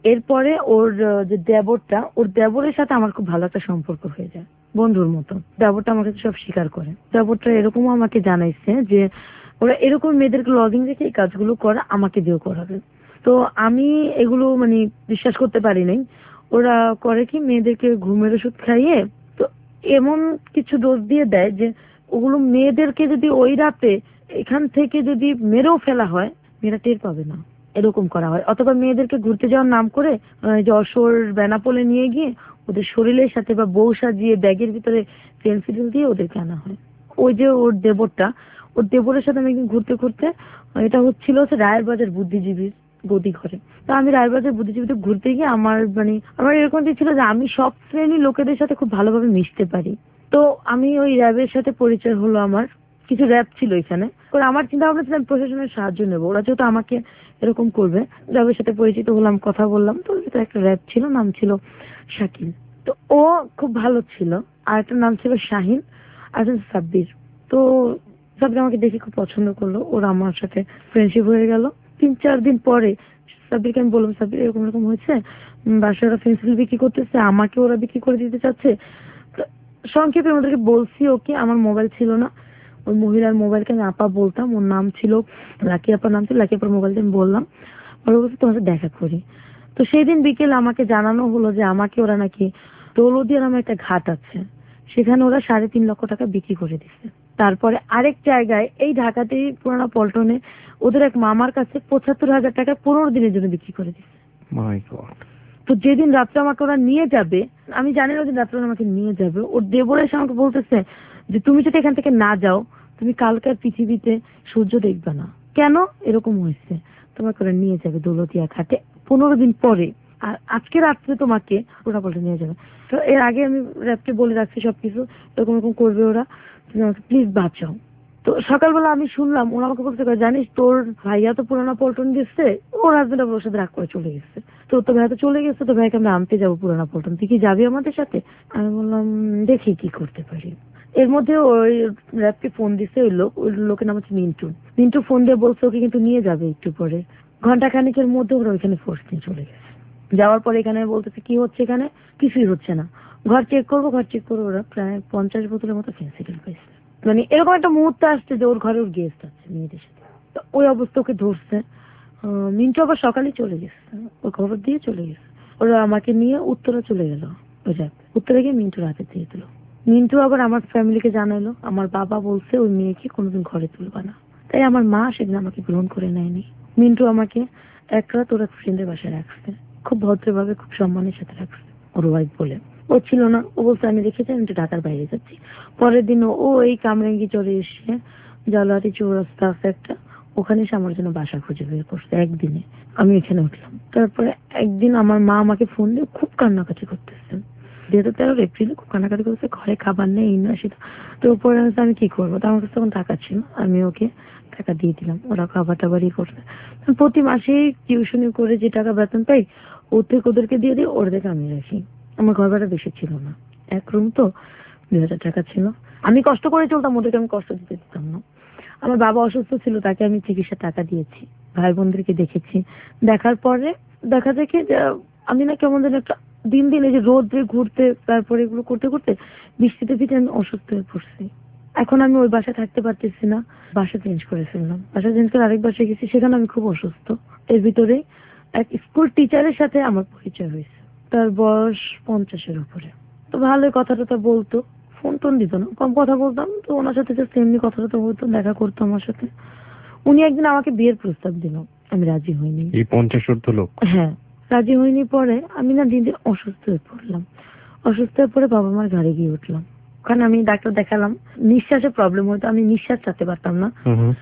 এরপরে ওর আহ, যে দেবরটা, ওর দেবরের সাথে আমার খুব ভালো একটা সম্পর্ক হয়ে যায়, বন্ধুর মতো। দেবরটা আমাকে সব স্বীকার করে। দেবরটা এরকমও আমাকে জানাইছে যে ওরা এরকম মেয়েদেরকে লগিং রেখে এই কাজগুলো করে, আমাকে দিয়েও করাবে। তো আমি এগুলো মানে বিশ্বাস করতে পারি নাই। ওরা করে কি, মেয়েদেরকে ঘুমের ওষুধ খাইয়ে তো এমন কিছু ডোজ দিয়ে দেয় যে ওগুলো মেয়েদেরকে যদি ওই রাতে এখান থেকে যদি মেরেও ফেলা হয়, মেয়েরা টের পাবে না, এরকম করা হয়। অথবা মেয়েদেরকে ঘুরতে যাওয়ার নাম করে আহ, যশোর বেনাপোলে নিয়ে গিয়ে ওদের শরীরের সাথে বা বউ সাজিয়ে ব্যাগের ভিতরে পেন্সিল দিয়ে ওদেরকে আনা হয়। ওই যে ওর দেবরটা, ওর দেবরের সাথে আমি একদিন ঘুরতে ঘুরতে, এটা হচ্ছিল হচ্ছে রায়ের বাজার বুদ্ধিজীবীর গদি ঘরে। তো আমি রায়ের বাজার বুদ্ধিজীবীতে ঘুরতে গিয়ে আমার মানে আমার এরকম ছিল যে আমি সব শ্রেণীর লোকেদের সাথে খুব ভালোভাবে মিশতে পারি। তো আমি ওই র্যাবের সাথে পরিচয় হলো আমার, কিছু র্যাব ছিল এখানে। পরে আমার চিন্তা ভাবনা ছিল আমি প্রশাসনের সাহায্য নেবো, ওরা যেহেতু আমাকে এরকম করবে। র্যাবের সাথে পরিচিত হলাম, কথা বললাম। তো ওর ভিতরে একটা র্যাব ছিল, নাম ছিল শাকিল। তো ও খুব ভালো ছিল। আর একটা নাম ছিল শাহিন, আর একটা সাব্বির। তো সাব্বির আমাকে দেখে খুব পছন্দ করলো, ওরা আমার সাথে ফ্রেন্ডশিপ হয়ে গেল। তিন চার দিন পরে সাব্বিরকে আমি বললাম, সাব্বির এরকম এরকম হয়েছে, উম, বাসায় ওরা পেন্সিল বিক্রি করতেছে, আমাকে ওরা বিক্রি করে দিতে চাচ্ছে। তো সংক্ষেপে আমাদেরকে বলছি ওকে, আমার মোবাইল ছিল না, ওই মহিলার মোবাইলকে আমি আপা বলতাম, ওর নাম ছিল লাকি আপার, নাম ছিল লাকি আপার মোবাইলটা আমি বললাম, ওরা বলছে তোমার সাথে দেখা করি। তো সেই দিন বিকেল আমাকে জানানো হলো যে আমাকে ওরা নাকি দৌলদিয়া নামে একটা ঘাট আছে, সেখানে ওরা সাড়ে তিন লক্ষ টাকা বিক্রি করে দিচ্ছে। তারপরে আরেক জায়গায় এই ঢাকাতেই পুরানা পল্টনে ওদের এক মামার কাছে পঁচাত্তর হাজার টাকা পনেরো দিনের জন্য বিক্রি করে দিচ্ছে। My God. তো যেদিন রাত্রে আমাকে ওরা নিয়ে যাবে, আমি জানি না ওদিন রাত্রে ওরা আমাকে নিয়ে যাবে, ওর দেবর এসে আমাকে বলতেছে যে তুমি যদি এখান থেকে না যাও, তুমি কালকের পৃথিবীতে সূর্য দেখবে না। কেন এরকম হয়েছে, তোমাকে ওরা নিয়ে যাবে দৌলতিয়া ঘাটে পনেরো দিন পরে, আর আজকে রাত্রে তোমাকে ওরা বলে নিয়ে যাবে। তো এর আগে আমি র্যাবকে বলে রাখছি সবকিছু, এরকম এরকম করবে ওরা, তুমি আমাকে প্লিজ বাঁচাও। তো সকালবেলা আমি শুনলাম ওরা আমাকে বলতে, জানিস তোর ভাইয়া তো পুরানা পল্টন গেছে, ওর হাজবেন্ড ওর সাথে রাগ করে চলে গেছে, তো তো ভাইয়া তো চলে গেছে, তো ভাইকে আমরা আনতে যাবো পুরানা পল্টন, তুই কি যাবি আমাদের সাথে? আমি বললাম দেখি কি করতে পারি। এর মধ্যে ওই র্যাবকে ফোন দিছে ওই লোক, ওই লোকের নাম হচ্ছে মিন্টু। মিন্টু ফোন দিয়ে বলছে ওকে কিন্তু নিয়ে যাবে একটু পরে। ঘন্টা খানিকের মধ্যে ওরা ওইখানে ফোর্স নিয়ে চলে গেছে। যাওয়ার পরে এখানে বলতেছে কি হচ্ছে, এখানে কিছুই হচ্ছে না, ঘর চেক করবো, ঘর চেক করবো। ওরা প্রায় পঞ্চাশ বোতলের মতো ফেন্সিডিল পাইছে। মানে এরকম একটা মুহূর্ত আসছে যে ওর ঘরে ওর গেস্ট আছে মেয়েদের সাথে। তো ওই অবস্থা ওকে ধরছে। আহ, মিন্টু আবার সকালে চলে গেছে, ও খবর দিয়ে চলে গেছে। ওরা আমাকে নিয়ে উত্তরা চলে গেল, ওই যাক উত্তরে গিয়ে মিন্টুর হাতে দিয়ে দিল। মিন্টু আবার আমার ফ্যামিলিকে জানাইলো, আমার বাবা বলছে ওই মেয়েকে কোনোদিন ঘরে তুলবা না। তাই আমার মা সেদিন আমাকে গ্রহণ করে নেয়নি। মিন্টু আমাকে এক রাত ওরা ফ্রেন্ডের বাসায় রাখছে, খুব ভদ্রভাবে খুব সম্মানের সাথে রাখছে, ওর ওয়াইফ বলে। ও ছিল না, ও বলছে আমি রেখেছি, আমি তো ঢাকার বাইরে যাচ্ছি। পরের দিন ও এই কামরাঙ্গি চলে এসে জালাটি চৌরাস্তা আছে একটা, ওখানে এসে আমার জন্য বাসা খুঁজে বের করছে একদিনে। আমি এখানে উঠলাম। তারপরে একদিন আমার মা আমাকে ফোন দিয়ে খুব কান্নাকাটি করতেছে, যেহেতু তেরো এপ্রিল খুব কান্নাকাটি করছে, ঘরে খাবার নেই, এই না সেটা। তো পরে আমি কি করবো, তো আমার কাছে তখন টাকা ছিল, আমি ওকে টাকা দিয়ে দিলাম, ওরা খাবার টাবারই করছে। প্রতি মাসে টিউশনি করে যে টাকা বেতন পাই ওর থেকে ওদেরকে দিয়ে দিই, ওর থেকে আমি রাখি। আমার ঘর ভাড়া বেশি ছিল না, এক রুম তো, দুই হাজার টাকা ছিল। আমি কষ্ট করে চলতাম, ওদেরকে আমি কষ্ট দিতে দিতাম না। আমার বাবা অসুস্থ ছিল, তাকে আমি চিকিৎসা টাকা দিয়েছি, ভাই বোনদেরকে দেখেছি। দেখার পরে দেখা যায় কি যে আমি না কেমন যেন একটা দিন দিন এই যে রোদে ঘুরতে, তারপরে এগুলো করতে করতে বৃষ্টিতে ভিজে আমি অসুস্থ হয়ে পড়ছি। এখন আমি ওই বাসায় থাকতে পারতেছি না, বাসা চেঞ্জ করে ফেললাম। বাসা চেঞ্জ করে আরেক বাসায় গেছি, সেখানে আমি খুব অসুস্থ। এর ভিতরে এক স্কুল টিচারের সাথে আমার পরিচয় হয়েছে, তার বয়স পঞ্চাশের উপরে। তো ভালোই কথা টথা বলতো, ফোন টোন দিত না, কম কথা বলতাম। তো ওনার সাথে জাস্ট এমনি কথা টথা বলতো, দেখা করতো আমার সাথে। উনি একদিন আমাকে বিয়ের প্রস্তাব দিল, আমি রাজি হইনি। এই পঞ্চাশ ঊর্ধ্ব লোক? হ্যাঁ, রাজি হইনি। পরে আমি না দিন দিন অসুস্থ হয়ে পড়লাম। অসুস্থ হয়ে পরে বাবা মার ঘাড়ে গিয়ে উঠলাম, কারণ আমি ডাক্তার দেখালাম, নিঃশ্বাসে প্রবলেম হতো, আমি নিঃশ্বাস চাতে পারতাম না,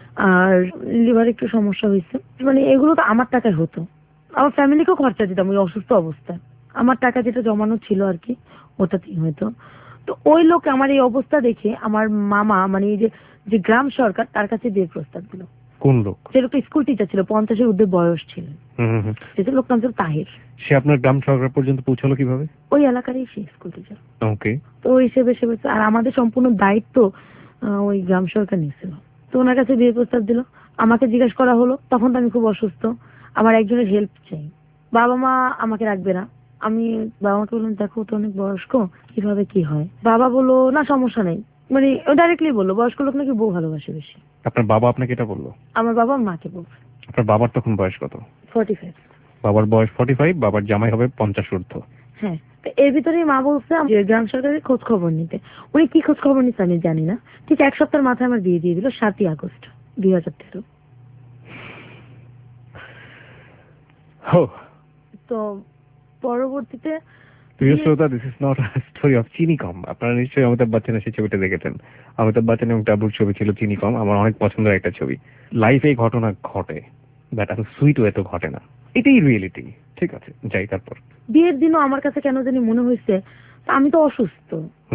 আর লিভার একটু সমস্যা হয়েছে। মানে এগুলো তো আমার টাকায় হতো, আমার ফ্যামিলিকেও খরচা দিতাম ওই অসুস্থ অবস্থায়। আমার টাকা যেটা জমানো ছিল আর কি, ওটাতেই হয়তো। তো ওই লোক আমার এই অবস্থা দেখে আমার মামা, মানে এই যে যে গ্রাম সরকার, তার কাছে বিয়ের প্রস্তাব দিল। কোন লোক? সে লোকটা স্কুল টিচার ছিল, পঞ্চাশের ঊর্ধ্বে বয়স ছিল। সে লোক নাম ছিল তাহির। সে আপনার গ্রাম সরকার পর্যন্ত পৌঁছালো কিভাবে? ওই এলাকারই সে স্কুল টিচার। ওকে। তো ওই হিসেবে সে, আর আমাদের সম্পূর্ণ দায়িত্ব ওই গ্রাম সরকার নিয়েছিল। তো ওনার কাছে বিয়ের প্রস্তাব দিল, আমাকে জিজ্ঞাসা করা হলো, তখন তো আমি খুব অসুস্থ, আমার একজনের হেল্প চাই। বাবা মা আমাকে রাখবে না। আমি বাবা মাকে বললাম দেখো তো অনেক বয়স্ক, কিভাবে কি হয়। বাবা বললো না সমস্যা নেই, মানে ডাইরেক্টলি বললো বয়স্ক লোক নাকি বউ ভালোবাসে বেশি। আপনার বাবা আপনাকে এটা বললো? আমার বাবা মাকে বলছে। আপনার বাবার তখন বয়স কত? Forty five. বাবার বয়স ফর্টি ফাইভ, বাবার জামাই হবে পঞ্চাশ ঊর্ধ্ব। হ্যাঁ, তো এর ভিতরেই মা বলছে যে গ্রাম সরকারের খোঁজ খবর নিতে। উনি কি খোঁজ খবর নিচ্ছে আমি জানি না। ঠিক এক সপ্তাহের মাথায় আমার বিয়ে দিয়ে দিল, সাতই আগস্ট দুই হাজার তেরো। তো পরবর্তীতে প্রিয় শ্রোতা, this is not story of Cheeni Kum. আপনারা নিশ্চয়ই অমিতাভ বচ্চনের সেই ছবিটা দেখেছেন। অমিতাভ বচ্চন এবং টাবুর ছবি ছিল চিনি কম। আমার অনেক পছন্দের একটা ছবি। লাইফে এই ঘটনা ঘটে, বাট এত সুইট এত ঘটে না। এটাই রিয়েলিটি। ঠিক আছে, যাই। তারপর বিয়ের দিনও আমার কাছে কেন জানি মনে হয়েছে আমি তো অসুস্থ,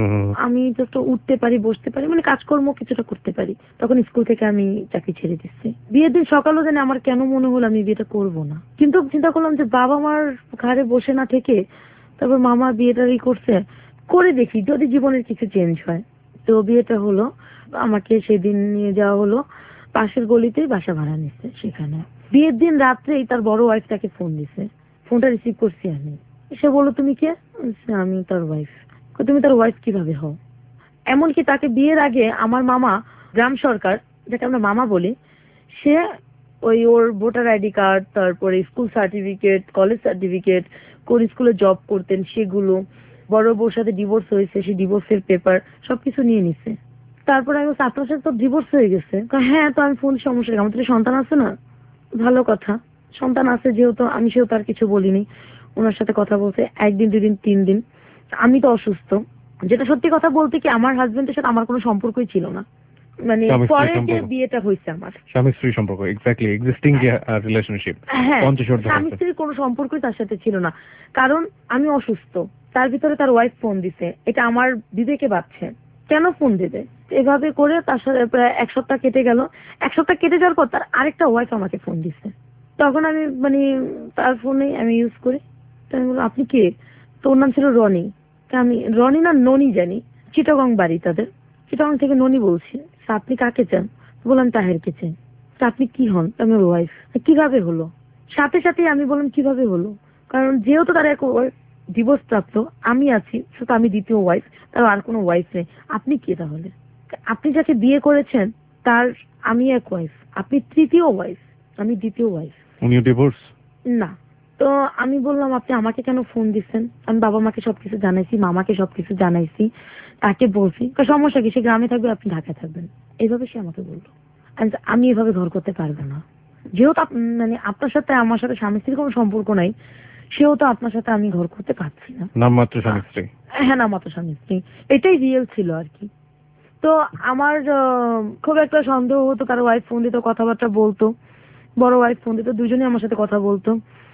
আমি জাস্ট উঠতে পারি, বসতে পারি, মানে কাজকর্ম কিছুটা করতে পারি। তখন স্কুল থেকে আমি চাকরি ছেড়ে দিচ্ছি। বিয়ের দিন সকালেও জানি আমার কেন মনে হলো আমি বিয়েটা করবো না। কিন্তু চিন্তা করলাম যে বাবা মার ঘাড়ে বসে না থেকে তারপর মামা বিয়েটারই করছে, করে দেখি যদি জীবনের কিছু চেঞ্জ হয়। তো বিয়েটা হলো, আমাকে সেদিন নিয়ে যাওয়া হলো পাশের গলিতেই বাসা ভাড়া নিচ্ছে। সেখানে বিয়ের দিন রাত্রেই তার বড় ওয়াইফ তাকে ফোন দিছে। ফোনটা রিসিভ করছি আমি। সে বললো তুমি কে? আমি তার ওয়াইফ। তুমি তার ওয়াইফ কিভাবে হও? এমনকি তাকে বিয়ের আগে আমার মামা, গ্রাম সরকার যাকে আমরা মামা বলি, সে ওই ওর ভোটার আইডি কার্ড, তারপরে স্কুল সার্টিফিকেট, কলেজ সার্টিফিকেট, কোন স্কুলে জব করতেন সেগুলো, বড় বউর সাথে ডিভোর্স হয়েছে সেই ডিভোর্সের পেপার সবকিছু নিয়ে নিছে। তারপরে আমি বলছি আপনার সাথে তো ডিভোর্স হয়ে গেছে। হ্যাঁ, তো আমি ফোন সমস্যা নেই, আমাদের সন্তান আছে না। ভালো কথা, সন্তান আছে যেহেতু আমি সেও তার কিছু বলিনি। ওনার সাথে কথা বলছে একদিন, দুদিন, তিন দিন। আমি তো অসুস্থ। যেটা সত্যি কথা বলতে কি আমার হাজবেন্ডের সাথে আমার কোনো সম্পর্কই ছিল না, মানে পরে যে বিয়েটা হয়েছে আমার স্বামী স্ত্রী সম্পর্ক, এক্স্যাক্টলি এক্সিস্টিং যে রিলেশনশিপ, হ্যাঁ স্বামী স্ত্রীর কোনো সম্পর্কই তার সাথে ছিল না। কারণ আমি অসুস্থ, তার ভিতরে তার ওয়াইফ ফোন দিছে, এটা আমার বিবেকে বাজছে। কেন ফোন দেবে? এভাবে করে তার সাথে প্রায় এক সপ্তাহ কেটে গেল। এক সপ্তাহ কেটে যাওয়ার পর তার আরেকটা ওয়াইফ আমাকে ফোন দিছে। তখন আমি মানে তার ফোনে আমি ইউজ করি। তো আমি বললাম আপনি কে? তো ওর নাম ছিল রনি। আমি রনি না ননি জানি, চিটাগং বাড়ি তাদের। চিটাগং থেকে ননি বলছি। আপনি কাকে চান? বললাম তাহেরকে চাই। আপনি কি হন? আমি ওয়াইফ। কিভাবে হলো? সাথে সাথে আমি বললাম কিভাবে হলো, কারণ যেহেতু তার এক ডিভোর্স প্রাপ্ত, আমি আছি, শুধু আমি দ্বিতীয় ওয়াইফ, তার আর কোনো ওয়াইফ নেই। আপনি কে তাহলে? আপনি যাকে বিয়ে করেছেন তার আমি এক ওয়াইফ, আপনি তৃতীয় ওয়াইফ, আমি দ্বিতীয় ওয়াইফ। উনিও ডিভোর্স? না। তো আমি বললাম আপনি আমাকে কেন ফোন দিচ্ছেন? আমি বাবা মাকে সবকিছু জানাইছি, মামাকে সবকিছু জানাইছি, তাকে বলছি সমস্যা কি, সে গ্রামে থাকবে আপনি ঢাকায় থাকবেন। এইভাবে সে আমাকে বললো। আমি এভাবে ঘর করতে পারবো না, যেহেতু মানে আপনার সাথে আমার সাথে স্বামী স্ত্রীর কোনো সম্পর্ক নাই, সেও তো আপনার সাথে আমি ঘর করতে পারছি না। নামমাত্র স্বামী স্ত্রী। হ্যাঁ, নামমাত্র স্বামী স্ত্রী, এটাই রিয়েল ছিল আর কি। তো আমার খুব একটা সন্দেহ হতো, কারো ওয়াইফ ফোন দিত, কথাবার্তা বলতো, বড় ওয়াইফ ফোন দিত, দুজনেই আমার সাথে কথা বলতো।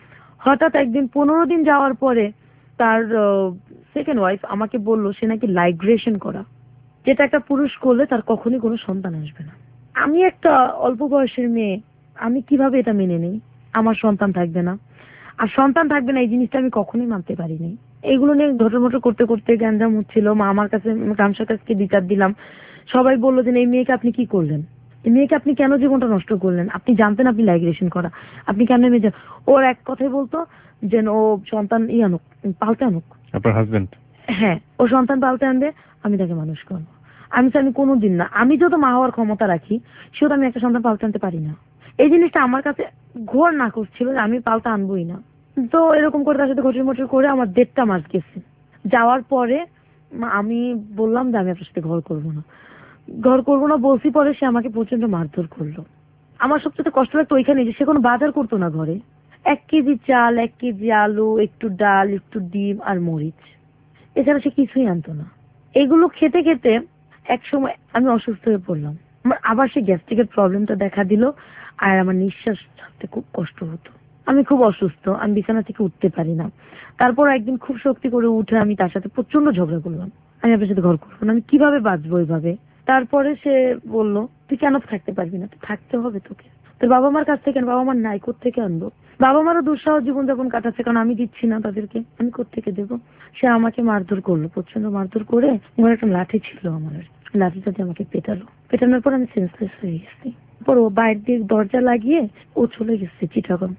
হঠাৎ একদিন পনেরো দিন যাওয়ার পরে তার সেকেন্ড ওয়াইফ আমাকে বলল সে নাকি লাইগ্রেশন করা, যেটা একটা পুরুষ করলে তার কখনই কোনো সন্তান আসবে না। আমি একটা অল্প বয়সের মেয়ে, আমি কিভাবে এটা মেনে নেই? আমার সন্তান থাকবে না, আর সন্তান থাকবে না এই জিনিসটা আমি কখনোই মানতে পারিনি। এইগুলো নিয়ে ঘটমট করতে করতে গ্যাঞ্জাম হচ্ছিল। মা আমার কাছে, কামসার কাছে বিচার দিলাম। সবাই বললো যে এই মেয়েকে আপনি কি করলেন, এই মেয়েকে আপনি কেন জীবনটা নষ্ট করলেন? আপনি জানতেন আপনি লাইগ্রেশন করা, আপনি কেন মেয়ে? ওর এক কথাই বলতো যে ও সন্তান ই আনুক, পাল্টে আনুক। আপনার হাজবেন্ড? হ্যাঁ, ও সন্তান পাল্টে আনবে, আমি তাকে মানুষ করবো। আমি তো আমি কোনোদিন না, আমি যত মা হওয়ার ক্ষমতা রাখি সেও তো আমি একটা সন্তান পাল্টে আনতে পারি না। এই জিনিসটা আমার কাছে ঘোর না করছিল যে আমি পাল্টা আনবোই না। তো এরকম করে তার সাথে ঘটর মটর করে আমার দেড়টা মাস গেছে। যাওয়ার পরে আমি বললাম যে আমি আপনার সাথে ঘর করবো না, ঘর করবো না বলছি। পরে সে আমাকে প্রচন্ড মারধর করলো। আমার সবচেয়ে কষ্ট লাগতো ওইখানে যে সে কোনো বাজার করতো না ঘরে। এক কেজি চাল, এক কেজি আলু, একটু ডাল, একটু ডিম আর মরিচ, এছাড়া সে কিছুই আনতো না। এগুলো খেতে খেতে এক সময় আমি অসুস্থ হয়ে পড়লাম। আমার আবার সে গ্যাস্ট্রিকের প্রবলেমটা দেখা দিল, আর আমার নিঃশ্বাস ছাড়তে খুব কষ্ট হতো। আমি খুব অসুস্থ, আমি বিছানা থেকে উঠতে পারি না। তারপর একদিন খুব শক্তি করে উঠে আমি তার সাথে প্রচন্ড ঝগড়া করলাম, আমি আপনার সাথে ঘর করবো না, আমি কিভাবে বাঁচবো এইভাবে। তারপরে সে বলল তুই কেন থাকতে পারবি না? থাকতে হবে তোকে, তোর বাবা মার কাছ থেকে। বাবা মার নাই, কোত্থেকে আনবো? বাবা মারও দুঃসহ জীবনযাপন কাটাচ্ছে, কারণ আমি দিচ্ছি না তাদেরকে, আমি কোত্থেকে দেবো? সে আমাকে মারধর করলো, প্রচন্ড মারধর করে। আমার একটা লাঠি ছিল, আমার লাঠিটাতে আমাকে পেটালো। পেটানোর পর আমি সেন্সলেস হয়ে গেছি। পর ও বাইরে দিয়ে দরজা লাগিয়ে ও চলে গেছে চিটাগং।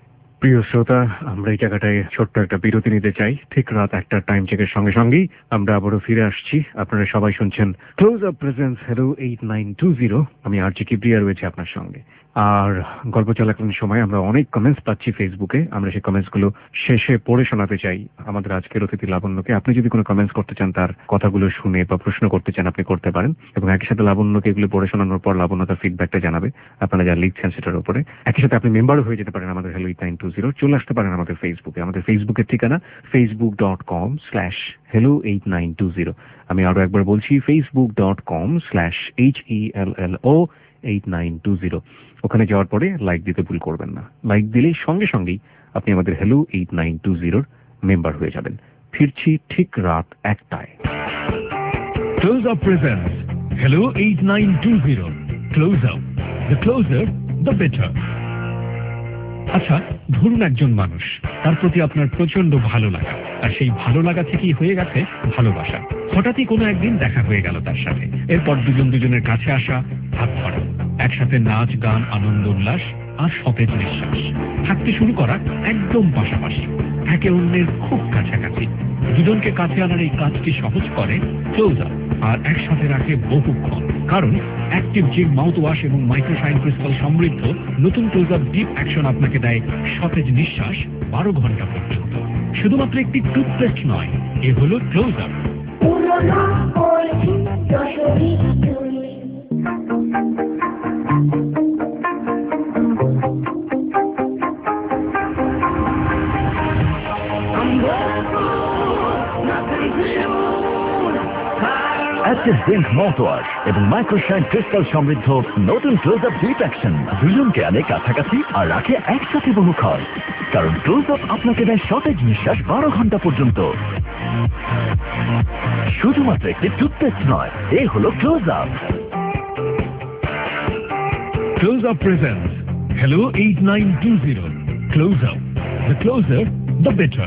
প্রিয় শ্রোতা, আমরা এই জায়গাটায় ছোট্ট একটা বিরতি নিতে চাই। ঠিক রাত একটা টাইম চেকের সঙ্গে সঙ্গেই আমরা আবারও ফিরে আসছি। আপনারা সবাই শুনছেন Close Up presents hello eight nine two zero. আমি আর জি কিবরিয়া রয়েছে আপনার সঙ্গে। আর গল্প চলাকালীন সময় আমরা অনেক কমেন্টস পাচ্ছি ফেসবুকে। আমরা সেই কমেন্টসগুলো শেষে পড়ে শোনাতে চাই আমাদের আজকের অতিথি লাবণ্যকে। আপনি যদি কোনো কমেন্টস করতে চান, তার কথাগুলো শুনে বা প্রশ্ন করতে চান, আপনি করতে পারেন। এবং একই সাথে লাবণ্যকে এগুলো পড়ে শোনানোর পর লাবণ্য তার ফিডব্যাকটা জানাবে আপনারা যা লিখছেন সেটার উপরে। একই সাথে আপনি মেম্বারও হয়ে যেতে পারেন আমাদের hello eight nine two zero. চলে আসতে পারেন আমাদের ফেসবুকে। আমাদের ফেসবুকের ঠিকানা Facebook dot com slash hello eight nine two zero. আমি আরো একবার বলছি, Facebook dot com slash H E L L O eight nine two zero. ওখানে যাওয়ার পরে লাইক দিতে ভুল করবেন না। লাইক দিলেই সঙ্গে সঙ্গেই আপনি আমাদের হ্যালো এইট নাইন টু জিরোর মেম্বার হয়ে যাবেন। ফিরছি ঠিক রাত একটায়। Close Up presents hello eight nine two zero. Close Up, the closer the better. আচ্ছা, ধরুন একজন মানুষ, তার প্রতি আপনার প্রচন্ড ভালো লাগা, আর সেই ভালো লাগা থেকেই হয়ে গেছে ভালোবাসা। হঠাৎই কোনো একদিন দেখা হয়ে গেল তার সাথে। এরপর দুজন দুজনের কাছে আসা, হাত ধরা, একসাথে নাচ গান, আনন্দ উল্লাস আর সতেজ নিঃশ্বাস। থাকতে শুরু করা একদম পাশাপাশি, একে অন্যের খুব কাছাকাছি। দুজনকে কাছে আনার এই কাজটি সহজ করে ক্লোজ আপ, আর একসাথে রাখে বহুক্ষণ। কারণ অ্যাক্টিভ জিম মাউথ ওয়াশ এবং মাইক্রোশাইন ক্রিস্টাল সমৃদ্ধ নতুন ক্লোজ আপ ডিপ অ্যাকশন আপনাকে দেয় সতেজ নিঃশ্বাস বারো ঘন্টা পর্যন্ত। শুধুমাত্র একটি টুথপেস্ট নয়, এ হলো Close Up. Active zinc mouth wash এবং মাইক্রোশাইন ক্রিস্টাল সমৃদ্ধ নতুন ক্লোজ আপ ডিপ অ্যাকশন দুজনকে আনে কাছাকাছি আর রাখে একসাথে বহুক্ষণ। কারণ ক্লোজ আপ আপনাকে দেয় সতেজ নিঃশ্বাস বারো ঘন্টা পর্যন্ত। শুধুমাত্র একটি টুথপেস্ট নয়, এ হলো Close Up. Close Up presents hello eight nine two zero. Close Up, the closer the better.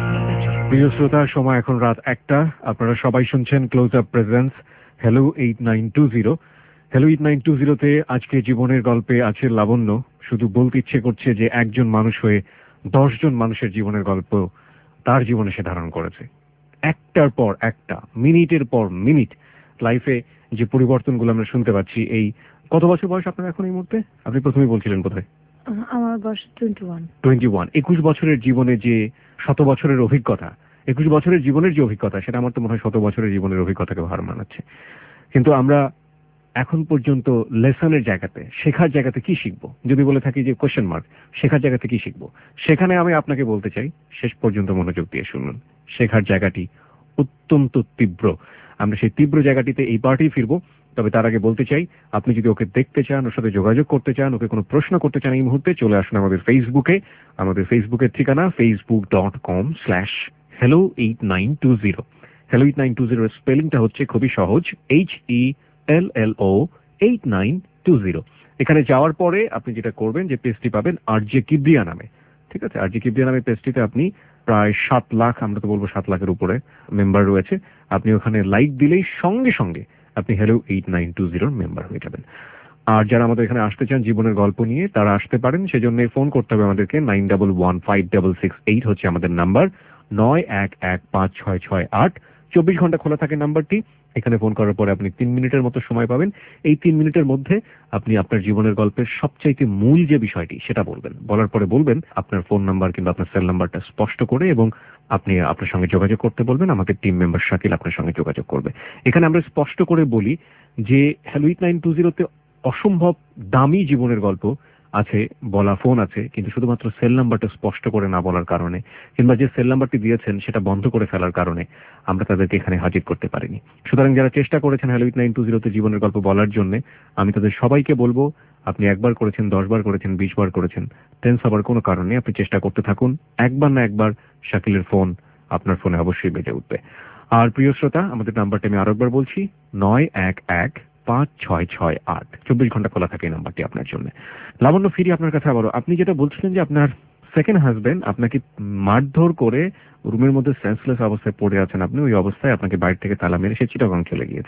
প্রিয় শ্রোতা, সময় এখন রাত একটা। আপনারা সবাই শুনছেন Close Up presents hello eight nine two zero. Hello eight nine two জিরোতে আজকে জীবনের গল্পে আছে লাবণ্য। শুধু বলতে ইচ্ছে করছে যে একজন মানুষ হয়ে দশজন মানুষের জীবনের গল্প তার জীবনে সে ধারণ করেছে। একটার পর একটা, মিনিটের পর মিনিট লাইফে যে পরিবর্তনগুলো আমরা শুনতে পাচ্ছি। এই কত বছর বয়স আপনার এখন এই মুহূর্তে? আপনি প্রথমেই বলছিলেন কোথায়? আমার বয়স টোয়েন্টি ওয়ান। টোয়েন্টি ওয়ান একুশ বছরের জীবনে যে শত বছরের অভিজ্ঞতা, একুশ বছরের জীবনের যে অভিজ্ঞতা, সেটা আমার তো মনে হয় শত বছরের জীবনের অভিজ্ঞতাকে হার মানাচ্ছে। কিন্তু আমরা এখন পর্যন্ত লেসনের জায়গাতে, শেখার জায়গাতে কি শিখবো যদি বলে থাকি যে কোয়েশ্চেন মার্ক, শেখার জায়গাতে কি শিখবো, সেখানে আমি আপনাকে বলতে চাই শেষ পর্যন্ত মনোযোগ দিয়ে শুনুন। শেখার জায়গাটি অত্যন্ত তীব্র। আমরা সেই তীব্র জায়গাটিতে এই পার্টি ফিরবো। তবে তার আগে বলতে চাই, আপনি যদি ওকে দেখতে চান, ওর সাথে যোগাযোগ করতে চান, ওকে কোনো প্রশ্ন করতে চান, এই মুহূর্তে চলে আসুন আমাদের ফেসবুকে। আমাদের ফেসবুকের ঠিকানা Facebook dot com slash hello eight nine two zero. Hello eight nine two জিরোর স্পেলিংটা হচ্ছে খুবই সহজ, H E L L O eight nine two zero. এখানে যাওয়ার পরে আপনি যেটা করবেন, যে পেজটি পাবেন আর জে কিবরিয়া নামে। ঠিক আছে, আর জে কিবরিয়া নামে পেজটিতে আপনি প্রায় সাত লাখ, আমরা তো বলবো সাত লাখের উপরে মেম্বার রয়েছে। আপনি ওখানে লাইক দিলেই সঙ্গে সঙ্গে আপনি হ্যালো এইট নাইন টু জিরোর মেম্বার হয়ে যাবেন। আর যারা আমাদের এখানে আসতে চান জীবনের গল্প নিয়ে, তারা আসতে পারেন। সেজন্য ফোন করতে হবে আমাদেরকে। Nine double one five double six eight হচ্ছে আমাদের নাম্বার। নয় এক এক পাঁচ ছয় ছয় আট। চব্বিশ ঘন্টা খোলা থাকে নাম্বারটি। এখানে ফোন করার পরে আপনি তিন মিনিটের মতো সময় পাবেন। এই তিন মিনিটের মধ্যে আপনি আপনার জীবনের গল্পের সবচাইতে মূল যে বিষয়টি সেটা বলবেন। বলার পরে বলবেন আপনার ফোন নাম্বার কিংবা আপনার সেল নাম্বারটা স্পষ্ট করে, এবং আপনি আপনার সঙ্গে যোগাযোগ করতে বলবেন। আমাদের টিম মেম্বার শাকিল আপনার সঙ্গে যোগাযোগ করবে। এখানে আমরা স্পষ্ট করে বলি যে হ্যালো এইট নাইন টু জিরোতে অসম্ভব দামি জীবনের গল্প আছে, বলা ফোন আছে, কিন্তু শুধুমাত্র সেল নাম্বারটা স্পষ্ট করে না বলার কারণে, কিংবা যে সেল নাম্বারটি দিয়েছেন সেটা বন্ধ করে ফেলার কারণে আমরা তাদেরকে এখানে হাজির করতে পারিনি। সুতরাং যারা চেষ্টা করেছেন হ্যালো এইট নাইন টু জিরোতে জীবনের গল্প বলার জন্য, আমি তাদের সবাইকে বলবো, আপনি একবার করেছেন, দশ বার করেছেন, বিশ বার করেছেন, টেন্স হবার কোনো কারণে আপনি চেষ্টা করতে থাকুন। একবার না একবার শাকিলের ফোন আপনার ফোনে অবশ্যই বেজে উঠবে। আর প্রিয় শ্রোতা, আমাদের নাম্বারটা আমি আরেকবার বলছি, নয় এক এক পাঁচ ছয় ছয় আট। চব্বিশ ঘন্টা খোলা থাকে এই নাম্বারটি আপনার জন্য। লাবণ্য, ফিরি আপনার কাছে আবারও। আপনি যেটা বলছিলেন যে আপনার সেকেন্ড হাজবেন্ড আপনাকে মারধর করে রুমের মধ্যে সেন্সলেস অবস্থায় পড়ে আছেন, আপনি ওই অবস্থায় আপনাকে বাইরে থেকে তালা মেরে সে চিটাগং চলে গিয়েছে।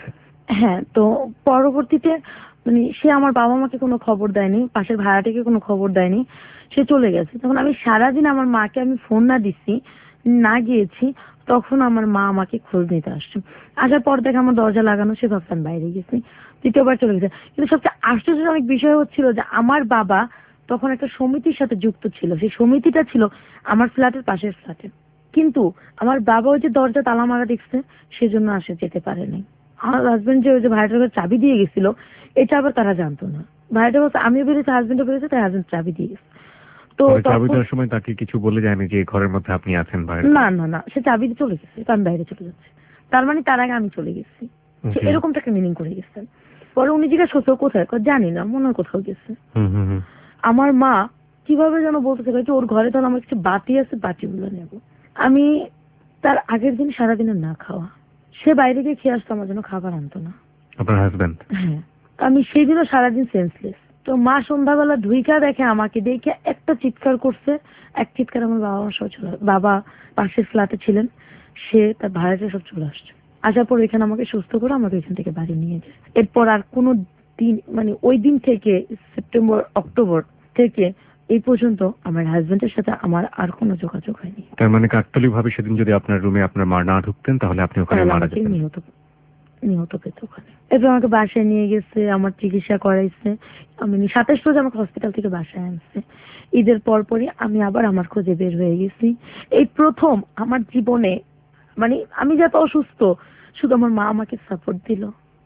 হ্যাঁ, তো পরবর্তীতে মানে সে আমার বাবা মাকে কোনো খবর দেয়নি, পাশের ভাড়াটিকে কোনো খবর দেয়নি, সে চলে গেছে। তখন আমি সারাদিন আমার মাকে আমি ফোন না দিচ্ছি, না গিয়েছি, তখন আমার মা আমাকে খোঁজ নিতে আসছে। আসার পর দেখে আমার দরজা লাগানো, সে ভাবছে আমি বাইরে গেছি, দ্বিতীয়বার চলে গেছে। কিন্তু সবচেয়ে আশ্চর্যজনক বিষয় হচ্ছিল যে আমার বাবা তখন একটা সমিতির সাথে যুক্ত ছিল, সেই সমিতিটা ছিল আমার ফ্ল্যাটের পাশের ফ্ল্যাটে। কিন্তু আমার বাবা ওই যে দরজা তালা মারা দেখছে, সেজন্য আসে যেতে পারেনি। আমার হাজবেন্ড যে ওই যে ভাইটার কাছে চাবি দিয়ে গেছিল, এটা আবার তারা জানতো না। ভাইটা বলছে আমিও বেরিয়েছি, হাজবেন্ডও বেরিয়েছে, তাই হাজবেন্ড চাবি দিয়ে গেছে। তো চাবি দেওয়ার সময় তাকে কিছু বলে যায়নি যে ঘরের মধ্যে আপনি আছেন বাইরে? না না না, সে চাবি দিয়ে চলে গেছে, আমি বাইরে চলে যাচ্ছি, তার মানে তার আগে আমি চলে গেছি, এরকমটা একটা মিনিং করে গেছে। পরে উনি জিজ্ঞাসা করছে কোথায়, জানি না, মনে হয় কোথাও গেছে। আমার মা কিভাবে যেন বলতেছে যে ওর ঘরে তো আমার কিছু বাটি আছে, বাটিগুলো নেব। আমি তার আগের দিন সারাদিনের না খাওয়া, সে বাইরে গিয়ে খেয়ে আসতো, আমার জন্য খাবার আনতো না। আপনার হাজবেন্ড? হ্যাঁ, আমি সেই দিনও সারাদিন সেন্সলেস। তো মা সন্ধ্যাবেলা ধুইকা দেখে আমাকে, দেখে একটা চিৎকার করছে, এক চিৎকার আমার বাবা আমার সব চলে, বাবা পাশের ফ্ল্যাটে ছিলেন, সে তার ভাড়াটা সব চলে আসছে। আসার পর এখানে আমাকে সুস্থ করে আমাকে এখান থেকে বাড়ি নিয়ে যায়। এরপর আর কোনো দিন মানে ওই দিন থেকে সেপ্টেম্বর অক্টোবর থেকে এই পর্যন্ত আমার হাজবেন্ডের সাথে আমার আর কোনো যোগাযোগ হয়নি। তার মানে কাকতালীয় ভাবে সেদিন যদি আপনার রুমে আপনার মা না ঢুকতেন তাহলে আপনি ওখানে মারা যেতেন। নিহত নিহত পেত ওখানে। এরপর আমাকে বাসায় নিয়ে গেছে, আমার চিকিৎসা করাইছে। আমি সাতাশ রোজ আমাকে হসপিটাল থেকে বাসায় আনছে। ঈদের পরপরই আমি আবার আমার খোঁজে বের হয়ে গেছি। এই প্রথম আমার জীবনে মানে আমি যত অসুস্থ, শুধু আমার মা আমাকে সাপোর্ট দিল।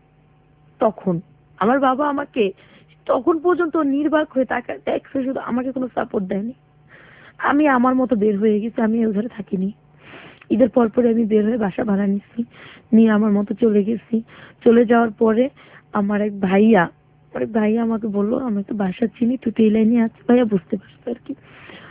তখন আমার বাবা আমাকে তখন পর্যন্ত নির্বাক হয়ে তাকে দেখছে, শুধু আমাকে কোনো সাপোর্ট দেয়নি। আমি আমার মতো বের হয়ে গেছি, আমি ওখানে থাকিনি। ঈদের পর পরে আমি বের হয়ে বাসা ভাড়া নিচ্ছি, নিয়ে আমার মতো চলে গেছি। চলে যাওয়ার পরে আমার এক ভাইয়া এক ভাইয়া আমাকে বললো আমি তো বাসা চিনি, তুই তো এই লাইনে আছিস। ভাইয়া বুঝতে পারছো আর কি,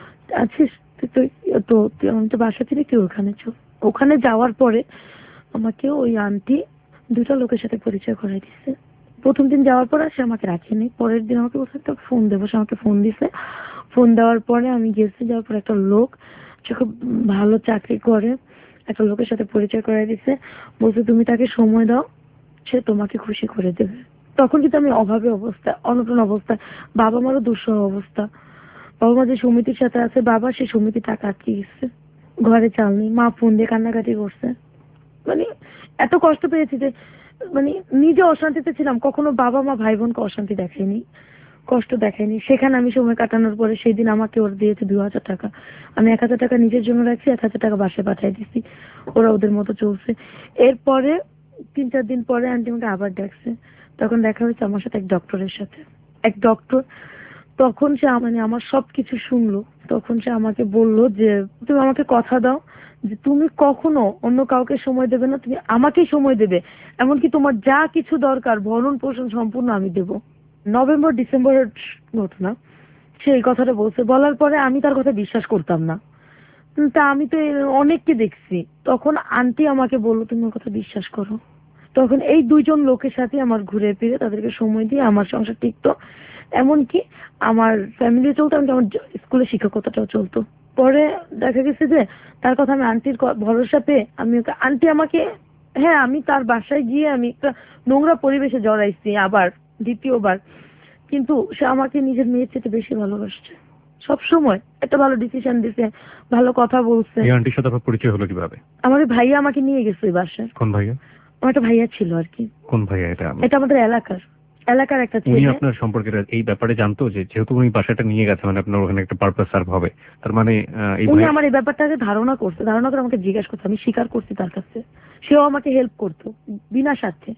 আছিস তুই তো, আমি তো বাসা চিনি, তুই ওখানে চল। ওখানে যাওয়ার পরে আমাকে ওই আন্টি দুটা লোকের সাথে পরিচয় করাই দিচ্ছে। প্রথম দিন যাওয়ার পরে সে আমাকে রাখেনি, পরের দিন আমাকে বলছে একটা ফোন দেবো, সে আমাকে ফোন দিছে। ফোন দেওয়ার পরে আমি গেছি, যাওয়ার পর একটা লোক সে খুব ভালো চাকরি করে, একটা লোকের সাথে পরিচয় করাই দিছে। বলছে তুমি তাকে সময় দাও, সে তোমাকে খুশি করে দেবে। তখন কিন্তু আমি অভাবে অবস্থা, অনটন অবস্থা, বাবা মারও দুঃসহ অবস্থা। বাবা মা যে সমিতির সাথে আছে, বাবা সে সমিতি টাকা আটকে গেছে, ঘরে চাল নেই, মা ফোন দিয়ে কান্নাকাটি করছে। মানে এত কষ্ট পেয়েছি যে মানে নিজে অশান্তিতে ছিলাম, কখনো বাবা মা ভাই বোনকে অশান্তি দেখায়নি, কষ্ট দেখায়নি। সেখানে আমি সময় কাটানোর পরে সেই দিন আমাকে ওরা দিয়েছে দু হাজার টাকা। আমি এক হাজার টাকা নিজের জন্য রাখছি, এক হাজার টাকা বাসায় পাঠিয়ে দিচ্ছি, ওরা ওদের মতো চলছে। এরপরে তিন চার দিন পরে আন্টি আমাকে আবার ডাকছে। তখন দেখা হয়েছে আমার সাথে এক ডক্টরের সাথে, এক ডক্টর। তখন সে মানে আমার সবকিছু শুনলো। তখন সে আমাকে বললো যে তুমি আমাকে কথা দাও যে তুমি কখনো অন্য কাউকে সময় দেবে না, তুমি আমাকেই সময় দেবে, এমনকি তোমার যা কিছু দরকার ভরণ পোষণ সম্পূর্ণ আমি দেব। নভেম্বর ডিসেম্বরের ঘটনা, সে এই কথাটা বলছে। বলার পরে আমি তার কথা বিশ্বাস করতাম না, তা আমি তো অনেককে দেখছি। তখন আন্টি আমাকে বললো তুমি ওর কথা বিশ্বাস করো। তখন এই দুইজন লোকের সাথে আমার ঘুরে ফিরে তাদেরকে সময় দিয়ে আমার সংসার টিকতো, এমনকি আমার ফ্যামিলি চলতো, এমনকি আমার স্কুলে শিক্ষকতাটাও চলতো। পরে দেখা গেছে যে তার কথা আমি আন্টির ভরসা পেয়ে আমি ওকে, আন্টি আমাকে, হ্যাঁ আমি তার বাসায় গিয়ে আমি একটা নোংরা পরিবেশে জড়াইছি আবার দ্বিতীয়বার, কিন্তু সে আমাকে নিজের মেয়ের চেয়ে বেশি ভালোবাসছে। সব সময় একটা ভালো ডিসিশন দিছে, ভালো কথা বলছে। এই আন্টির সাথে আপনার পরিচয় হলো কিভাবে? আমার ভাইয়া আমাকে নিয়ে গেছে ওই বাসায়। কোন ভাইয়া? আমার একটা ভাইয়া ছিল আর কি। কোন ভাইয়া এটা? এটা আমাদের এলাকার এলাকার একটা ছেলে। উনি আপনার সম্পর্কে এই ব্যাপারে জানতো যে যেহেতু উনি বাসাটা নিয়ে গেছে মানে আপনার ওখানে একটা পারপাস সার্ভ হবে, তার মানে এই উনি আমার এই ব্যাপারটাকে ধারণা করছে, ধারণা করে আমাকে জিজ্ঞাসা করছে, আমি স্বীকার করছি তার কাছে। সেও আমাকে হেল্প করতো বিনা স্বার্থে।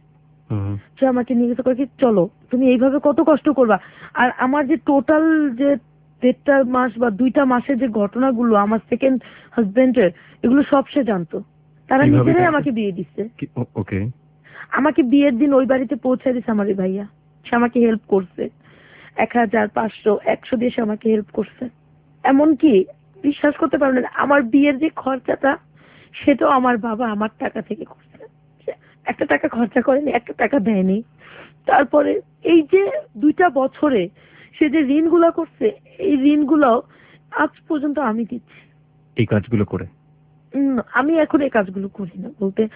সে আমাকে নিয়ে গেছে করে কি চলো তুমি এইভাবে কত কষ্ট করবা। আর আমার যে টোটাল যে দেড়টা মাস বা দুইটা মাসের যে ঘটনাগুলো আমার সেকেন্ড হাজবেন্ডের, এগুলো সব সে জানতো। তারা নিজেরাই আমাকে বিয়ে দিচ্ছে। ওকে, আমাকে বিয়ের দিন ওই বাড়িতে পৌঁছে দিচ্ছে আমার এই ভাইয়া। সে আমাকে হেল্প করছে, এক হাজার পাঁচশো একশো দিয়ে সে আমাকে হেল্প করছে। এমনকি বিশ্বাস করতে পারবেন না, আমার বিয়ের যে খরচাটা সেটাও আমার বাবা আমার টাকা থেকে করছে। একটা টাকা খরচা করেনি, একটা টাকা দেয়নি। তারপরে এই যে দুইটা বছরে সে যে ঋণগুলো করছে, এই ঋণগুলো আজ পর্যন্ত আমি দিচ্ছি। এই কাজগুলো করে আমি এখন এই কাজগুলো করি না, বলতে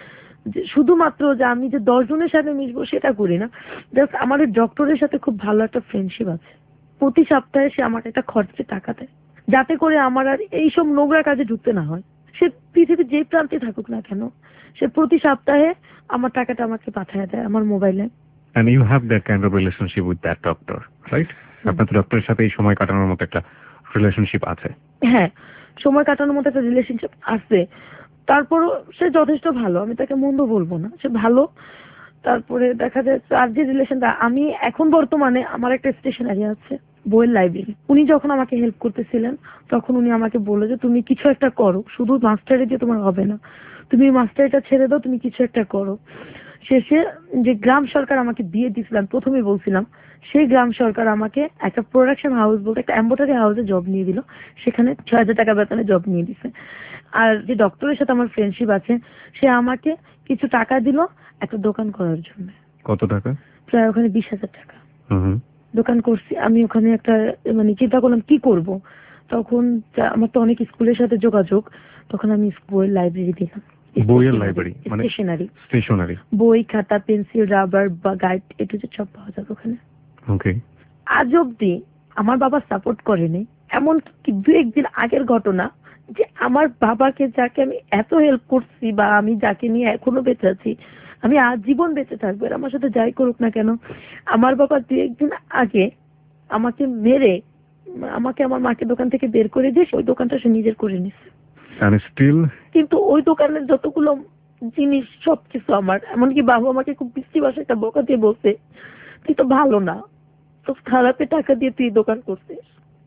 যে শুধুমাত্র যে আমি যে দশ জনের সাথে মিশবো সেটা করি না, জাস্ট আমার ডক্টরের সাথে খুব ভালো একটা ফ্রেন্ডশিপ আছে। প্রতি সপ্তাহে সে আমাকে একটা খরচে টাকা দেয়, যাতে করে আমার আর এইসব নোংরা কাজে ঢুকতে না হয়। সে পৃথিবীর যে প্রান্তে থাকুক না কেন, সে প্রতি সপ্তাহে আমার টাকাটা আমাকে পাঠিয়ে দেয় আমার মোবাইলে। And you have that kind of relationship with that doctor, right? আপনার তো ডক্টরের সাথে এই সময় কাটানোর মতো একটা রিলেশনশিপ আছে। হ্যাঁ, সময় কাটানোর মতো একটা রিলেশনশিপ আছে। তারপরও সে যথেষ্ট ভালো, আমি তাকে মন্দ বলবো না, সে ভালো। তারপরে দেখা যায় তার যে রিলেশনটা, আমি এখন বর্তমানে আমার একটা স্টেশনারি আছে, বইয়ের লাইব্রেরি। উনি যখন আমাকে হেল্প করতেছিলেন তখন উনি আমাকে বললো যে তুমি কিছু একটা করো, শুধু মাস্টারে দিয়ে তোমার হবে না, তুমি মাস্টারটা ছেড়ে দাও, তুমি কিছু একটা করো। শেষে যে গ্রাম সরকার আমাকে দিয়ে দিয়েছিলাম, প্রথমে বলছিলাম, সেই গ্রাম সরকার আমাকে একটা প্রোডাকশন হাউস বলতে একটা এম্ব্রয়ডারি হাউসে জব নিয়ে দিল, সেখানে ছয় হাজার টাকা বেতনে জব নিয়ে দিছে। আর যে ডক্টরের সাথে আমার ফ্রেন্ডশিপ আছে, সে আমাকে কিছু টাকা দিল একটা দোকান করার জন্য। কত টাকা? প্রায় ওখানে বিশ হাজার টাকা। হুম। দোকান করছি আমি ওখানে, একটা মানে চিন্তা করলাম কি করব। তখন আমার তো অনেক স্কুলের সাথে যোগাযোগ, তখন আমি স্কুল লাইব্রেরি দিলাম। বইয়ের লাইব্রেরি মানে স্টেশনারি, স্টেশনারি, বই, খাতা, পেন্সিল, রাবার বা গাইড, এটু সব পাওয়া যাবে ওখানে। ওকে। আজ অব্দি আমার বাবা সাপোর্ট করেনি, এমন কি দু একদিন আগের ঘটনা, যে আমার বাবাকে যাকে আমি এত হেল্প করছি বা আমি যাকে নিয়ে এখনো বেঁচে আছি, আমি আজীবন বেঁচে থাকবো, আর আমার সাথে যাই করুক না কেন, আমার বাবা দু একদিন আগে আমাকে মেরে আমাকে আমার মাকে দোকান থেকে বের করে দিয়ে ওই দোকানটা সে নিজের করে নিচ্ছে। And still কিন্তু ওই দোকানের যতগুলো জিনিস সবকিছু আমার, এমনকি বাবা আমাকে খুব বৃষ্টি ভাষায় একটা বকা দিয়ে বলছে, তুই তো ভালো না, তো খারাপের টাকা দিয়ে তুই দোকান করছিস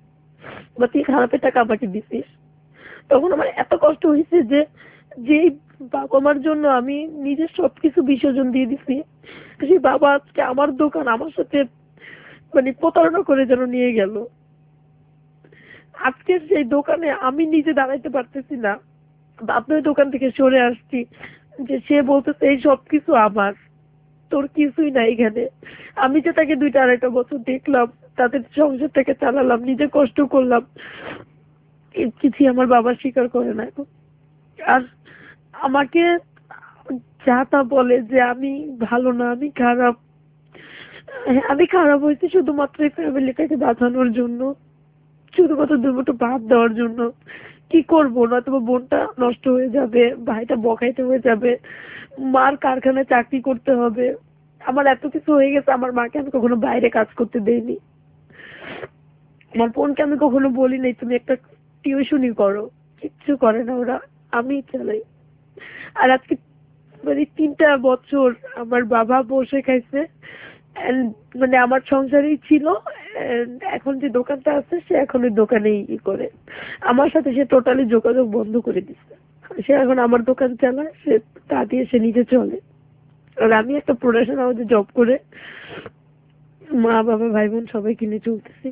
বা তুই খারাপের টাকা আমাকে দিছিস। তখন আমার এত কষ্ট হয়েছে যে যে বাবা মার জন্য আমি নিজের সবকিছু বিসর্জন দিয়ে দিছি, সেই বাবা আজকে আমার দোকান আমার সাথে মানে প্রতারণা করে যেন নিয়ে গেল। আজকে সেই দোকানে আমি নিজে দাঁড়াইতে পারতেছি না, আপনার দোকান থেকে সরে আসছি, যে সে বলতেছে এই সবকিছু আমার, তোর কিছুই নাই এখানে। আমি যে তাকে দুইটা আড়াইটা বছর দেখলাম, তাদের সংসারটাকে চালালাম, নিজে কষ্ট করলাম, কিছুই আমার বাবা স্বীকার করে না এখন। আর আমাকে যা তা বলে যে আমি ভালো না, আমি খারাপ। আমি খারাপ হয়েছি শুধুমাত্র এই ফ্যামিলিটাকে বাঁচানোর জন্য, শুধুমাত্র দুটো ভাত দেওয়ার জন্য। কি করবো না, তোমার বোনটা নষ্ট হয়ে যাবে, ভাইটা বকাইতে হয়ে যাবে, মার কারখানায় চাকরি করতে হবে, আমার এত কিছু হয়ে গেছে। আমার মাকে আমি কখনো বাইরে কাজ করতে দেইনি, আমার বোনকে আমি কখনো বলি নাই তুমি একটা টিউশনই করো, কিচ্ছু করে না ওরা, আমি চালাই। আর আজকে মানে তিনটা বছর আমার বাবা বসে খাইছে, মানে আমার সংসারেই ছিল। এখন যে দোকানটা আছে সে এখন ওই দোকানেই ই করে, আমার সাথে সে টোটালি যোগাযোগ বন্ধ করে দিচ্ছে। সে এখন আমার দোকান চালায়, সে তা দিয়ে সে নিজে চলে। আর আমি একটা প্রোডাকশন হাউসে জব করে মা বাবা ভাই বোন সবাই কিনে চলতেছি।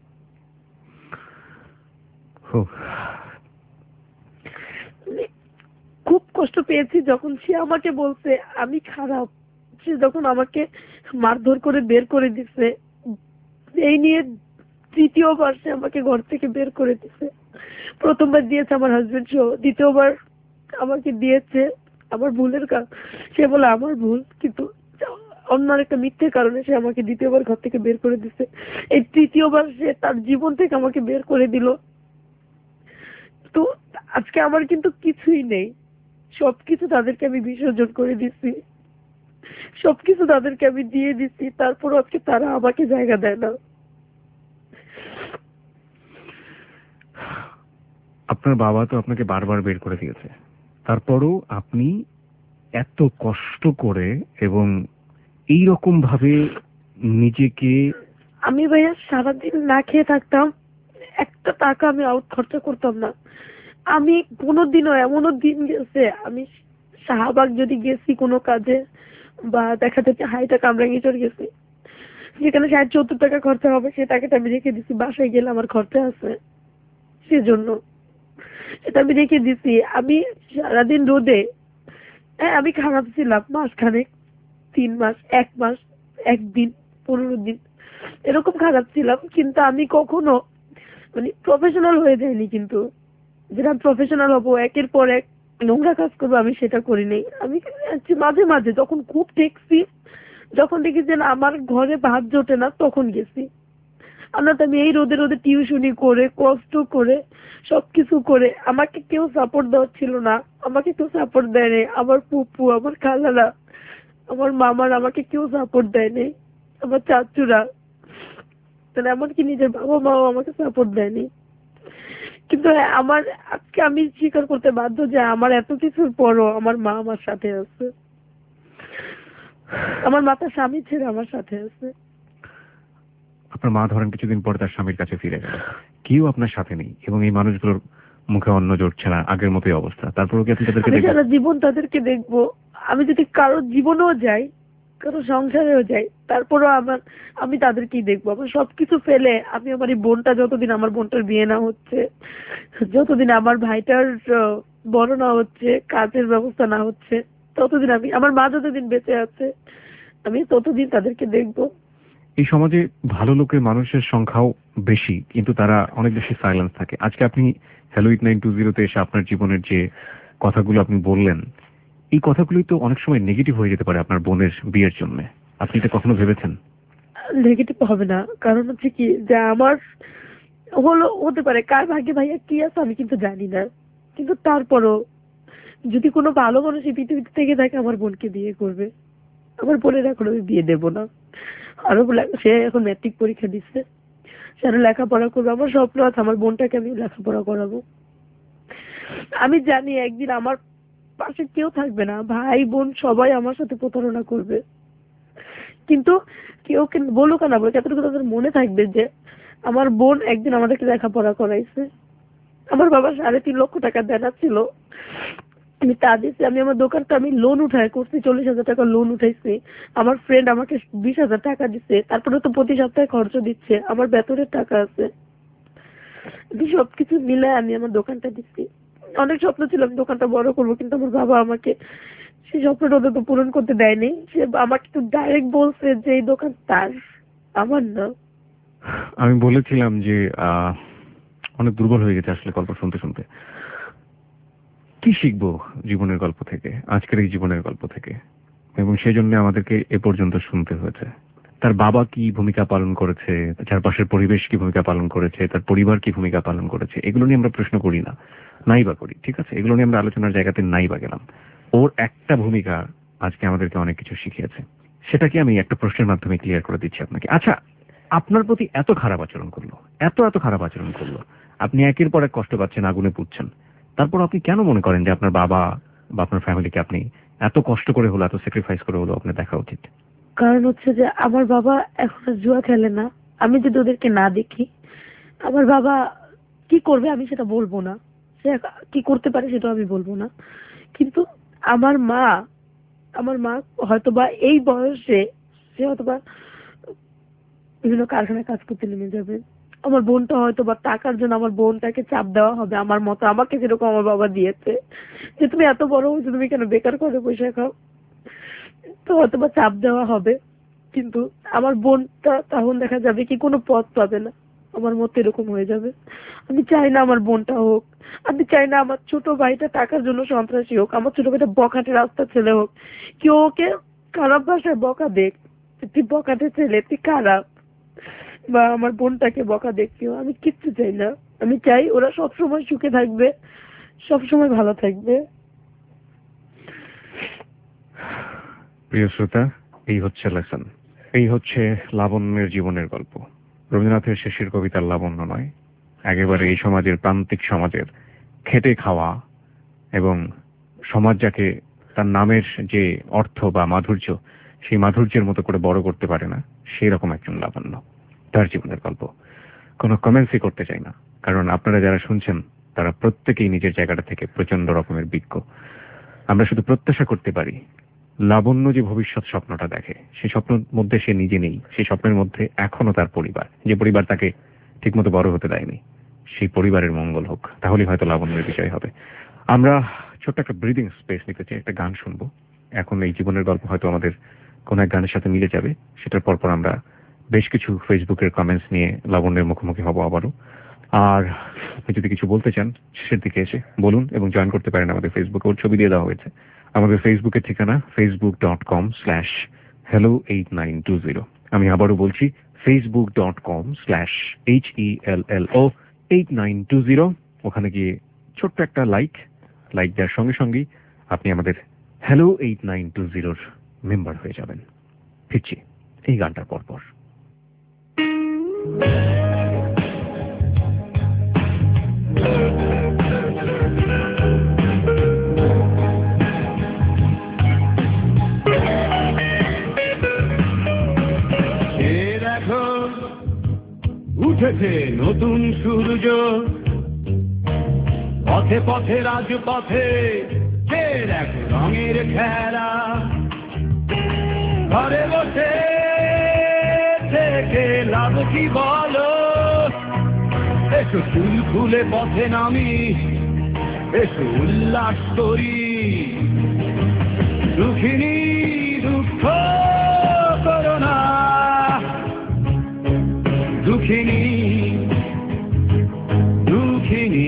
খুব কষ্ট পেয়েছি যখন সে আমাকে বলছে আমি খারাপ, সে যখন আমাকে মারধর করে বের করে দিচ্ছে, এই নিয়ে তৃতীয়বার সে আমাকে ঘর থেকে বের করে দিচ্ছে। প্রথমবার দিয়েছে আমার হাজবেন্ড সহ, দ্বিতীয়বার আমাকে দিয়েছে আমার ভুলের কারণ, সে বলে আমার ভুল, কিন্তু অন্য একটা মিথ্যের কারণে সে আমাকে দ্বিতীয়বার ঘর থেকে বের করে দিচ্ছে। এই তৃতীয়বার সে তার জীবন থেকে আমাকে বের করে দিল। তো আজকে আমার কিন্তু কিছুই নেই, সবকিছু তাদেরকে আমি বিসর্জন করে দিচ্ছি, সবকিছু তাদেরকে আমি দিয়ে দিচ্ছি, তারপর আজকে তারা আমাকে জায়গা দেয় না। আপনার বাবা তো আপনাকে বারবার বের করে দিয়েছে, তারপরও আপনি এত কষ্ট করে এবং এই রকম ভাবে নিজেকে, আমি ভাইয়া সারাদিন না খেয়ে থাকতাম, একটা টাকা আমি আউট খরচা করতাম না। আমি কোনোদিনও, এমনও দিন গেছে আমি শাহবাগ যদি গেছি কোনো কাজে বা দেখা যাচ্ছে হাইটা কামরাঙ্গিচর গেছি, যেখানে ষাট সত্তর টাকা খরচা হবে, সে টাকাটা আমি রেখে দিছি, বাসায় গেলে আমার খরচা আছে সেজন্য সেটা আমি রেখে দিছি। আমি সারাদিন রোদে, হ্যাঁ আমি খারাপ ছিলাম মাসখানেক, তিন মাস, এক মাস, একদিন, পনেরো দিন এরকম খারাপ ছিলাম, কিন্তু আমি কখনো মানে প্রফেশনাল হয়ে যাইনি। কিন্তু যেটা প্রফেশনাল হবো, একের পর এক নোংরা কাজ করবো আমি সেটা করি নাই। আমি মাঝে মাঝে যখন খুব ঠেকছি, যখন দেখি যে না আমার ঘরে ভাত জোটে না, তখন গেছি। আমরা তো আমি এই রোদে রোদে টিউশনি করে কষ্ট করে সবকিছু করে আমাকে কেউ সাপোর্ট দেওয়ার ছিল না, আমাকে কেউ সাপোর্ট দেয়নি। আমার পুপু, আমার খালারা, আমার মামার আমাকে কেউ সাপোর্ট দেয়নি, আমার চাচুরা, তাহলে এমনকি নিজের বাবা মাও আমাকে সাপোর্ট দেয়নি। কিন্তু আমার আজকে আমি স্বীকার করতে বাধ্য যে আমার এত কিছুর পরও আমার মা আমার সাথে আছে, আমার মা তার স্বামী ছেড়ে আমার সাথে আছে। আপনার মা ধরেন কিছুদিন পরে তার স্বামীর কাছে ফিরে গেল, কেউ আপনার সাথে নেই এবং এই মানুষগুলোর মুখে অন্ন জড়ছে না, আগের মতোই অবস্থা, তারপরেও কি আপনি তাদেরকে আমি দেখবেন? সারা জীবন তাদেরকে দেখবো। আমি যদি কারোর জীবনেও যাই, কারো সংসারেও যাই, তারপরও আমার আমি তাদেরকেই দেখবো। আমার সবকিছু ফেলে আমি আমার এই বোনটা, যতদিন আমার বোনটার বিয়ে না হচ্ছে, যতদিন আমার ভাইটার আহ, বড় না হচ্ছে, কাজের ব্যবস্থা না হচ্ছে, ততদিন আমি, আমার মা যতদিন বেঁচে আছে, আমি ততদিন তাদেরকে দেখবো। এই সমাজে ভালো লোকের মানুষের সংখ্যাও বেশি, কিন্তু তারা অনেক বেশি সাইলেন্স থাকে। আজকে আপনি হ্যালো এইট নাইন টু জিরোতে এসে আপনার জীবনের যে কথাগুলো আপনি বললেন, এই কথাগুলোই তো অনেক সময় নেগেটিভ হয়ে যেতে পারে আপনার বোনের বিয়ের জন্য। আপনি এটা কখনো ভেবেছেন? নেগেটিভ হবে না, কারণ হচ্ছে কি যে আমার হলো, হতে পারে কার ভাগ্যে ভাইয়া কি আছে আমি কিন্তু জানি না, কিন্তু তারপরও যদি কোনো ভালো মানুষ এই পৃথিবীতে থেকে থাকে আমার বোনকে বিয়ে করবে। আমার বোনের এখন আমি বিয়ে দেবো না। আরো লে- সে এখন ম্যাট্রিক পরীক্ষা দিচ্ছে, সে আরো লেখাপড়া করবে। আমার স্বপ্ন আছে আমার বোনটাকে আমি লেখাপড়া করাবো। আমি জানি একদিন আমার পাশে কেউ থাকবে না, ভাই বোন সবাই আমার সাথে প্রতারণা করবে, কিন্তু কেউ কে বলুক না বলুক, এতটুকু তাদের মনে থাকবে যে আমার বোন একদিন আমাদেরকে লেখাপড়া করাইছে। আমার বাবা সাড়ে তিন লক্ষ টাকা দেনা ছিল, আমি তা দিচ্ছি। আমি আমার দোকানটা আমি লোন উঠাই করছি, চল্লিশ হাজার টাকা লোন উঠাইছি। আমার ফ্রেন্ড আমাকে বিশ হাজার টাকা দিচ্ছে, তারপরে তো প্রতি সপ্তাহে খরচ দিচ্ছে, আমার বেতনের টাকা আছে। আমি সবকিছু মিলে আমি আমার দোকানটা দিচ্ছি। অনেক স্বপ্ন ছিল আমি দোকানটা বড় করবো, কিন্তু আমার বাবা আমাকে সেই স্বপ্নটা তো পূরণ করতে দেয়নি। সে আমাকে তো ডাইরেক্ট বলছে যে এই দোকান তার, আমার না। আমি বলেছিলাম যে আহ, অনেক দুর্বল হয়ে গেছে আসলে গল্প শুনতে শুনতে। কি শিখবো জীবনের গল্প থেকে, আজকের এই জীবনের গল্প থেকে, এবং সেই জন্য আমাদেরকে এ পর্যন্ত শুনতে হয়েছে। তার বাবা কি ভূমিকা পালন করেছে, চারপাশের পরিবেশ কি ভূমিকা পালন করেছে, তার পরিবার কি ভূমিকা পালন করেছে, এগুলো নিয়ে আমরা প্রশ্ন করি না, নাই বা করি, ঠিক আছে, এগুলো নিয়ে আমরা আলোচনার জায়গাতে নাই বা গেলাম। ওর একটা ভূমিকা আজকে আমাদেরকে অনেক কিছু শিখিয়েছে, সেটাকে আমি একটা প্রশ্নের মাধ্যমে ক্লিয়ার করে দিচ্ছি আপনাকে। আচ্ছা, আপনার প্রতি এত খারাপ আচরণ করলো, এত এত খারাপ আচরণ করলো, আপনি একের পর এক কষ্ট পাচ্ছেন, আগুনে পুড়ছেন, তারপর আপনি কেন মনে করেন যে আপনার বাবা বা আপনার ফ্যামিলিকে আপনি এত কষ্ট করে হলো, এত স্যাক্রিফাইস করে হলো আপনার দেখা উচিত? কারণ হচ্ছে যে আমার বাবা এখন আর জুয়া খেলে না। আমি যদি ওদেরকে না দেখি, আমার বাবা কি করবে আমি সেটা বলবো না, সে কি করতে পারে সেটা আমি বলবো না, কিন্তু আমার মা, আমার মা হয়তোবা এই বয়সে সে হয়তোবা বিভিন্ন কারখানায় কাজ করতে নেমে যাবে। আমার বোনটা হয়তো বা টাকার জন্য আমার বোনটাকে চাপ দেওয়া হবে, আমার মতো আমাকে যেরকম আমার বাবা দিয়েছে যে তুমি এত বড় হয়েছো, তুমি কেন বেকার করে বসে খাও, তো হয়তো বা চাপ দেওয়া হবে। কিন্তু আমার বোনটা তখন দেখা যাবে কি কোনো পথ পাবে না, আমার মতো এরকম হয়ে যাবে। আমি চাই না আমার বোনটা হোক, আমি চাই না আমার ছোট ভাইটা টাকার জন্য সন্ত্রাসী হোক, আমার ছোট ভাইটা বখাটে রাস্তার ছেলে হোক, কেউ ওকে খারাপ ভাষায় বকা দেখ, তুই বখাটে ছেলে, তুই খারাপ, বা আমার বোনটাকে বকা দেখতেও আমি কিচ্ছু চাই না। আমি চাই ওরা সবসময় সুখে থাকবে, সবসময় ভালো থাকবে। প্রিয় শ্রোতা, এই হচ্ছে লেসন, এই হচ্ছে লাবণ্যের জীবনের গল্প। রবীন্দ্রনাথের শেষের কবিতার লাবণ্য নয়, একেবারে এই সমাজের প্রান্তিক সমাজের খেটে খাওয়া এবং সমাজ যাকে তার নামের যে অর্থ বা মাধুর্য, সেই মাধুর্যের মতো করে বড় করতে পারে না, সেই রকম একজন লাবণ্য, তার জীবনের গল্প। কোনো কমেন্টসই করতে চাই না, কারণ আপনারা যারা শুনছেন তারা প্রত্যেকেই নিজের জায়গাটা থেকে প্রচন্ড রকমের বিজ্ঞ। আমরা শুধু প্রত্যাশা করতে পারি লাবণ্য যে ভবিষ্যৎ স্বপ্নটা দেখে, সেই স্বপ্নের মধ্যে সে নিজে নেই, সেই স্বপ্নের মধ্যে এখনো তার পরিবার, যে পরিবার তাকে ঠিকমতো বড় হতে দেয়নি, সেই পরিবারের মঙ্গল হোক, তাহলেই হয়তো লাবণ্যের বিজয় হবে। আমরা ছোট্ট একটা ব্রিদিং স্পেস নিতে চাই, একটা গান শুনবো। এখন এই জীবনের গল্প হয়তো আমাদের কোন এক গানের সাথে মিলে যাবে, সেটার পরপর আমরা বেশ কিছু ফেসবুকের কমেন্টস নিয়ে লাবণ্যের মুখোমুখি হব আবারও। আর আপনি যদি কিছু বলতে চান শেষের দিকে এসে বলুন এবং জয়েন করতে পারেন আমাদের ফেসবুকে। ওর ছবি দিয়ে দেওয়া হয়েছে। আমাদের ফেসবুকের ঠিকানা Facebook dot com slash hello eight nine two zero. আমি আবারও বলছি Facebook dot com slash H E L L O eight nine two zero. ওখানে গিয়ে ছোট্ট একটা লাইক লাইক দেওয়ার সঙ্গে সঙ্গেই আপনি আমাদের হ্যালো এইট নাইন টু জিরোর মেম্বার হয়ে যাবেন। ফিরছি এই গানটার পর পর। উঠেছে নতুন সূর্য, পথে পথে রাজপথে ফের এক রঙের খেলা। ঘরে বসে থেকে লাভ কি বলো, এসো ফুল ফুলে পথে নামি, এসো উল্লাস করি। দুঃখিনী দুঃখ করো না, দুঃখিনী দুঃখিনী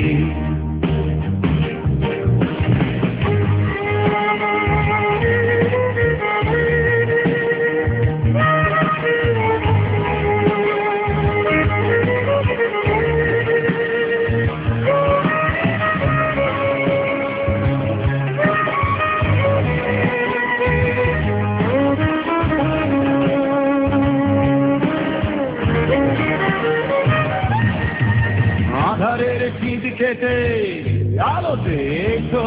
কেটে আলোতে এসো,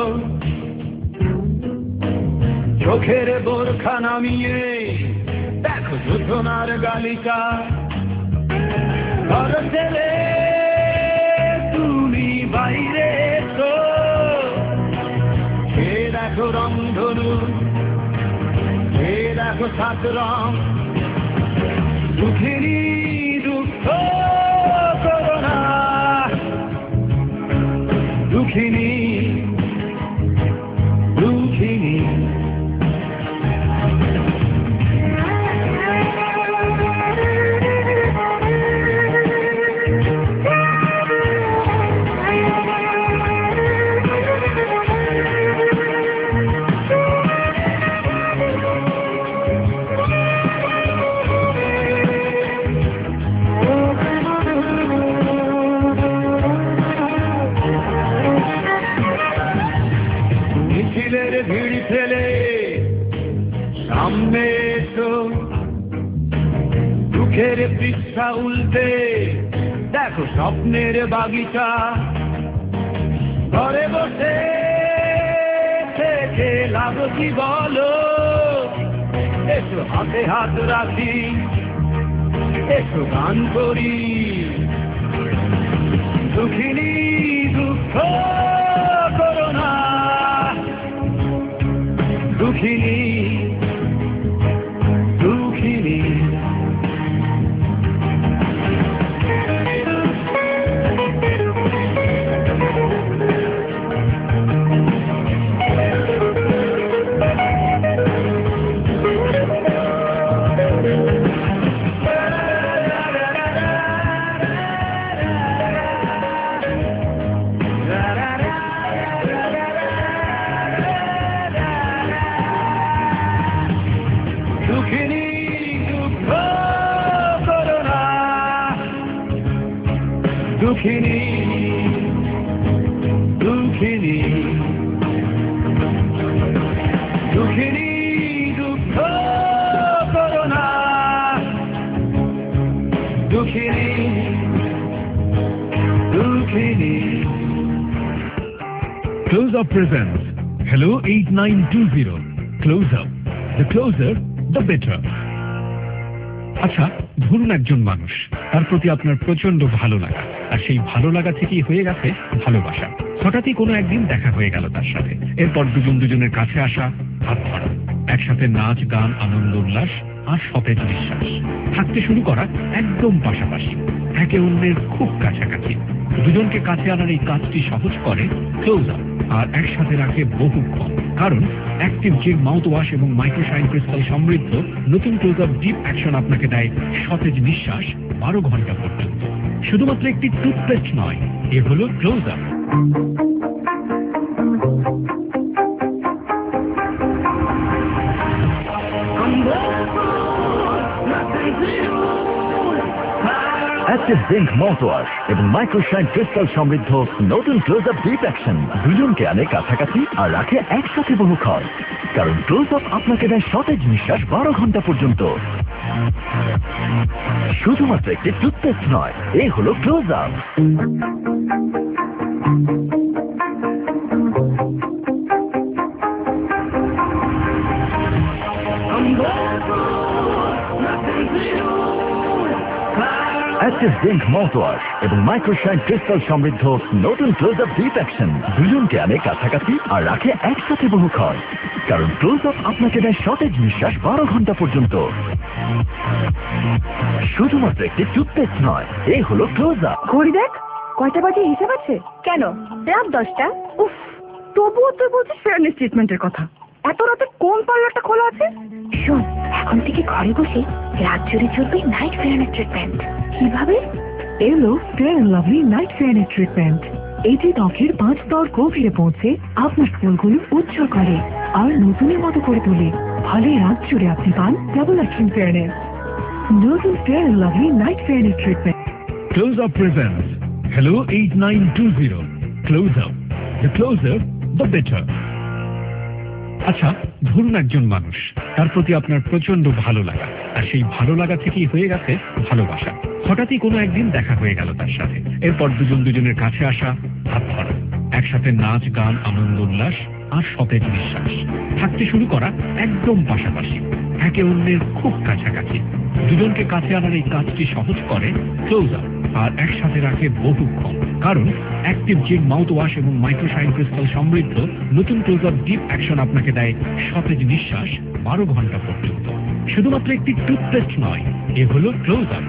চোখের বোরখা নামিয়ে দেখো যোজনার গালিকা। ঘর ছেলে তুমি বাইরে এসো, সে দেখো রংধনু, সে দেখো সাত রং। দুঃখিনী দুঃখ করো না, দুঃখিনী দুঃখিনী ভিড় ফেলে সামনে এসো, দুঃখের পৃষ্ঠা উল্টে দেখো স্বপ্নের বাগিচা। ঘরে বসে থেকে লাভ কি বলো, এসো হাতে হাত রাখি, এসো গান করি। দুঃখিনী দুঃখ করো না, দুঃখিনী দুঃখিনী দুঃখিনী দুঃখিনী দুঃখিনী দুঃখ করো না, দুঃখিনী দুঃখিনী। Close Up presents Hello eight nine two zero. Close Up. The closer, the better. আচ্ছা, ধরুন একজন মানুষ, তার প্রতি আপনার প্রচন্ড ভালো লাগা, আর সেই ভালো লাগা থেকেই হয়ে গেছে ভালোবাসা। হঠাৎই কোনো একদিন দেখা হয়ে গেল তার সাথে, এরপর দুজন দুজনের কাছে আসা, হাত ধরা। একসাথে নাচ গান আনন্দ উল্লাস আর সতেজ নিঃশ্বাস থাকতে শুরু করা একদম পাশাপাশি একে অন্যের খুব কাছাকাছি দুজনকে কাছে আনার এই কাজটি সহজ করে ক্লোজ আপ আর একসাথে রাখে বহুক্ষণ কারণ অ্যাক্টিভ জিগ মাউথ ওয়াশ এবং মাইক্রোশাইন ক্রিস্টাল সমৃদ্ধ নতুন ক্লোজ আপ ডিপ অ্যাকশন আপনাকে দেয় সতেজ নিঃশ্বাস বারো ঘন্টা পর্যন্ত শুধুমাত্র একটি টুথপেস্ট নয় এ হলো Close Up active zinc mouthwash এবং মাইক্রোশাইন ক্রিস্টাল সমৃদ্ধ নতুন ক্লোজ আপ ডিপ অ্যাকশন দুজনকে আনে কাছাকাছি আর রাখে একসাথে বহুক্ষণ কারণ ক্লোজ আপ আপনাকে দেয় সতেজ নিঃশ্বাস বারো ঘন্টা পর্যন্ত শুধুমাত্র একটি টুথপেস্ট নয় এই হলো Close Up active zinc mouthwash এবং মাইক্রোশাইন ক্রিস্টাল সমৃদ্ধ নতুন ক্লোজ আপ ডিপ অ্যাকশন দুজনকে আনে কাছাকাছি আর রাখে একসাথে বহুক্ষণ কারণ ক্লোজ আপ আপনাকে দেয় সতেজ নিঃশ্বাস বারো ঘন্টা পর্যন্ত শুধুমাত্র একটি টুথপেস্ট নয় এই হলো ক্লোজ আপ। ঘড়ি দেখ কয়টা বাজে হিসাব আছে? কেন রাত দশটা? উফ, তবুও তুই বলছিস ফেয়ারনেস ট্রিটমেন্টের কথা। এত রাতে কোন পার্লারটা খোলা আছে? শোন, এখন থেকে ঘরে বসে রাত জুড়ে চলবে নাইট ফেয়ারনেস ট্রিটমেন্ট। কিভাবে? এলো Fair and Lovely night fairness treatment. এটি ত্বকের পাঁচ স্তর গভীরে পৌঁছে আপনার চুলগুলো উজ্জ্বল করে আর নতুনের মতো করে তোলে। ফলে রাত জুড়ে আপনি পান ডাবল অ্যাকশন ফেয়ারনেস। নতুন Fair and Lovely night fairness treatment. Close Up presents Hello eight nine two zero. Close Up. The closer, the better. আচ্ছা, ধরুন একজন মানুষ, তার প্রতি আপনার প্রচন্ড ভালো লাগা, আর সেই ভালো লাগা থেকেই হয়ে গেছে ভালোবাসা। হঠাৎই কোনো একদিন দেখা হয়ে গেল তার সাথে, এরপর দুজন দুজনের কাছে আসা, হাত ধরা, একসাথে নাচ গান আনন্দ উল্লাস আর সতেজ নিঃশ্বাস থাকতে শুরু করা একদম পাশাপাশি একে অন্যের খুব কাছাকাছি দুজনকে কাছে আনার এই কাজটি সহজ করে ক্লোজ আপ আর একসাথে রাখে বহুক্ষণ কারণ অ্যাক্টিভ জিগ মাউথ ওয়াশ এবং মাইক্রোশাইন ক্রিস্টাল সমৃদ্ধ নতুন ক্লোজ আপ ডিপ অ্যাকশন আপনাকে দেয় সতেজ নিঃশ্বাস বারো ঘন্টা পর্যন্ত শুধুমাত্র একটি টুথপেস্ট নয় এ হলো ক্লোজ আপ।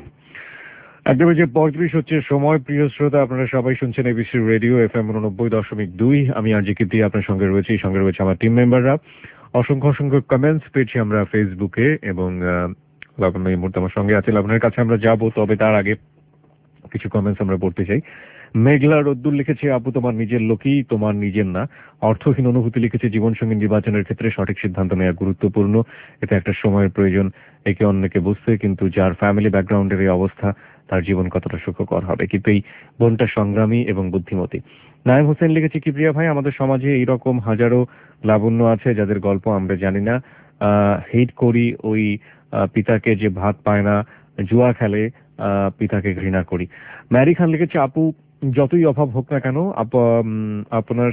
একটা বেজে পঁয়ত্রিশ হচ্ছে সময়। প্রিয় শ্রোতা, আপনারা সবাই শুনছেন এবিসি রেডিও এফ এম উননব্বই দশমিক দুই। আমি আর জিকির দিয়ে আপনার সঙ্গে রয়েছি, সঙ্গে রয়েছে আমার টিম মেম্বাররা। অসংখ্য অসংখ্য কমেন্টস পেয়েছি আমরা ফেসবুকে এবং লাবণ্য এই মুহূর্তে আমার সঙ্গে আছে। লাবণ্যের কাছে আমরা যাব, তবে তার আগে কিছু কমেন্টস আমরা পড়তে চাই। মেঘলা রদ্দুল লিখেছে, আপু তোমার নিজের লোকই তোমার নিজের না। অর্থহীন অনুভূতি লিখেছে, জীবনসঙ্গী নির্বাচনের ক্ষেত্রে সঠিক সিদ্ধান্ত নেওয়া গুরুত্বপূর্ণ, এতে একটা সময়ের প্রয়োজন একে অন্যকে বুঝতে, কিন্তু যার ফ্যামিলি ব্যাকগ্রাউন্ডের এই অবস্থা তার জীবন কতটা সুখকর হবে। কিন্তু এই বোনটা সংগ্রামী এবং বুদ্ধিমতী। নাইম হোসেন লিখেছে, কিপ্রিয়া ভাই, আমাদের সমাজে এইরকম হাজারো লাবণ্য আছে যাদের গল্প আমরা জানি না। আহ হেট করি ওই পিতাকে যে ভাত পায় না, জুয়া খেলে, পিতাকে ঘৃণা করি। ম্যারি খান লিখেছে, আপু যতই অভাব হোক না কেন আপনার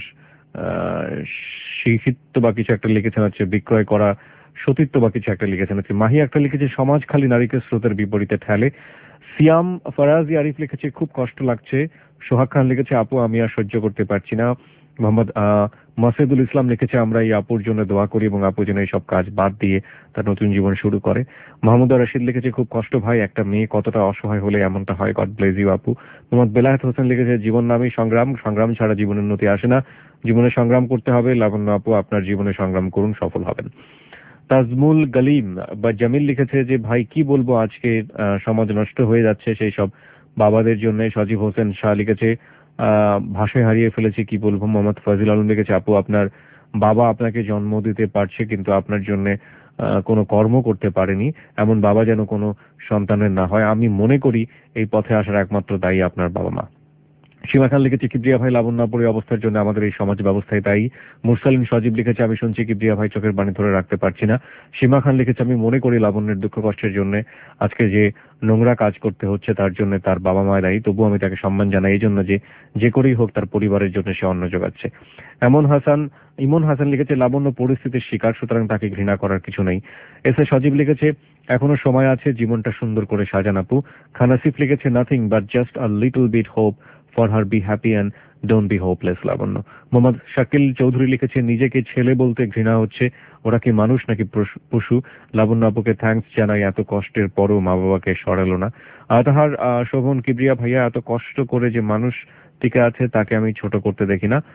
শিক্ষিত বা কিছু একটা লিখেছেন হচ্ছে বিক্রয় করা, সতীত্ব বা কিছু একটা লিখেছেন হচ্ছে। মাহি একটা লিখেছে, সমাজ খালি নারীকে স্রোতের বিপরীতে ঠেলে। সিয়াম ফরাজি আরিফ লিখেছে, খুব কষ্ট লাগছে। সোহাগ খান লিখেছে, আপু আমি আর সহ্য করতে পারছি না। মোহাম্মদ মাসেদুল ইসলাম লিখেছে, আমরা এই আপুর জন্য দোয়া করি এবং আপু যেন এইসব কাজ বাদ দিয়ে তার নতুন জীবন শুরু করে। মোহাম্মদ রশিদ লিখেছে, খুব কষ্ট ভাই, একটা মেয়ে কতটা অসহায় হলে এমনটা হয়, গড ব্লেস ইউ আপু। মোহাম্মদ বেলায়েত হোসেন লিখেছে, জীবন নামই সংগ্রাম, সংগ্রাম ছাড়া জীবনের উন্নতি আসে না, জীবনে সংগ্রাম করতে হবে। লাবণ্য আপু, আপনার জীবনে সংগ্রাম করুন, সফল হবেন। তাজমুল গালিম বা জামিল লিখেছে যে, ভাই কি বলবো, আজকে সমাজ নষ্ট হয়ে যাচ্ছে সেই সব বাবাদের জন্য। সজীব হোসেন শাহ লিখেছে, আহ ভাষায় হারিয়ে ফেলেছি, কি বলবো। মোহাম্মদ ফাজিল আলম লিখেছে, আপু আপনার বাবা আপনাকে জন্ম দিতে পারছে কিন্তু আপনার জন্য কোনো কর্ম করতে পারেনি, এমন বাবা যেন কোনো সন্তানের না হয়। আমি মনে করি এই পথে আসার একমাত্র দায়ী আপনার বাবা মা। সীমা খান লিখেছে, কিপ্রিয়া ভাই, লাবণ্যপুরী অবস্থার জন্য আমাদের এই সমাজ ব্যবস্থায় দায়ী। মুরসালিন সজীব লিখেছে, আমি শুনছি কিপ্রিয়া ভাই চোখের পানি ধরে রাখতে পারছি না। সীমা খান লিখেছে, আমি মনে করি লাবণ্যের দুঃখ কষ্টের জন্য আজকে যে নোংরা কাজ করতে হচ্ছে তার জন্য তার বাবা মা দায়ী, তবু আমি তাকে সম্মান জানাই এই জন্য যে যে করেই হোক তার পরিবারের জন্য সে অন্ন যোগাচ্ছে। এমন হাসান ইমন হাসান লিখেছে, লাবণ্য পরিস্থিতির শিকার, সুতরাং তাকে ঘৃণা করার কিছু নেই। এস এ সজীব লিখেছে, এখনো সময় আছে, জীবনটা সুন্দর করে সাজান আপু। খানাসিফ লিখেছে, nothing but just a little bit hope for her be happy and don't be hopeless Labonno. Mohammad Shakil Chowdhury লিখেছে নিজেকে ছেলে বলতে ঘৃণা হচ্ছে, ওরা কি মানুষ নাকি পশু? লাবণ্য আপুকে থ্যাঙ্কস জানাই, এত কষ্টের পরও মা বাবাকে সরালো না। তাহার শোভন কিবরিয়া ভাইয়া এত কষ্ট করে যে মানুষ টিকে আছে তাকে আমি ছোট করতে দেখি না,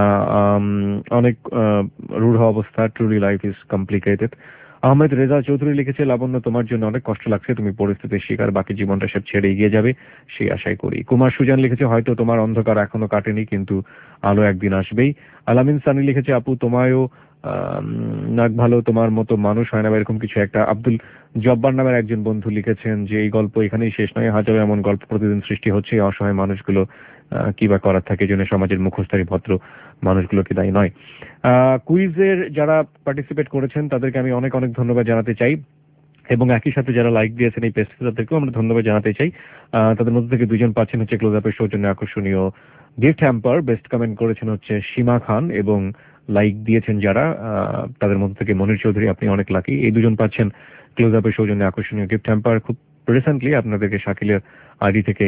অনেক রূঢ় অবস্থা, truly life is complicated. Ahmed Reza Chowdhury লিখেছে লাবণ্য তোমার জন্য অনেক কষ্ট লাগছে, তুমি পরিস্থিতির শিকার, বাকি জীবনটা সব ছেড়ে এগিয়ে যাবে সেই আশাই করি। কুমার সুজান লিখেছে হয়তো তোমার অন্ধকার এখনো কাটেনি কিন্তু আলো একদিন আসবেই। আলামিন সানি লিখেছে আপু তোমায়ও নাক ভালো, তোমার মতো মানুষ হয় না, এরকম কিছু একটা। আব্দুল জব্বার নামের একজন বন্ধু লিখেছেন যে এই গল্প এখানেই শেষ নয়, হাজারো এমন গল্প প্রতিদিন সৃষ্টি হচ্ছে, অসহায় মানুষগুলো কি বা করার থাকে, জন্য সমাজের মুখোশধারী ভদ্র মানুষগুলো কি দায়ী নয়। কুইজের যারা পার্টিসিপেট করেছেন তাদেরকে আমি অনেক অনেক ধন্যবাদ জানাতে চাই এবং একই সাথে যারা লাইক দিয়েছেন এই পেজটিতে তাদেরকেও আমরা ধন্যবাদ জানাতে চাই। তাদের মধ্যে থেকে দুজন পাচ্ছেন হচ্ছে ক্লোজ আপের সৌজন্যে আকর্ষণীয় গিফট হ্যাম্পার। বেস্ট কমেন্ট করেছেন হচ্ছে সীমা খান এবং লাইক দিয়েছেন যারা, তাদের মধ্যে থেকে মনির চৌধুরী, আপনি অনেক লাকি। এই দুজন পাচ্ছেন ক্লোজ আপের সৌজন্যে আকর্ষণীয় গিফট হ্যাম্পার। খুব রিসেন্টলি আপনাদেরকে শাকিলের আইডি থেকে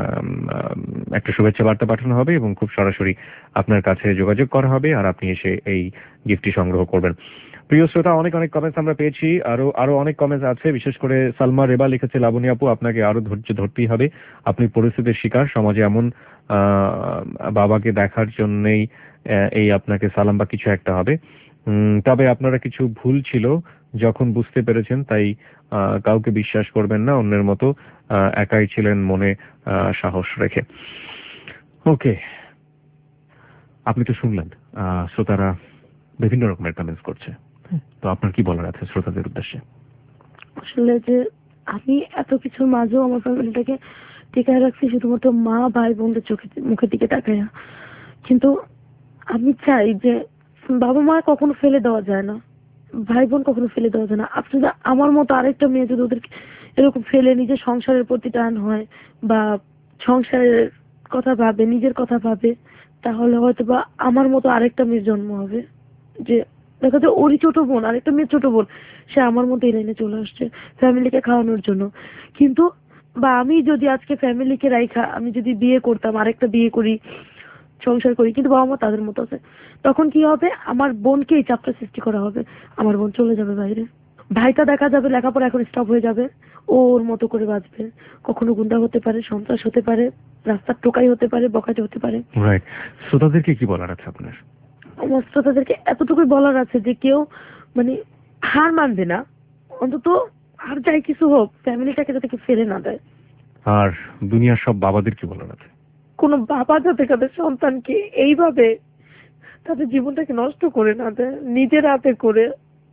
একটা শুভেচ্ছা বার্তা পাঠানো হবে এবং খুব সরাসরি আপনার কাছে যোগাযোগ করা হবে আর আপনি এসে এই গিফটটি সংগ্রহ করবেন। প্রিয় শ্রোতা, অনেক অনেক কমেন্টস আমরা পেয়েছি, আরো আরো অনেক কমেন্টস আছে। বিশেষ করে সালমা রেবা লিখেছে লাবণী আপু আপনাকে আরো ধৈর্য ধরতেই হবে, আপনি পরিস্থিতির শিকার, সমাজে এমন বাবাকে দেখার জন্যই এই আপনাকে সালাম বা কিছু একটা হবে, তবে আপনারা কিছু ভুল ছিল যখন বুঝতে পেরেছেন, তাই কাউকে বিশ্বাস করবেন না, অন্যের মতো একাই ছিলেন মনে সাহস রেখে। ওকে, আপনি তো শুনলেন শ্রোতারা বিভিন্ন রকমের কমেন্টস করছে, তো আপনার কি বলার আছে শ্রোতাদের উদ্দেশ্যে? আসলে যে আমি এত কিছুর মাঝেও আমার ফ্যামিলিটাকে টিকায় রাখছি শুধুমাত্র মা ভাই বোনদের চোখে মুখের দিকে তাকায় না, কিন্তু আমি চাই যে বাবা মা কখনো ফেলে দেওয়া যায় না, ভাই বোন কখনো ফেলে দেওয়া যায় না। আপনি আমার মতো আরেকটা মেয়ে যদি ওদেরকে এরকম ফেলে নিজের সংসারের প্রতি টান হয় বা সংসারের কথা ভাবে, নিজের কথা ভাবে, তাহলে হয়তো বা আমার মতো আরেকটা মেয়ের জন্ম হবে। যে দেখা যায় ওরই ছোট বোন, আরেকটা মেয়ের ছোট বোন, সে আমার মতো এই লাইনে চলে আসছে ফ্যামিলিকে খাওয়ানোর জন্য। কিন্তু বা আমি যদি আজকে ফ্যামিলিকে রাইখা আমি যদি বিয়ে করতাম, আরেকটা বিয়ে করি, সংসার করি, কিন্তু বাবা মা তাদের মতো আছে, তখন কি হবে? আমার বোনকে এই চাপটা সৃষ্টি করা হবে, আমার বোন চলে যাবে বাইরে, ভাইটা দেখা যাবে লেখাপড়া এখন স্টপ হয়ে যাবে, ও ওর মতো করে বাঁচবে, কখনো গুন্ডা হতে পারে, সন্ত্রাস হতে পারে, রাস্তার টোকাই হতে পারে, বকাটে হতে পারে। রাইট। শ্রোতাদেরকে কি বলার আছে আপনার? আমার শ্রোতাদেরকে এতটুকুই বলার আছে যে কেউ মানে হার মানবে না, অন্তত আর যাই কিছু হোক ফ্যামিলিটাকে যাতে কেউ ফেলে না দেয়। আর দুনিয়ার সব বাবাদের কি বলার আছে? কোনো বাবা যাতে তাদের সন্তানকে এইভাবে তাদের জীবনটাকে নষ্ট করে না দেয় নিজের হাতে করে,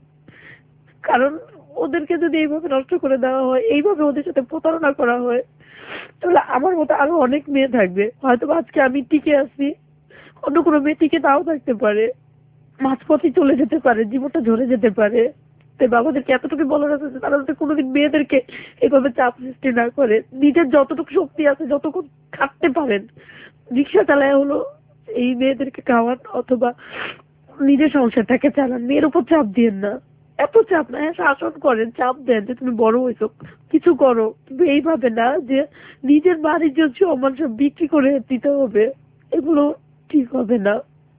কারণ ওদেরকে যদি এইভাবে নষ্ট করে দেওয়া হয়, এইভাবে ওদের সাথে প্রতারণা করা হয়, তাহলে আমার মতো আরো অনেক মেয়ে থাকবে, হয়তো আজকে আমি টিকে আছি, অন্য কোনো মেয়ে টিকে নাও থাকতে পারে, মাঝপথে চলে যেতে পারে, জীবনটা ঝরে যেতে পারে। তাই বাবাদেরকে এতটুকু বলার আছে তারা যাতে কোনোদিন মেয়েদেরকে এইভাবে চাপ সৃষ্টি না করে, নিজের যতটুকু শক্তি আছে যতটুকু খাটতে পারেন, রিক্সা চালায় হলো এই মেয়েদেরকে খাওয়ান অথবা নিজের সংসারটাকে চালান, মেয়ের উপর চাপ দিয়েন না, এত চাপ না, হ্যাঁ শাসন করেন, চাপ দেন যে তুমি বড় হয়েছো কিছু করো, কিন্তু এইভাবে না যে নিজের বাড়ির জন্য সম্মান সব বিক্রি করে দিতে হবে, এগুলো ঠিক হবে না।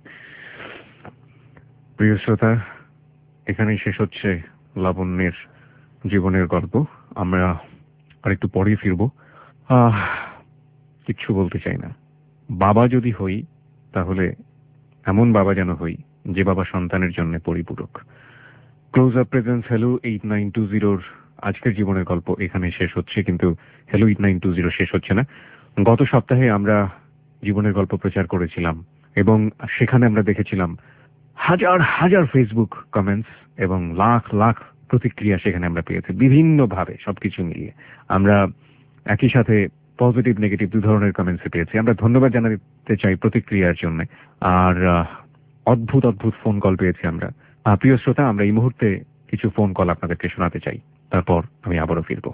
প্রিয় শ্রোতা, এখানেই শেষ হচ্ছে লাবণ্যের জীবনের গল্প। আমরা আরেকটু পরেই ফিরবো। আহ কিচ্ছু বলতে চাই না, বাবা যদি হই তাহলে এমন বাবা যেন হই যে বাবা সন্তানের জন্য পরিপূরক। Close Up presents hello eight nine two জিরোর আজকের জীবনের গল্প এখানে শেষ হচ্ছে, কিন্তু hello eight nine two zero শেষ হচ্ছে না। গত সপ্তাহে আমরা জীবনের গল্প প্রচার করেছিলাম এবং সেখানে আমরা দেখেছিলাম হাজার হাজার ফেসবুক কমেন্টস এবং লাখ লাখ প্রতিক্রিয়া সেখানে আমরা পেয়েছি বিভিন্ন ভাবে। সবকিছু মিলিয়ে আমরা একই সাথে পজিটিভ নেগেটিভ দু ধরনের কমেন্টস পেয়েছি। আমরা ধন্যবাদ জানাতে চাই প্রতিক্রিয়ার জন্য। আর অদ্ভুত অদ্ভুত ফোন কল পেয়েছি আমরা। প্রিয় শ্রোতা, আমরা এই মুহূর্তে কিছু ফোন কল আপনাদেরকে শোনাতে চাই, তারপর আমি আবারও ফিরবো।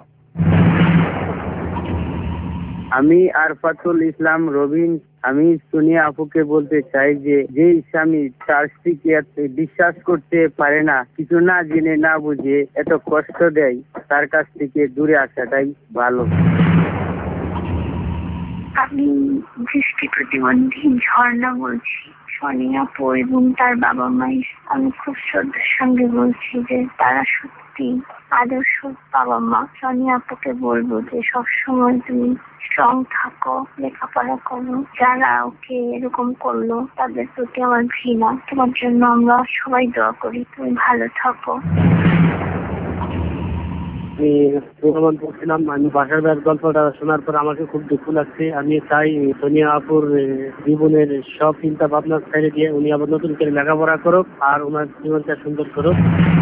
আমি আরফাতুল ইসলাম রবিন। আমি সোনিয়া আপুকে বলতে চাই যে যেই স্বামী তার স্ত্রীকে বিশ্বাস করতে পারে না, কিছু না জেনে না বুঝে এত কষ্ট দেয়, তার কাছ থেকে দূরে আসাটাই ভালো। আমি দৃষ্টি প্রতিবন্ধী ঝর্ণা বলছি। সোনিয়া আপু এবং তার বাবা মাই আমি খুব শ্রদ্ধার সঙ্গে বলছি যে তারা সত্যি আদর্শ বাবা মা। সোনিয়া আপুকে বলবো যে সবসময় তুমি স্ট্রং থাকো, লেখাপড়া করো। যারা ওকে এরকম করলো তাদের প্রতি আমার ঘৃণা। তোমার জন্য আমরা সবাই দোয়া করি, তুমি ভালো থাকো। আমি বলছিলাম, আমি বাসার ব্যাগ গল্পটা শোনার পর আমাকে খুব দুঃখ লাগছে। আমি চাই সোনিয়া আপুর জীবনের সব চিন্তা ভাবনা ছেড়ে দিয়ে উনি আবার নতুন করে লেখাপড়া করুক আর ওনার জীবনটা সুন্দর করুক।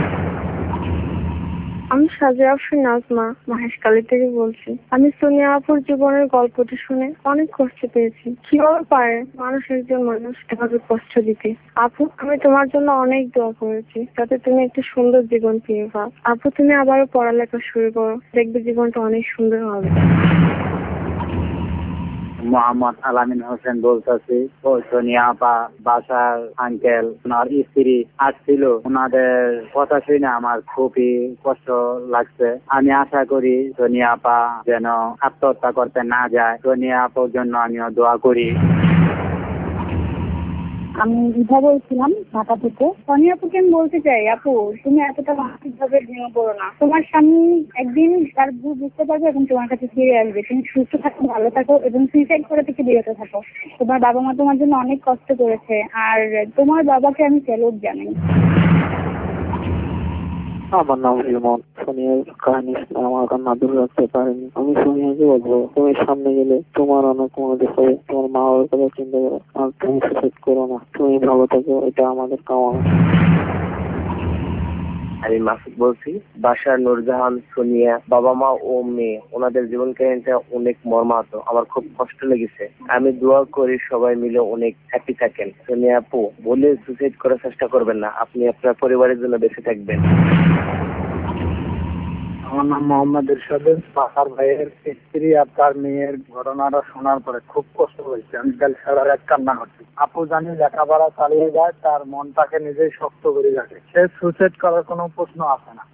আমি সাজিয়া আফরিন নাজমা মহেশখালী থেকে বলছি। আমি সোনিয়া আপুর জীবনের গল্পটি শুনে অনেক কষ্ট পেয়েছি। কিভাবে পারে মানুষ একজন মানুষ এভাবে কষ্ট দিতে। আপু, আমি তোমার জন্য অনেক দোয়া করেছি যাতে তুমি একটা সুন্দর জীবন পেয়ে পাও। আপু, তুমি আবারও পড়ালেখা শুরু করো, দেখবে জীবনটা অনেক সুন্দর হবে। মোহাম্মদ আলামিন হোসেন বলতেছি। ও সোনিয়া আপা বাসার আঙ্কেল ওনার স্ত্রী আসছিল, ওনাদের কথা শুনে আমার খুবই কষ্ট লাগছে। আমি আশা করি সোনিয়া আপা যেন আত্মহত্যা করতে না যায়। সোনিয়া আপুর জন্য আমিও দোয়া করি। আমি রিধা বলছিলাম ঢাকা থেকে। সোনিয়া আপুকে আমি বলতে চাই, আপু তুমি এতটা মানসিকভাবে ভেঙে পড়ো না। তোমার স্বামী একদিন তার ভুল বুঝতে পারবে এবং তোমার কাছে ফিরে আসবে। তুমি সুস্থ থাকো, ভালো থাকো এবং সুইসাইড করা থেকে বিরত থাকো। তোমার বাবা মা তোমার জন্য অনেক কষ্ট করেছে আর তোমার বাবাকে আমি স্যালুট জানাই। আমার নাম হিমন। সোনিয়ার কাহিনী আমার কান্না দূর রাখতে পারেনি। আমি সোনিয়াকে বলবো, তুমি সামনে গেলে তোমার অনেক মনে হবে। তোমার মা বাবার কথা চিন্তা করো আর তুমি সুসাইড করো না। তুমি ভালো থাকো, এটা আমাদের কামনা। আমি মাসুদ বলছি। বাসার নূরজাহান, সোনিয়া বাবা মা ও মেয়ে ওনাদের জীবন কাহিনীটা অনেক মর্মাহত। আমার খুব কষ্ট লেগেছে। আমি দোয়া করি সবাই মিলে অনেক হ্যাপি থাকেন। সোনিয়া আপু বলে সুসাইড করার চেষ্টা করবেন না, আপনি আপনার পরিবারের জন্য বেঁচে থাকবেন। আমার নাম মোহাম্মদ ইরশাদ। পাহাড় ভাইয়ের স্ত্রী আর তার মেয়ের ঘটনাটা শোনার পরে খুব কষ্ট হয়েছে। আমি কাল সারা রাত কান্না করছি। আপু জানি লেখাপড়া চালিয়ে যায়, তার মনটাকে নিজেই শক্ত করে রাখে। সে সুসাইড করার কোনো প্রশ্ন আসে না।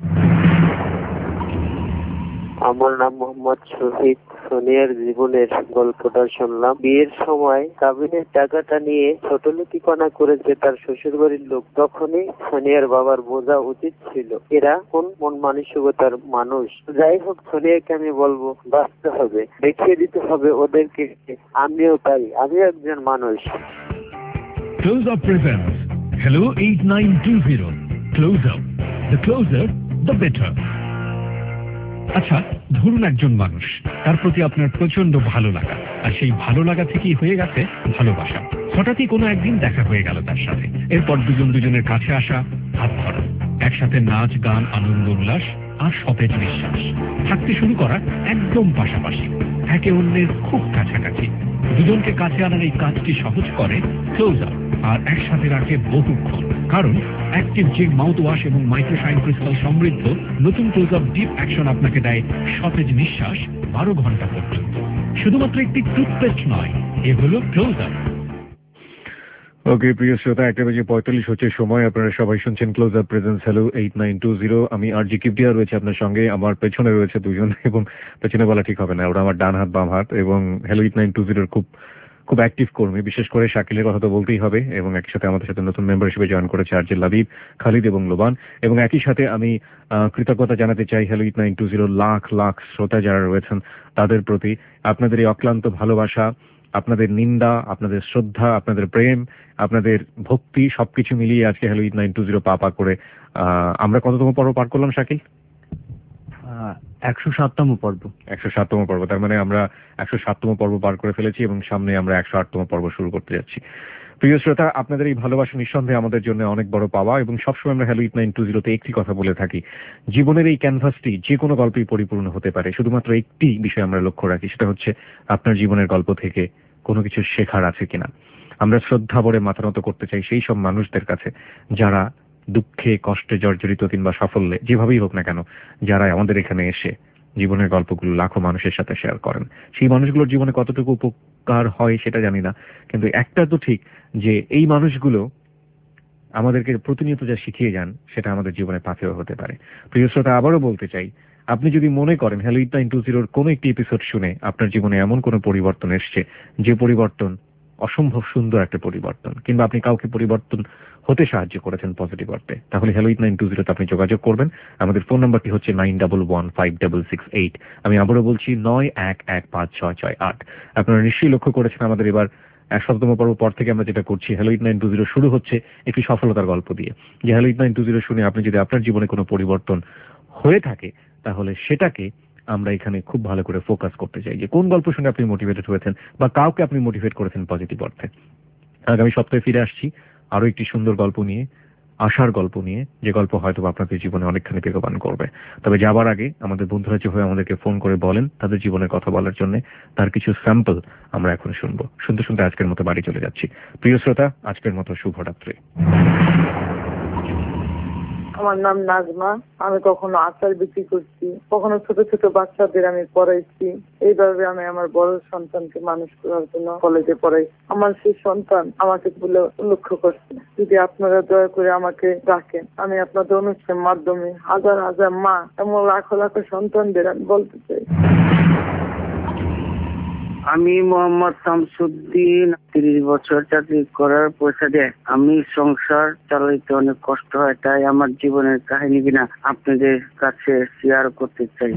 আমার নাম মোহাম্মদ শহীদ। সোনিয়ার জীবনের গল্পটা শুনলাম। বিয়ের সময় কাবিনের টাকাটা নিয়ে ছোটলুকিপনা করেছে তার শ্বশুর বাড়ির লোক। তখনই সোনিয়ার বাবার বোঝা উচিত ছিল এরা কোন মন মানসিকতার মানুষ। যাই হোক, সোনিয়াকে আমি বলবো বাঁচতে হবে, দেখিয়ে দিতে হবে ওদেরকে আমিও তাই, আমিও একজন মানুষ। Close Up presents Hello eight nine two zero. Close Up. The closer, the better. আচ্ছা, ধরুন একজন মানুষ, তার প্রতি আপনার প্রচন্ড ভালো লাগা, আর সেই ভালো লাগা থেকেই হয়ে গেছে ভালোবাসা। হঠাৎই কোনো একদিন দেখা হয়ে গেল তার সাথে। এরপর দুজন দুজনের কাছে আসা, হাত ধরা, একসাথে নাচ গান, আনন্দ উল্লাস আর সতেজ নিঃশ্বাস। থাকতে শুরু করা একদম পাশাপাশি, একে অন্যের খুব কাছাকাছি। দুজনকে কাছে আনার এই কাজটি সহজ করে ক্লোজ আপ আর একসাথে রাখে বহুক্ষণ। কারণ অ্যাক্টিভ জিম মাউথ ওয়াশ এবং মাইক্রোশাইন ক্রিস্টাল সমৃদ্ধ নতুন ক্লোজ আপ ডিপ অ্যাকশন আপনাকে দেয় সতেজ নিঃশ্বাস বারো ঘন্টা পর্যন্ত। শুধুমাত্র একটি টুথপেস্ট নয়, এ হলো ক্লোজ আপ। ওকে প্রিয় শ্রোতা, একটা বেজে পঁয়তাল্লিশ হচ্ছে সময়। আপনারা সবাই শুনছেন Close Up presents hello eight nine two zero. আমি আর জি কিবরিয়া রয়েছে আপনার সঙ্গে। আমার পেছনে রয়েছে দুজন, এবং পেছনে বলা ঠিক হবে না, ওরা আমার ডান হাত বাম হাত, এবং হ্যালো এইট নাইন টু জিরোর খুব খুব অ্যাক্টিভ কর্মী। বিশেষ করে শাকিলের কথা তো বলতেই হবে, এবং একই সাথে আমাদের সাথে নতুন মেম্বার হিসেবে জয়েন করেছে আর জে লাবিব, খালিদ এবং লোবান। এবং একই সাথে আমি কৃতজ্ঞতা জানাতে চাই hello eight nine two zero lakh lakh শ্রোতা যারা রয়েছেন তাদের প্রতি। আপনাদের এই অক্লান্ত ভালোবাসা, আপনাদের নিন্দা, আপনাদের শ্রদ্ধা, আপনাদের প্রেম, আপনাদের ভক্তি সবকিছু মিলিয়ে আজকে hello eight nine two zero পা পা করে আহ আমরা কততম পর্ব পার করলাম শাকিল? একশো সাততম পর্ব। একশো সাততম পর্ব, তার মানে আমরা একশো সাততম পর্ব পার করে ফেলেছি এবং সামনে আমরা একশো আটতম পর্ব শুরু করতে যাচ্ছি। প্রিয় শ্রোতা, আপনাদের এই ভালোবাসা নিঃসন্দেহে আমাদের জন্য অনেক বড় পাওয়া, এবং সবসময় আমরা হ্যালো এইট নাইন টু জিরোতে একটি কথা বলে থাকি, জীবনের এই ক্যানভাসটি যে কোনো গল্পেই পরিপূর্ণ হতে পারে, শুধুমাত্র একটি বিষয় আমরা লক্ষ্য রাখি, সেটা হচ্ছে আপনার জীবনের গল্প থেকে কোনো কিছু শেখার আছে কিনা। আমরা শ্রদ্ধা ভরে মাথা নত করতে চাই সেই সব মানুষদের কাছে যারা দুঃখে কষ্টে জর্জরিত কিংবা সাফল্যে যেভাবেই হোক না কেন, যারা আমাদের এখানে এসে জীবনের গল্পগুলো লাখো মানুষের সাথে শেয়ার করেন। সেই মানুষগুলোর জীবনে কতটুকু উপকার হয় সেটা জানি না, কিন্তু একটা তো ঠিক যে এই মানুষগুলো আমাদেরকে প্রতিনিয়ত যা শিখিয়ে যান সেটা আমাদের জীবনে পাথেয় হতে পারে। প্রিয় শ্রোতা, আবারও বলতে চাই, আপনি যদি মনে করেন হ্যালো এইট নাইন টু জিরোর কোনো একটি এপিসোড শুনে আপনার জীবনে এমন কোনো পরিবর্তন এসছে যে পরিবর্তন অসম্ভব সুন্দর একটা পরিবর্তন, কিংবা আপনি কাউকে পরিবর্তন হতে সাহায্য করেছেন পজিটিভ অর্থে, তাহলে হ্যালো এইট নাইন টু জিরোতে আপনি যোগাযোগ করবেন। আমাদের ফোন নাম্বারটি হচ্ছে nine double one five double six eight. আমি আবারও বলছি নয় এক এক পাঁচ ছয় ছয় আট। আপনারা নিশ্চয়ই লক্ষ্য করেছেন আমাদের এবার একশতম পর্ব পর থেকে আমরা যেটা করছি, hello eight nine two zero শুরু হচ্ছে একটি সফলতার গল্প দিয়ে, যে hello eight nine two zero শুনে আপনি যদি আপনার জীবনে কোনো পরিবর্তন হয়ে থাকে তাহলে সেটাকে আমরা এখানে খুব ভালো করে ফোকাস করতে চাই, যে কোন গল্প শুনে আপনি মোটিভেটেড হয়েছেন বা কাউকে আপনি মোটিভেট করেছেন পজিটিভ অর্থে। আগামী সপ্তাহে ফিরে আসছি আরো একটি সুন্দর গল্প নিয়ে, আশার গল্প নিয়ে, যে গল্প হয়তো আপনাদের জীবনে অনেকখানি বেগবান করবে। তবে যাবার আগে আমাদের বন্ধুরা যেভাবে আমাদেরকে ফোন করে বলেন তাদের জীবনের কথা বলার জন্য, তার কিছু স্যাম্পল আমরা এখন শুনবো। শুনতে শুনতে আজকের মতো বাড়ি চলে যাচ্ছি। প্রিয় শ্রোতা, আজকের মতো শুভরাত্রি। আমার নাম নাজমা। আমি কখনো আচার বিক্রি করছি, কখনো ছোট ছোট বাচ্চাদের আমি পড়াইছি। এইভাবে আমি আমার বড় সন্তানকে মানুষ করার জন্য কলেজে পড়াই। আমার সেই সন্তান আমাকে বলে লক্ষ্য করছে, যদি আপনারা দয়া করে আমাকে ডাকেন, আমি আপনাদের অনুষ্ঠানের মাধ্যমে হাজার হাজার মা এমন লাখো লাখো সন্তানদের আমি বলতে চাই। আমি মোহাম্মদ শামসুদ্দিন, তিরিশ বছর চাকরি করার পয়সা দিয়ে আমি সংসার চালাইতে অনেক কষ্ট হয়, তাই আমার জীবনের কাহিনী কিনা আপনাদের কাছে শেয়ার করতে চাই।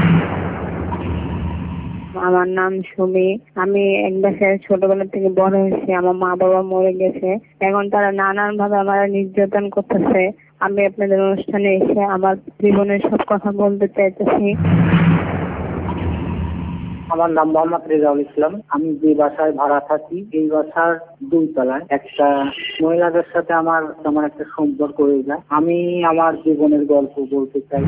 আমার নাম সুমি। আমি এক বাসায় ছোটবেলা থেকে বড় হয়েছি। আমার মা বাবা মরে গেছে, এখন তারা নানান ভাবে আমার নির্যাতন করতেছে। আমি আপনাদের অনুষ্ঠানে এসে আমার জীবনের সব কথা বলতে চাইতেছি। আমার নাম মোহাম্মদ রেজাউল ইসলাম। আমি যে বাসায় ভাড়া থাকি এই বাসার দুই তলায় একটা মহিলাদের সাথে আমার তেমন একটা সম্পর্ক হয়ে যায়। আমি আমার জীবনের গল্প বলতে চাই।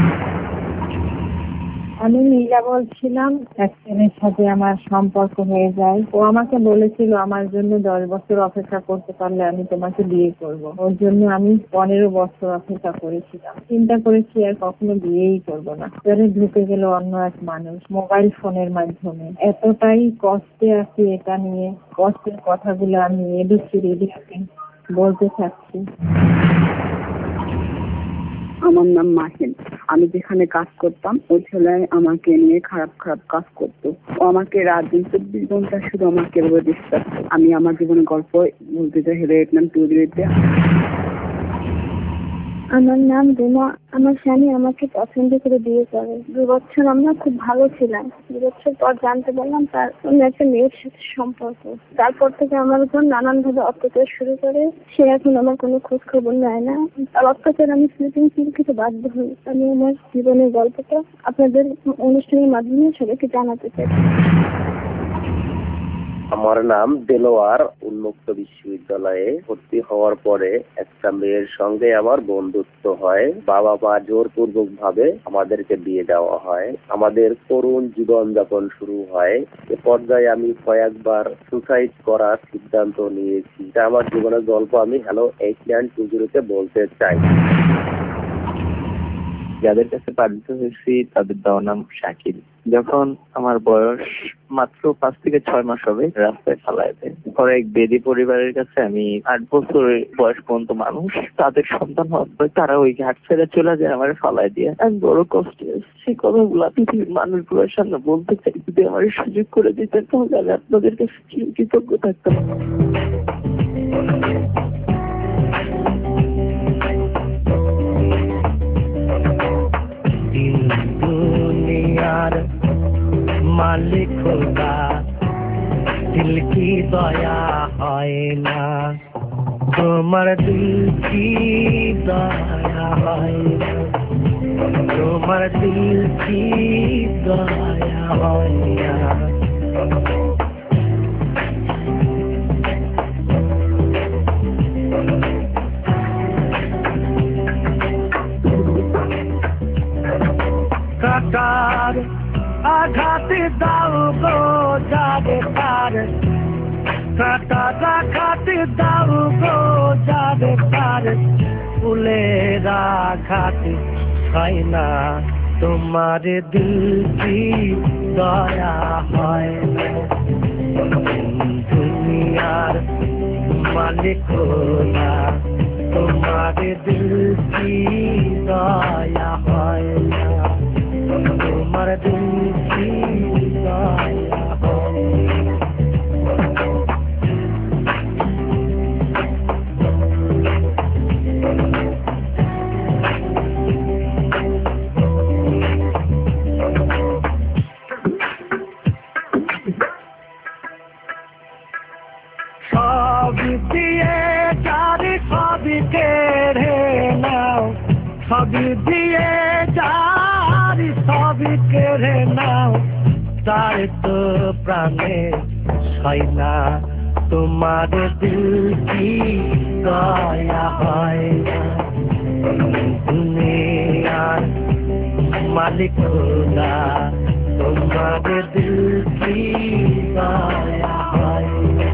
আমি নীলা বলছিলাম। এক ছেলের সাথে আমার সম্পর্ক হয়ে যায়। ও আমাকে বলেছিল আমার জন্য দশ বছর অপেক্ষা করতে পারলে আমি তোমাকে বিয়ে করব। ওর জন্য আমি পনেরো বছর অপেক্ষা করেছিলাম। চিন্তা করেছি আর কখনো বিয়েই করব না। পরে ঢুকে গেল অন্য এক মানুষ মোবাইল ফোনের মাধ্যমে। এতটাই কষ্টে আছি এটা নিয়ে, কষ্টের কথাগুলো আমি এডিসি রেডিওতে বলতে চাচ্ছি। আমার নাম মাহিন। আমি যেখানে কাজ করতাম ওই ছেলে আমাকে নিয়ে খারাপ খারাপ কাজ করতো। ও আমাকে রাত দিন চব্বিশ ঘন্টা শুধু আমাকে ডিস্টার্ব। আমি আমার জীবনের গল্প বলতে চাই হ্যালো এইট নাইন টু জিরোতে। আমার নাম রুমা। আমার স্বামী আমাকে পছন্দ করে বিয়ে করে। দু বছর আমরা খুব ভালো ছিলাম। দু বছর পর জানতে পারলাম তার অন্য একটা মেয়ের সাথে সম্পর্ক। তারপর থেকে আমার উপর নানান ভাবে অত্যাচার শুরু করে। সে এখন আমার কোনো খোঁজ খবর নেয় না। তার অত্যাচার আমি স্লিপিং পিল খেতে বাধ্য হই। আমি আমার জীবনের গল্পটা আপনাদের অনুষ্ঠানের মাধ্যমে সবাইকে জানাতে চাই। আমার নাম দেলোয়ার। উন্মুক্ত বিশ্ববিদ্যালয়ে ভর্তি হওয়ার পরে একটা মেয়ের সঙ্গে আমার বন্ধুত্ব হয়। বাবা মা জোরপূর্বক ভাবে আমাদেরকে বিয়ে দেওয়া হয়। আমাদের করুণ জীবন যাপন শুরু হয়। এ পর্যায়ে আমি কয়েকবার সুসাইড করার সিদ্ধান্ত নিয়েছি। এটা আমার জীবনের গল্প আমি হ্যালো এইট নাইন টু জিরোতে বলতে চাই। যাদের কাছে পালিত হয়েছি তাদের দেওয়া নাম শাকিল। যখন আমার বয়স মাত্র পাঁচ থেকে ছয় মাস হবে রাস্তায় ফালায় দেয়। পরে এক বেদি পরিবারের কাছে আমি আট বছর বয়স পর্যন্ত মানুষ, তাদের সন্তান হওয়ার পরে তারা ওই ঘাট ছেড়ে চলে যায় আমার ফালায় দিয়ে। আমি বড় কষ্টে সেই কথাগুলো পৃথিবীর মানুষগুলোর সামনে বলতে চাই। যদি আমার সুযোগ করে দিতেন তাহলে আমি আপনাদের কাছে কৃতজ্ঞ থাকতাম। মালিক খোদা দিল কি দয়া হয় না, তোমার দিল কি দয়া হয় না, তোমার দিল কি দয়া হয় না। কাটার আঘাতে দাও গো যাবে তার, কাটার আঘাতে দাও গো যাবে তার, ফুলের আঘাতে হয় না, তোমার দিল কি দয়া হয় না। দুনিয়ার মালিক খোদা তোমার দিল কি দয়া হয় না। তোমার দিল কি দয়া হয়। সবই দিয়ে যারে সবই কেড়ে নাও, সবই দিয়ে যারে সবই কেড়ে নাও, তার তো প্রাণে হয় না তোমার দিল কি দয়া হয় না। দুনিয়ার মালিক খোদা তোমার দিল কি দয়া হয় না।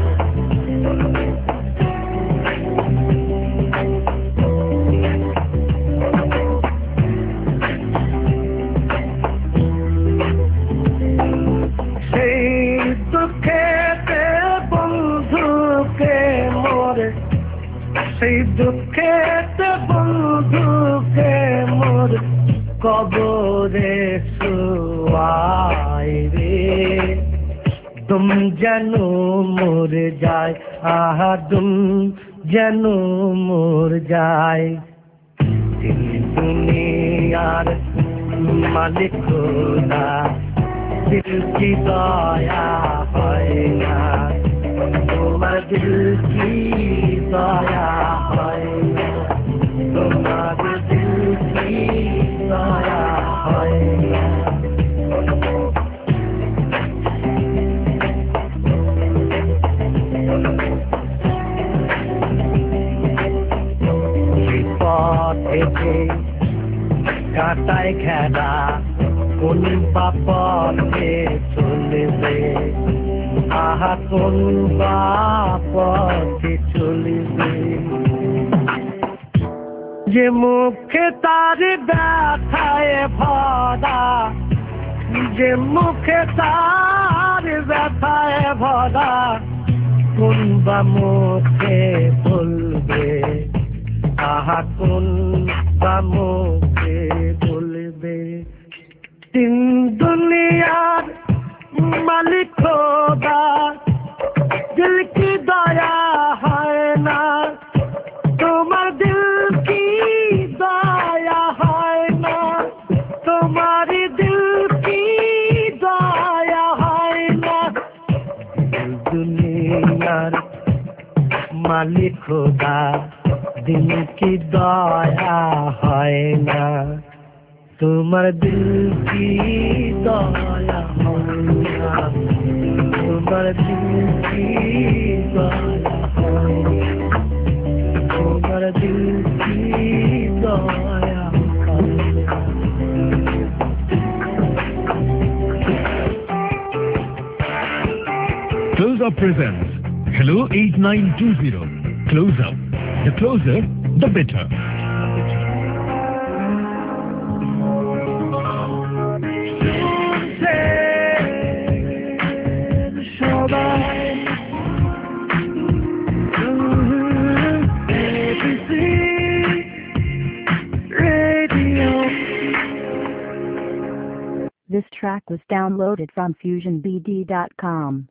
সেই দুঃখেতে বন্ধুকে মোর কবরে শুয়াই রে, তুম যেন মোর যায়, আহা তুম যেন মোর যায়। দিল দুনিয়ার মালিক খোদা দিল কি দয়া হয় না, তোমার দিল কি দয়া হয় না, তোমার দিল কি দয়া হয় না। পথে কাঁটায় ঘেরা কোন বা পথে চলবে, আহা কোন বা পথে চলবে। যে মুখে তার ব্যথায় ভরা, যে মুখে তার ব্যথায় ভরা, কোন বা মুখে বলবে, আহা কোন বা মুখে বলবে। তিন দুনিয়ার মালিক খোদা দিল কি দয়া হয় না, তোমার দিল কি দয়া হয় না, তোমার দিল কি দয়া হয় না। দুনিয়ার মালিক খোদা দিল কি দয়া হয় না, তোমার দিল কি দয়া হয় না, তোমার দিল কি দয়া হয় না, তোমার দিল কি দয়া হয় না। Close Up presents Hello eight nine two zero. Close Up. The closer, the better. This track was downloaded from fusion b d dot com.